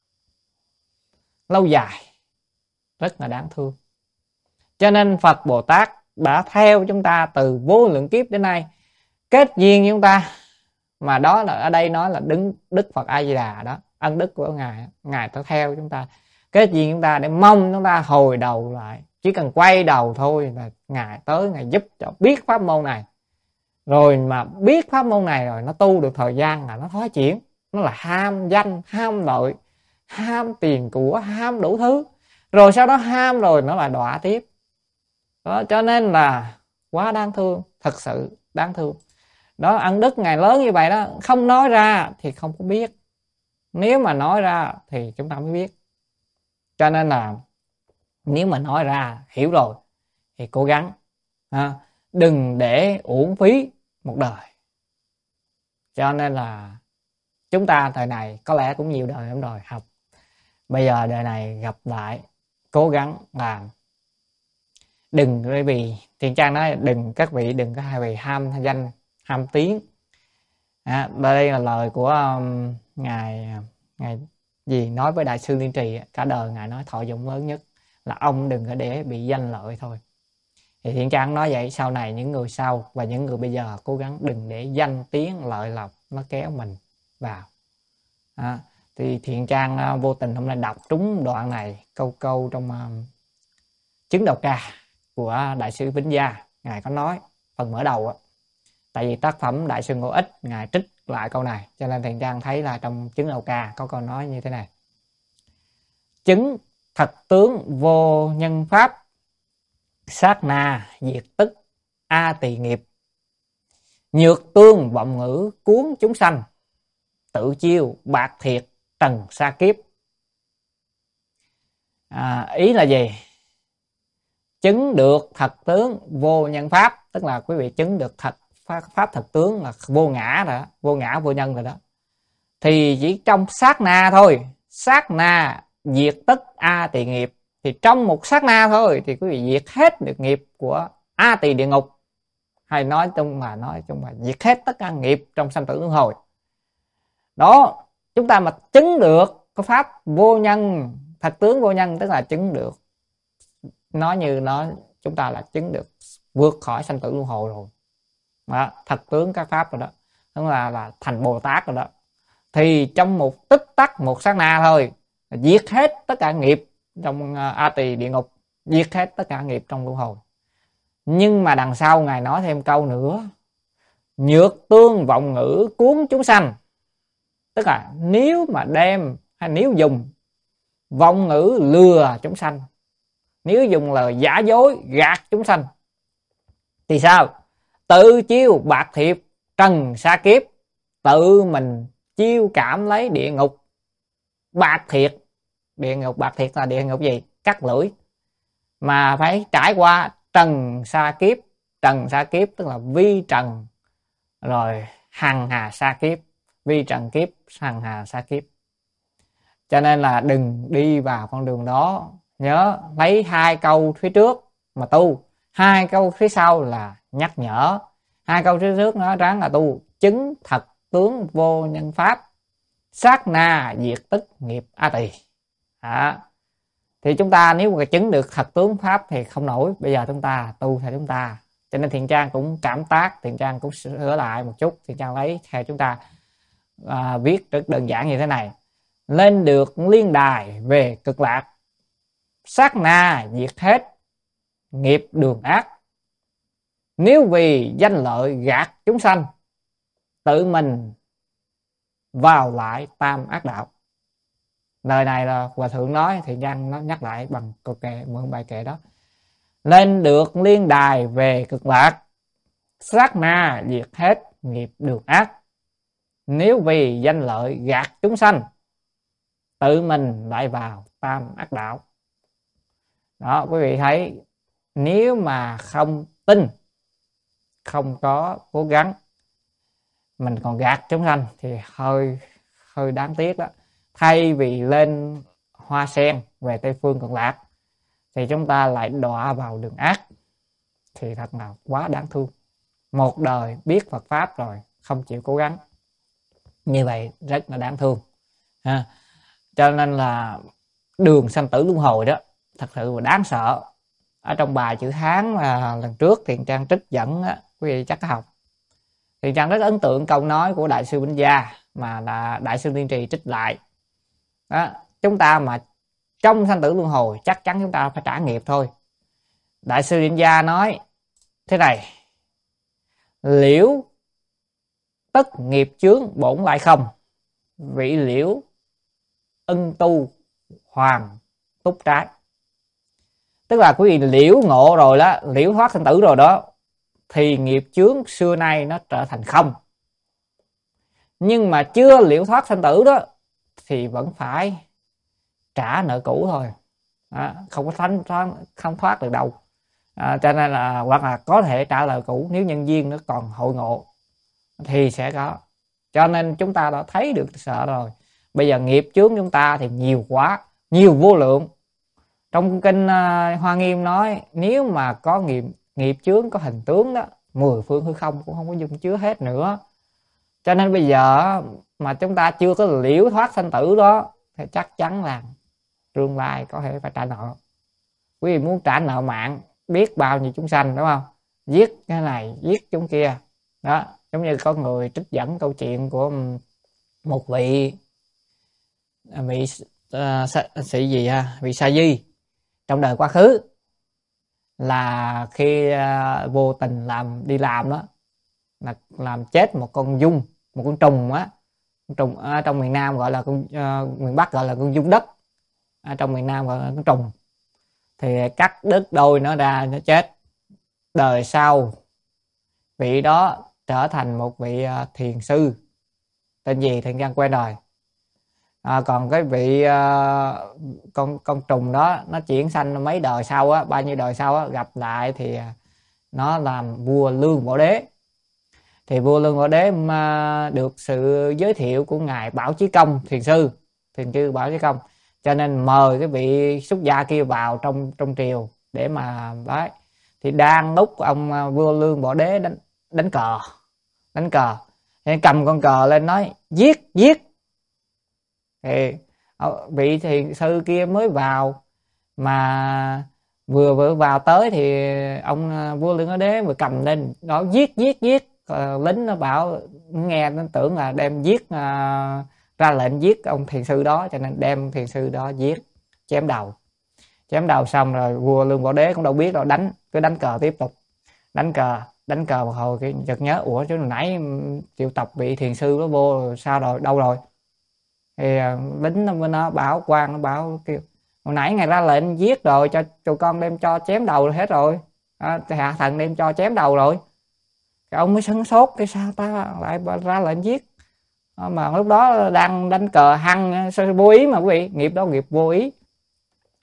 lâu dài, rất là đáng thương. Cho nên Phật Bồ Tát đã theo chúng ta từ vô lượng kiếp đến nay, kết duyên với chúng ta. Mà đó là ở đây nói là đứng Đức Phật A Di Đà đó, ân đức của ngài, ngài đã theo chúng ta, kết duyên chúng ta để mong chúng ta hồi đầu lại. Chỉ cần quay đầu thôi là ngài tới, ngài giúp cho biết pháp môn này. Rồi mà biết pháp môn này rồi, nó tu được thời gian là nó thoái chuyển, nó là ham danh, ham lợi, ham tiền của, ham đủ thứ, rồi sau đó ham rồi nó lại đọa tiếp đó. Cho nên là quá đáng thương, thật sự đáng thương đó. Ân đức ngài lớn như vậy đó, không nói ra thì không có biết, nếu mà nói ra thì chúng ta mới biết. Cho nên là nếu mà nói ra hiểu rồi thì cố gắng ha, đừng để uổng phí một đời. Cho nên là chúng ta thời này có lẽ cũng nhiều đời lắm rồi học, bây giờ đời này gặp lại cố gắng làm. Đừng, bởi vì Thiện Trang nói đừng, các vị đừng có hai vị ham danh ham tiếng. À, đây là lời của um, ngài ngài gì nói với đại sư Liên Trì, cả đời ngài nói thọ dụng lớn nhất là ông đừng có để bị danh lợi thôi. Thì Thiện Trang nói vậy, sau này những người sau và những người bây giờ cố gắng đừng để danh tiếng lợi lộc nó kéo mình vào. À, thì Thiện Trang uh, vô tình hôm nay đọc trúng đoạn này, câu câu trong uh, chứng đầu ca của đại sư Vĩnh Gia. Ngài có nói phần mở đầu á, tại vì tác phẩm đại sư Ngô Ích ngài trích lại câu này, cho nên Thiện Trang thấy là trong chứng đầu ca có câu nói như thế này: chứng thật tướng vô nhân pháp, sát na diệt tức a tỳ nghiệp, nhược tương vọng ngữ cuốn chúng sanh, tự chiêu bạc thiệt trần sa kiếp. À, ý là gì? Chứng được thật tướng vô nhân pháp, tức là quý vị chứng được thật pháp thật tướng là vô ngã rồi đó, vô ngã vô nhân rồi đó, thì chỉ trong sát na thôi, sát na diệt tất a tỳ nghiệp, thì trong một sát na thôi thì quý vị diệt hết được nghiệp của a tỳ địa ngục, hay nói chung mà nói chung là diệt hết tất cả nghiệp trong sanh tử luân hồi đó. Chúng ta mà chứng được có pháp vô nhân, thật tướng vô nhân, tức là chứng được, nói như nó chúng ta là chứng được vượt khỏi sanh tử luân hồi rồi đó, thật tướng các pháp rồi đó, tức là là thành Bồ Tát rồi đó. Thì trong một tích tắc, một sát na thôi, diệt hết tất cả nghiệp trong a tỳ địa ngục, diệt hết tất cả nghiệp trong luân hồi. Nhưng mà đằng sau ngài nói thêm câu nữa: nhược tương vọng ngữ cuốn chúng sanh, tức là nếu mà đem hay nếu dùng vọng ngữ lừa chúng sanh, nếu dùng lời giả dối gạt chúng sanh thì sao? Tự chiêu bạc thiệp trần sa kiếp, tự mình chiêu cảm lấy địa ngục bạc thiệt. Địa ngục bạc thiệt là địa ngục gì? cắt lưỡi, mà phải trải qua trần sa kiếp. Trần sa kiếp tức là vi trần rồi hằng hà sa kiếp, vi trần kiếp hằng hà sa kiếp. Cho nên là đừng đi vào con đường đó. Nhớ lấy hai câu phía trước mà tu, hai câu phía sau là nhắc nhở. Hai câu phía trước nói ráng là tu chứng thật tướng vô nhân pháp, sát na diệt tức nghiệp a tỳ. À, thì chúng ta nếu mà chứng được thật tướng pháp thì không nổi. Bây giờ chúng ta tu theo chúng ta. Cho nên Thiện Trang cũng cảm tác, Thiện Trang cũng sửa lại một chút. Thiện Trang lấy theo chúng ta à, viết rất đơn giản như thế này: lên được liên đài về cực lạc, sát na diệt hết nghiệp đường ác. Nếu vì danh lợi gạt chúng sanh, tự mình vào lại tam ác đạo. Lời này là Hòa Thượng nói, thì Giang nó nhắc lại bằng câu kệ, mượn bài kệ đó. Lên được liên đài về cực lạc, sát na diệt hết nghiệp đường ác. Nếu vì danh lợi gạt chúng sanh, tự mình lại vào tam ác đạo. Đó, quý vị thấy, nếu mà không tin, không có cố gắng, mình còn gạt chúng sanh thì hơi hơi đáng tiếc đó. Thay vì lên hoa sen về Tây Phương Cực Lạc thì chúng ta lại đọa vào đường ác, thì thật là quá đáng thương. Một đời biết Phật Pháp rồi không chịu cố gắng, như vậy rất là đáng thương ha. Cho nên là đường sanh tử luân hồi đó thật sự là đáng sợ. Ở trong bài chữ Hán là lần trước Thiện Trang trích dẫn á, quý vị chắc có học. Thiện Trang rất ấn tượng câu nói của Đại sư Bỉnh Gia mà là Đại sư Tiên Trì trích lại đó. Chúng ta mà trong sanh tử luân hồi chắc chắn chúng ta phải trả nghiệp thôi. Đại sư Bỉnh Gia nói thế này: liễu tất nghiệp chướng bổn lại không, vị liễu ân tu hoàng túc trái. Tức là quý vị liễu ngộ rồi đó, liễu thoát sanh tử rồi đó, thì nghiệp chướng xưa nay nó trở thành không. Nhưng mà chưa liễu thoát sanh tử đó thì vẫn phải trả nợ cũ thôi. Đó, không có thoát, thoát, không thoát được đâu. À, cho nên là hoặc là có thể trả nợ cũ, nếu nhân duyên nó còn hội ngộ thì sẽ có. Cho nên chúng ta đã thấy được sợ rồi. Bây giờ nghiệp chướng chúng ta thì nhiều quá, nhiều vô lượng. Trong kinh uh, Hoa Nghiêm nói nếu mà có nghiệp nghiệp chướng có hình tướng đó, mười phương hư không cũng không có dung chứa hết nữa. Cho nên bây giờ mà chúng ta chưa có liễu thoát sanh tử đó thì chắc chắn là tương lai có thể phải trả nợ. Quý vị muốn trả nợ mạng biết bao nhiêu chúng sanh, đúng không? Giết cái này, giết chúng kia. Đó, giống như có người trích dẫn câu chuyện của một vị vị uh, sĩ gì ha, vị Sa Di trong đời quá khứ, là khi uh, vô tình làm đi làm đó, là làm chết một con giun, một con trùng á, trùng ở trong miền Nam gọi là con uh, miền Bắc gọi là con giun đất, ở trong miền Nam gọi là con trùng, thì cắt đứt đôi nó ra, nó chết. Đời sau vị đó trở thành một vị uh, thiền sư, tên gì thì Giang quen rồi. À, còn cái vị uh, con con trùng đó nó chuyển sanh mấy đời sau á, bao nhiêu đời sau á, gặp lại thì nó làm vua Lương Võ Đế. Thì vua Lương Võ Đế mà được sự giới thiệu của ngài Bảo Chí Công thiền sư, thiền sư Bảo Chí Công, cho nên mời cái vị xuất gia kia vào trong trong triều để mà đấy. Thì đang lúc ông vua Lương Võ Đế đánh đánh cờ, đánh cờ, thì cầm con cờ lên nói giết giết. Thì vị thiền sư kia mới vào, mà vừa vừa vào tới thì ông vua Lương Võ Đế vừa cầm lên nói giết giết giết. À, lính nó bảo nghe nó tưởng là đem giết, à, ra lệnh giết ông thiền sư đó, cho nên đem thiền sư đó giết, chém đầu. Chém đầu xong rồi vua Lương Võ Đế cũng đâu biết đâu, đánh cứ đánh cờ tiếp tục, đánh cờ đánh cờ một hồi cái chợt nhớ ủa chứ nãy triệu tập vị thiền sư đó vô sao rồi, đâu rồi. Thì lính nó, nó bảo quan nó bảo kêu hồi nãy ngài ra lệnh giết rồi, cho cho con đem cho chém đầu hết rồi, à, hạ thần đem cho chém đầu rồi. Cái ông mới sửng sốt, cái sao ta lại ra lệnh giết, à, mà lúc đó đang đánh cờ hăng vô ý mà quý vị, nghiệp đó nghiệp vô ý.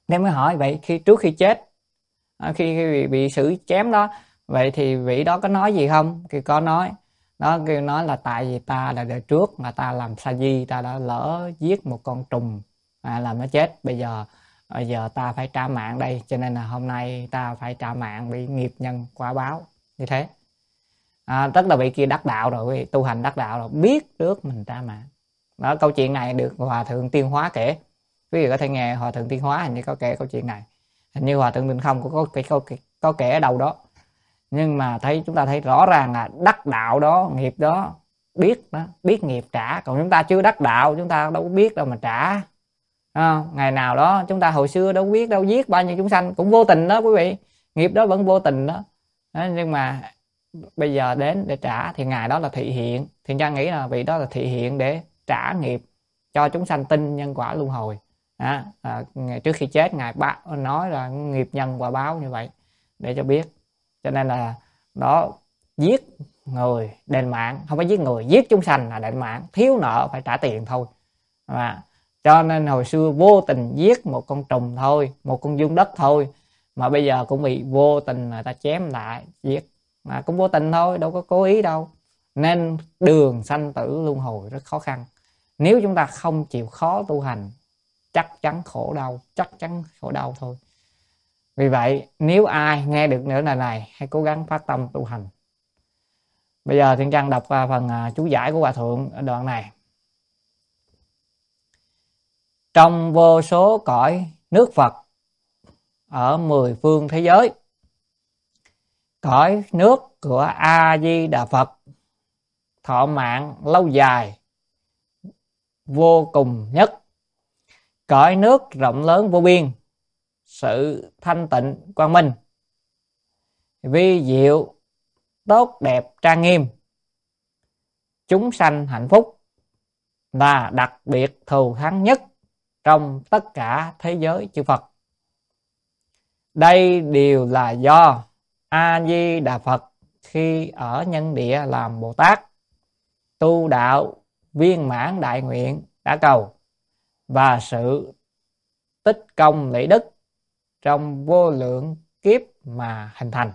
Nếu mới hỏi vậy khi trước khi chết, khi, khi bị, bị xử chém đó, vậy thì vị đó có nói gì không? Thì có nói. Nó kêu nói là tại vì ta là đời trước mà ta làm sa di, ta đã lỡ giết một con trùng à, làm nó chết. Bây giờ bây giờ ta phải trả mạng đây, cho nên là hôm nay ta phải trả mạng, bị nghiệp nhân quả báo như thế. À, tức là vị kia đắc đạo rồi, tu hành đắc đạo rồi, biết trước mình trả mạng. Đó, câu chuyện này được Hòa Thượng Tiên Hóa kể. Quý vị có thể nghe Hòa Thượng Tiên Hóa hình như có kể câu chuyện này. Hình như Hòa Thượng Định Không cũng có, có, có, có kể ở đâu đó. Nhưng mà thấy chúng ta thấy rõ ràng là đắc đạo đó, nghiệp đó, biết đó, biết nghiệp trả. Còn chúng ta chưa đắc đạo, chúng ta đâu có biết đâu mà trả. À, ngày nào đó chúng ta hồi xưa đâu biết đâu, giết bao nhiêu chúng sanh cũng vô tình đó quý vị, nghiệp đó vẫn vô tình đó. Đó, nhưng mà bây giờ đến để trả thì ngày đó là thị hiện. Thiện Trang nghĩ là vị đó là thị hiện để trả nghiệp cho chúng sanh tin nhân quả luân hồi. À, à, trước khi chết ngài bác nói là nghiệp nhân quả báo như vậy để cho biết. Cho nên là đó, giết người đền mạng, không phải giết người, giết chúng sanh là đền mạng, thiếu nợ phải trả tiền thôi. Và cho nên hồi xưa vô tình giết một con trùng thôi, một con dung đất thôi, mà bây giờ cũng bị vô tình người ta chém lại giết, mà cũng vô tình thôi, đâu có cố ý đâu. Nên đường sanh tử luân hồi rất khó khăn. Nếu chúng ta không chịu khó tu hành, chắc chắn khổ đau, chắc chắn khổ đau thôi. Vì vậy nếu ai nghe được nữa lời này, hãy cố gắng phát tâm tu hành. Bây giờ Thiện Trang đọc phần chú giải của Hòa Thượng ở đoạn này. Trong vô số cõi nước Phật ở mười phương thế giới, cõi nước của A Di Đà Phật thọ mạng lâu dài vô cùng nhất, cõi nước rộng lớn vô biên, sự thanh tịnh quang minh, vi diệu tốt đẹp trang nghiêm, chúng sanh hạnh phúc, là đặc biệt thù thắng nhất trong tất cả thế giới chư Phật. Đây đều là do A Di Đà Phật khi ở nhân địa làm Bồ Tát, tu đạo viên mãn đại nguyện đã cầu, và sự tích công lễ đức trong vô lượng kiếp mà hình thành.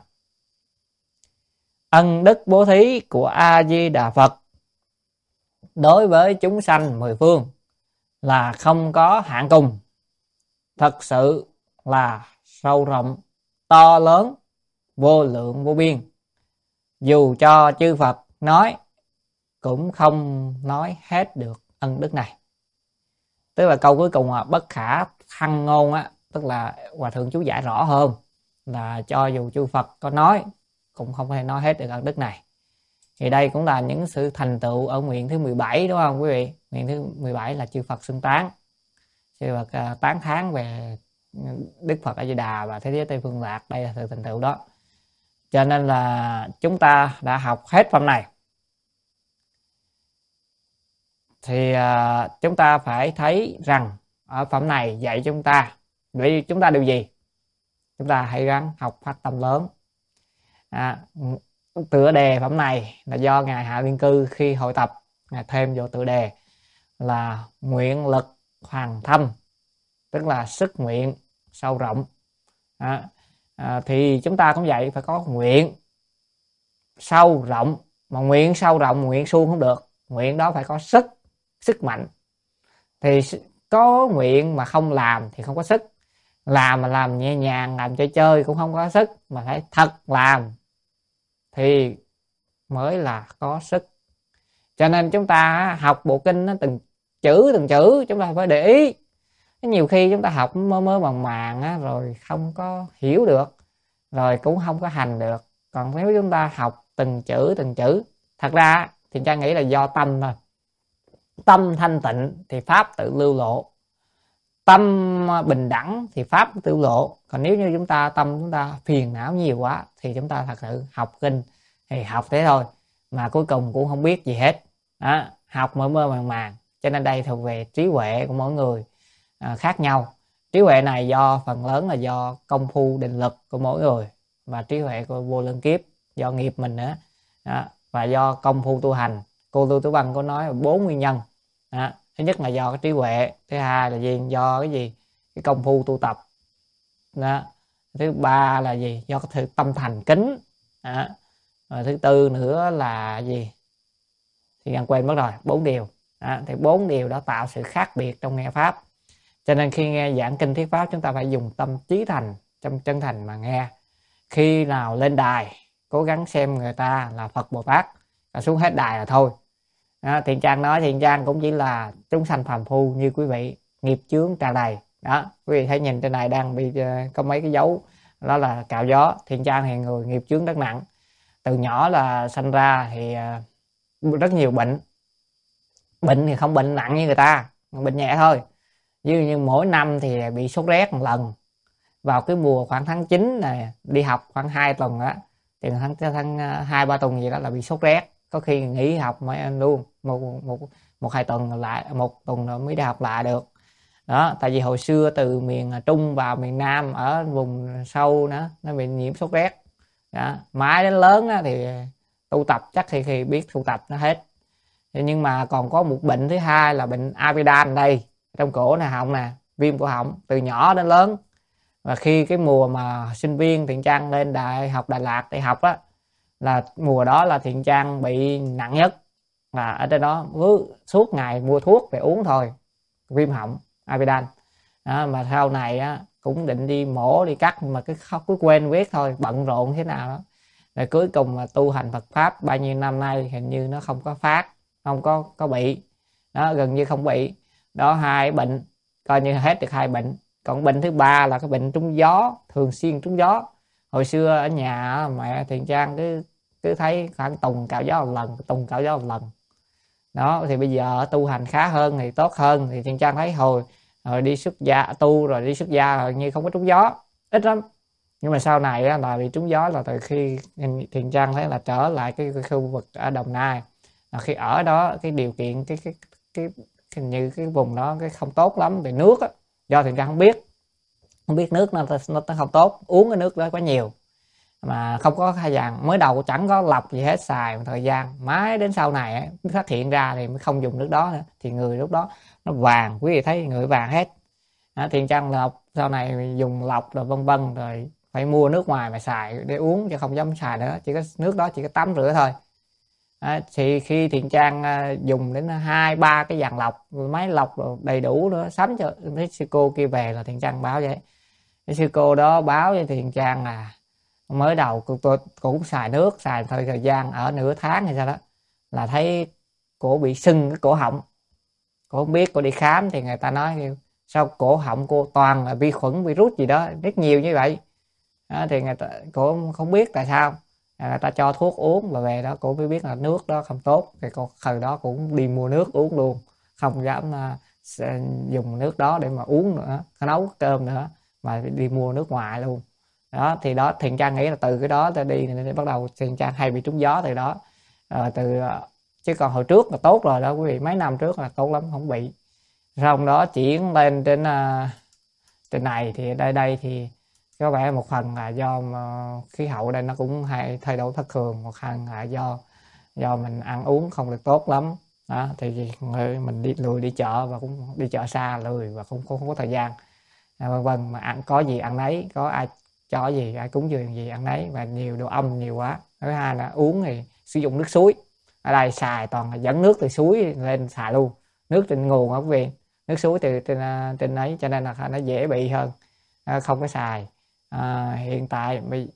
Ân đức bố thí của A Di Đà Phật đối với chúng sanh mười phương là không có hạn cùng, thật sự là sâu rộng, to lớn, vô lượng vô biên. Dù cho chư Phật nói cũng không nói hết được ân đức này. Tức là câu cuối cùng là bất khả thăng ngôn á, tức là Hòa Thượng chú giải rõ hơn là cho dù chư Phật có nói cũng không thể nói hết được ân đức này. Thì đây cũng là những sự thành tựu ở nguyện thứ mười bảy, đúng không quý vị? Nguyện thứ mười bảy là chư Phật xưng tán, chư Phật uh, tán thán về Đức Phật A Di Đà và thế giới Tây Phương Lạc. Đây là sự thành tựu đó. Cho nên là chúng ta đã học hết phẩm này, thì uh, chúng ta phải thấy rằng ở phẩm này dạy chúng ta, vậy chúng ta điều gì? Chúng ta hãy gắng học phát tâm lớn. À, tựa đề phẩm này là do Ngài Hạ Viên Cư khi hội tập, Ngài thêm vô tựa đề là nguyện lực hoàng thâm, tức là sức nguyện sâu rộng. À, à, thì chúng ta cũng vậy, phải có nguyện sâu rộng, mà nguyện sâu rộng, nguyện suông không được, nguyện đó phải có sức, sức mạnh. Thì có nguyện mà không làm thì không có sức, làm mà làm nhẹ nhàng, làm chơi chơi cũng không có sức, mà phải thật làm thì mới là có sức. Cho nên chúng ta học bộ kinh nó từng chữ từng chữ chúng ta phải để ý. Nhiều khi chúng ta học mơ mơ màng màng á, rồi không có hiểu được, rồi cũng không có hành được. Còn nếu chúng ta học từng chữ từng chữ, thật ra thì Trang nghĩ là do tâm thôi. Tâm thanh tịnh thì pháp tự lưu lộ, tâm bình đẳng thì pháp tự lộ. Còn nếu như chúng ta tâm chúng ta phiền não nhiều quá thì chúng ta thật sự học kinh thì học thế thôi, mà cuối cùng cũng không biết gì hết. Đó, học mơ mơ màng màng. Cho nên đây thuộc về trí huệ của mỗi người à, khác nhau. Trí huệ này do phần lớn là do công phu định lực của mỗi người, và trí huệ của vô lượng kiếp do nghiệp mình nữa. Đó, và do công phu tu hành. Cô Lưu Tử Văn có nói bốn nguyên nhân. Đó, thứ nhất là do cái trí huệ, thứ hai là gì? Do cái gì? Cái công phu tu tập, đó. Thứ ba là gì? Do cái thứ tâm thành kính đó. Rồi thứ tư nữa là gì? Thì đang quên mất rồi. Bốn điều đó. Thì bốn điều đó tạo sự khác biệt trong nghe pháp. Cho nên khi nghe giảng kinh thuyết pháp, chúng ta phải dùng tâm chí thành, trong chân thành mà nghe. Khi nào lên đài cố gắng xem người ta là Phật Bồ Tát, và xuống hết đài là thôi. Đó, Thiện Trang nói Thiện Trang cũng chỉ là chúng sanh phàm phu như quý vị, nghiệp chướng tràn đầy. Đó, quý vị thấy nhìn trên này đang bị uh, có mấy cái dấu đó là cạo gió. Thiện Trang thì người nghiệp chướng rất nặng, từ nhỏ là sanh ra thì uh, rất nhiều bệnh. Bệnh thì không bệnh nặng như người ta, bệnh nhẹ thôi. Như, như mỗi năm thì bị sốt rét một lần. Vào cái mùa khoảng tháng chín này, đi học khoảng hai tuần á, thì tháng tháng hai ba tuần gì đó là bị sốt rét, có khi nghỉ học mấy anh luôn, một một một hai tuần lại, một tuần rồi mới đi học lại được. Đó, tại vì hồi xưa từ miền Trung vào miền Nam ở vùng sâu nữa, nó bị nhiễm sốt rét. Đó, mãi đến lớn đó thì tu tập chắc thì khi biết tu tập nó hết. Nhưng mà còn có một bệnh thứ hai là bệnh amidan đây, trong cổ này, họng nè, viêm cổ họng từ nhỏ đến lớn. Và khi cái mùa mà sinh viên Thiện Trang lên đại học Đà Lạt để học á, là mùa đó là Thiện Trang bị nặng nhất, là ở trên đó cứ suốt ngày mua thuốc để uống thôi, viêm họng amidan. Đó, mà sau này á cũng định đi mổ đi cắt, mà cứ cứ quên viết thôi, bận rộn thế nào đó. Rồi cuối cùng mà tu hành Phật pháp bao nhiêu năm nay hình như nó không có phát, không có có bị. Đó, gần như không bị. Đó, hai bệnh coi như hết được hai bệnh. Còn bệnh thứ ba là cái bệnh trúng gió, thường xuyên trúng gió. Hồi xưa ở nhà mẹ Thiện Trang cứ cứ thấy khoảng tuần cạo gió một lần, tuần cạo gió một lần. Đó, thì bây giờ tu hành khá hơn thì tốt hơn, thì Thiện Trang thấy hồi rồi đi xuất gia tu rồi đi xuất gia rồi như không có trúng gió, ít lắm. Nhưng mà sau này á, là bị trúng gió là từ khi Thiện Trang thấy là trở lại cái, cái khu vực ở Đồng Nai. Là khi ở đó cái điều kiện cái cái cái, cái như cái vùng đó cái không tốt lắm về nước á, do Thiện Trang không biết không biết nước nó nó không tốt, uống cái nước đó quá nhiều mà không có khai vàng. Mới đầu chẳng có lọc gì hết, xài một thời gian mãi đến sau này ấy, mới phát hiện ra thì mới không dùng nước đó nữa, thì người lúc đó nó vàng, quý vị thấy người vàng hết. Đó, Thiện Trang lọc sau này dùng lọc rồi vân vân, rồi phải mua nước ngoài mà xài để uống chứ không dám xài nữa, chỉ có nước đó chỉ có tắm rửa thôi. Đó, thì khi Thiện Trang uh, dùng đến hai ba cái dàn lọc, máy lọc đầy đủ nữa, sắm cho mấy sư cô kia về là Thiện Trang báo vậy. Cái sư cô đó báo với Thiện Trang là mới đầu cô, cô cũng xài nước, xài thời thời gian ở nửa tháng hay sao đó là thấy cổ bị sưng cái cổ họng. Cô không biết, cô đi khám thì người ta nói sao cổ họng cô toàn là vi khuẩn virus gì đó rất nhiều như vậy. Đó, thì người ta cô không biết tại sao, người ta cho thuốc uống và về đó cô mới biết là nước đó không tốt. Thì cô thời đó cũng đi mua nước uống luôn, không dám uh, dùng nước đó để mà uống nữa, nấu cơm nữa, mà đi mua nước ngoài luôn. Đó, thì đó Thiện Trang nghĩ là từ cái đó ta đi để bắt đầu Thiện Trang hay bị trúng gió từ đó. À, từ chứ còn hồi trước là tốt rồi đó quý vị, mấy năm trước là tốt lắm, không bị. Sau đó chuyển lên đến uh, trên này thì đây đây thì có vẻ một phần là do khí hậu đây nó cũng hay thay đổi thất thường, một phần là do do mình ăn uống không được tốt lắm. Đó, thì mình đi lười đi chợ, và cũng đi chợ xa lười và không không, không có thời gian, à, vân vân. Mà ăn có gì ăn nấy, có ai cho gì ai cúng dường gì ăn nấy, và nhiều đồ âm nhiều quá. Thứ hai là uống thì sử dụng nước suối, ở đây xài toàn là dẫn nước từ suối lên xài luôn, nước trên nguồn ở viện, nước suối từ trên trên ấy, cho nên là nó dễ bị hơn, không có xài. À, hiện tại bị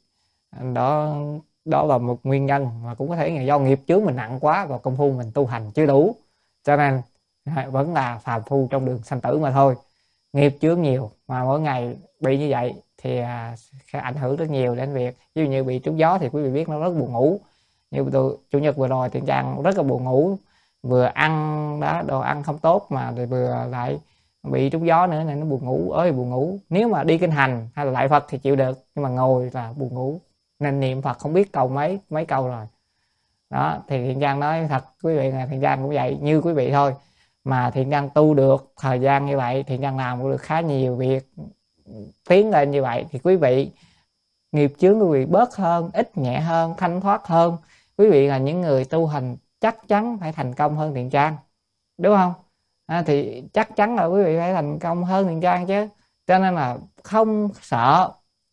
đó đó là một nguyên nhân, mà cũng có thể là do nghiệp chướng mình nặng quá và công phu mình tu hành chưa đủ, cho nên vẫn là phàm phu trong đường sanh tử mà thôi. Nghiệp chướng nhiều mà mỗi ngày bị như vậy thì à, sẽ ảnh hưởng rất nhiều đến việc, ví dụ như bị trúng gió thì quý vị biết nó rất buồn ngủ. Như tôi chủ nhật vừa rồi Thiện Trang rất là buồn ngủ, vừa ăn đó đồ ăn không tốt mà rồi vừa lại bị trúng gió nữa nên nó buồn ngủ ơi buồn ngủ. Nếu mà đi kinh hành hay là lại Phật thì chịu được, nhưng mà ngồi là buồn ngủ, nên niệm Phật không biết câu mấy mấy câu rồi. Đó thì Thiện Trang nói thật quý vị là Thiện Trang cũng vậy như quý vị thôi, mà Thiện Trang tu được thời gian như vậy, Thiện Trang làm được khá nhiều việc tiến lên như vậy, thì quý vị nghiệp chướng quý vị bớt hơn, ít nhẹ hơn, thanh thoát hơn. Quý vị là những người tu hành chắc chắn phải thành công hơn Thiện Trang, đúng không? À, thì chắc chắn là quý vị phải thành công hơn Thiện Trang chứ. Cho nên là không sợ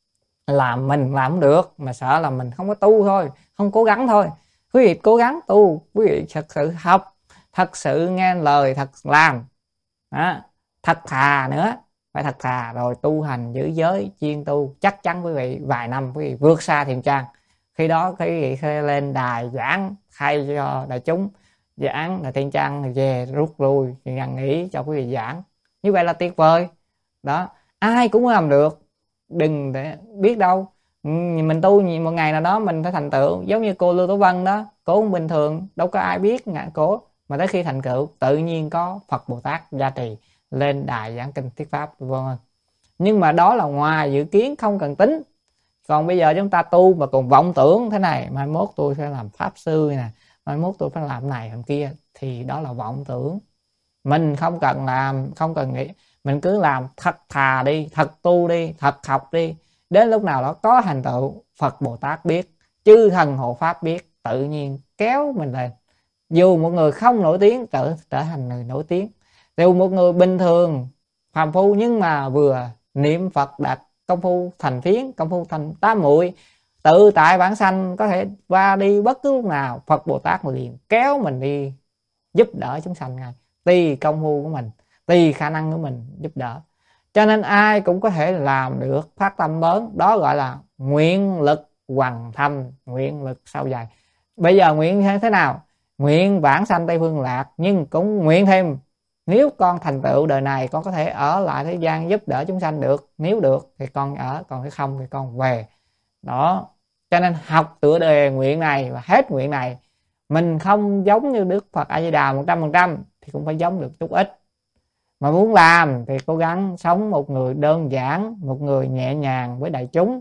là mình làm không được, mà sợ là mình không có tu thôi, không cố gắng thôi. Quý vị cố gắng tu, quý vị thật sự học, thật sự nghe lời, thật làm, đó, thật thà nữa, phải thật thà rồi tu hành giữ giới chuyên tu, chắc chắn quý vị vài năm quý vị vượt xa Thiện Trang. Khi đó quý vị sẽ lên đài giảng thay cho đại chúng, giảng là Thiện Trang về rút lui, Thiện Trang nghỉ cho quý vị giảng, như vậy là tuyệt vời đó. Ai cũng làm được, đừng để biết đâu mình tu một ngày nào đó mình phải thành tựu. Giống như cô Lưu Tố Vân đó, cô cũng bình thường, đâu có ai biết ngại cổ, mà tới khi thành tựu tự nhiên có Phật Bồ Tát gia trì lên đài giảng kinh thuyết pháp, vân vân. Nhưng mà đó là ngoài dự kiến, không cần tính. Còn bây giờ chúng ta tu mà còn vọng tưởng thế này, mai mốt tôi phải làm pháp sư nè, mai mốt tôi phải làm này làm kia, thì đó là vọng tưởng. Mình không cần làm, không cần nghĩ, mình cứ làm thật thà đi, thật tu đi, thật học đi, đến lúc nào đó có thành tựu, Phật Bồ Tát biết, chư thần hộ pháp biết, tự nhiên kéo mình lên. Dù một người không nổi tiếng trở trở thành người nổi tiếng, dù một người bình thường phàm phu nhưng mà vừa niệm Phật đạt công phu thành thiến, công phu thành tám muội, tự tại bản sanh, có thể qua đi bất cứ lúc nào, Phật Bồ Tát liền kéo mình đi giúp đỡ chúng sanh ngay, tùy công phu của mình, tùy khả năng của mình giúp đỡ. Cho nên ai cũng có thể làm được, phát tâm lớn, đó gọi là nguyện lực hoằng thâm, nguyện lực sâu dài. Bây giờ nguyện thế nào? Nguyện vãng sanh Tây Phương Lạc, nhưng cũng nguyện thêm, nếu con thành tựu đời này con có thể ở lại thế gian giúp đỡ chúng sanh được, nếu được thì con ở, còn nếu không thì con về. Đó, cho nên học tựa đề nguyện này và hết nguyện này. Mình không giống như Đức Phật A Di Đà một trăm phần trăm thì cũng phải giống được chút ít. Mà muốn làm thì cố gắng sống một người đơn giản, một người nhẹ nhàng với đại chúng,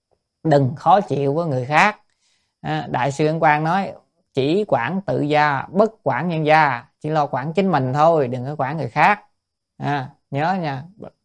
đừng khó chịu với người khác. à, Đại sư Ấn Quang nói chỉ quản tự gia, bất quản nhân gia, chỉ lo quản chính mình thôi, đừng có quản người khác. à, Nhớ nha,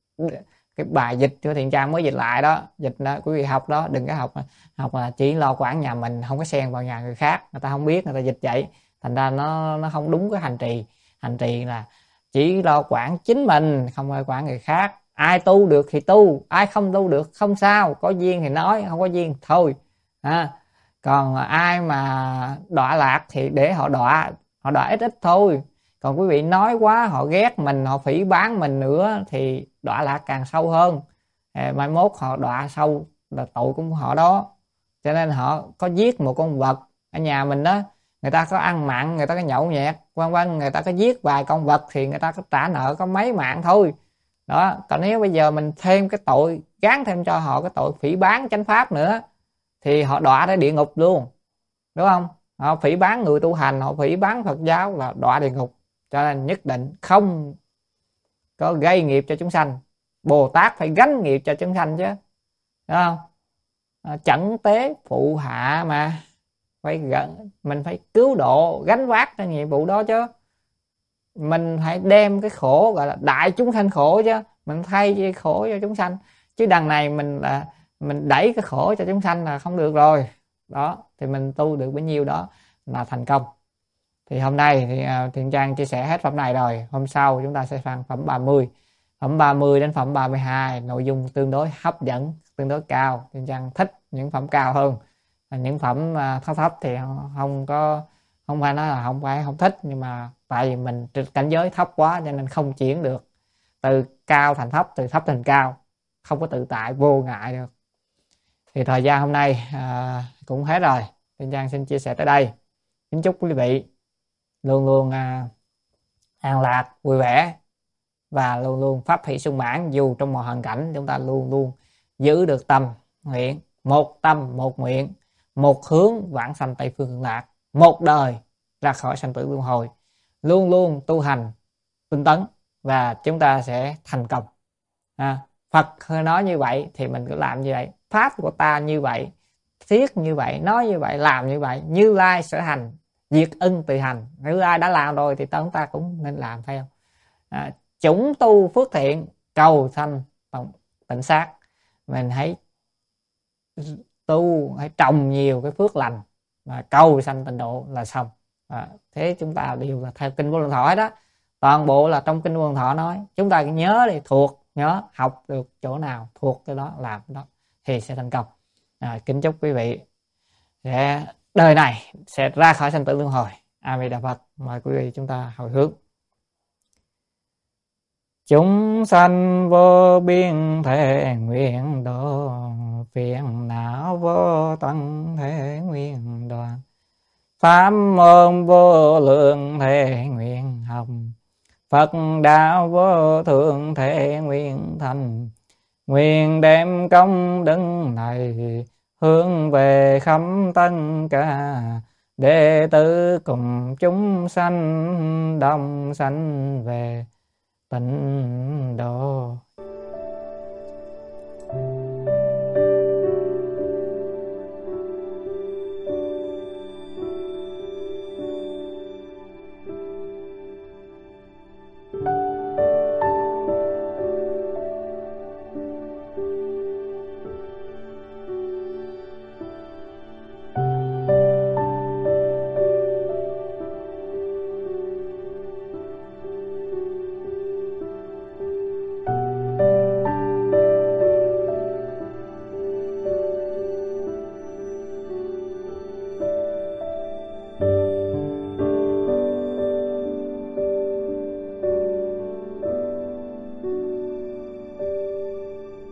cái bài dịch của Thiện Trang mới dịch lại đó, dịch đó quý vị học đó, đừng có học học là chỉ lo quản nhà mình, không có xen vào nhà người khác. Người ta không biết, người ta dịch vậy, thành ra nó nó không đúng cái hành trì. Hành trì là chỉ lo quản chính mình, không ai quản người khác. Ai tu được thì tu, ai không tu được không sao, có duyên thì nói, không có duyên thôi. à, Còn ai mà đọa lạc thì để họ đọa, họ đọa ít ít thôi. Còn quý vị nói quá, họ ghét mình, họ phỉ báng mình nữa thì đọa lạc càng sâu hơn. à, Mai mốt họ đọa sâu là tội của họ đó. Cho nên họ có giết một con vật ở nhà mình đó, người ta có ăn mặn, người ta có nhậu nhẹt vân vân, người ta có giết vài con vật thì người ta có trả nợ có mấy mạng thôi đó. Còn nếu bây giờ mình thêm cái tội, gán thêm cho họ cái tội phỉ báng chánh pháp nữa thì họ đọa đến địa ngục luôn, đúng không? Họ phỉ báng người tu hành, họ phỉ báng Phật giáo là đọa địa ngục. Cho nên nhất định không có gây nghiệp cho chúng sanh. Bồ Tát phải gánh nghiệp cho chúng sanh chứ, đúng không? à, Chẩn tế phụ hạ mà, phải gần, mình phải cứu độ, gánh vác cái nhiệm vụ đó chứ. Mình phải đem cái khổ gọi là đại chúng sanh khổ chứ, mình thay cái khổ cho chúng sanh. Chứ đằng này mình là mình đẩy cái khổ cho chúng sanh là không được rồi. Đó, thì mình tu được bấy nhiêu đó là thành công. Thì hôm nay thì uh, Thiện Trang chia sẻ hết phẩm này rồi. Hôm sau chúng ta sẽ sang phẩm ba mươi. Phẩm ba mươi đến phẩm ba mươi hai nội dung tương đối hấp dẫn, tương đối cao. Thiện Trang thích những phẩm cao hơn. Những phẩm uh, thấp thấp thì không có, không phải nói là không phải không thích, nhưng mà tại vì mình cảnh giới thấp quá cho nên không chuyển được từ cao thành thấp, từ thấp thành cao, không có tự tại vô ngại được. Thì thời gian hôm nay à, cũng hết rồi. Thiện Trang xin chia sẻ tới đây. Kính chúc quý vị luôn luôn à, an lạc, vui vẻ và luôn luôn pháp hỷ sung mãn. Dù trong mọi hoàn cảnh chúng ta luôn luôn giữ được tâm nguyện, một tâm một nguyện, một hướng vãng sanh Tây Phương Lạc, một đời ra khỏi sanh tử luân hồi. Luôn luôn tu hành tinh tấn và chúng ta sẽ thành công. à, Phật nói như vậy thì mình cứ làm như vậy. Pháp của ta như vậy, thiết như vậy, nói như vậy, làm như vậy. Như Lai sở hành, diệt ân tùy hành. Nếu ai đã làm rồi thì chúng ta cũng nên làm theo. à, Chủng tu phước thiện, cầu sanh tịnh sát. Mình hãy tu, hãy trồng nhiều cái phước lành và cầu sanh tịnh độ là xong. à, Thế chúng ta đều là theo kinh Vô Lượng Thọ đó. Toàn bộ là trong kinh Vô Lượng Thọ nói. Chúng ta nhớ đi, thuộc nhớ học được chỗ nào thuộc cái đó làm đó thì sẽ thành công. À, kính chúc quý vị sẽ đời này sẽ ra khỏi sanh tử luân hồi. A Di Đà Phật. Mời quý vị chúng ta hồi hướng. Chúng sanh vô biên thể nguyện độ, phiền não vô tận thể nguyện đoạn, pháp môn vô lượng thể nguyện học, Phật đạo vô thượng thể nguyện thành. Nguyện đem công đức này hướng về khắp tất cả đệ tử cùng chúng sanh đồng sanh về tịnh độ.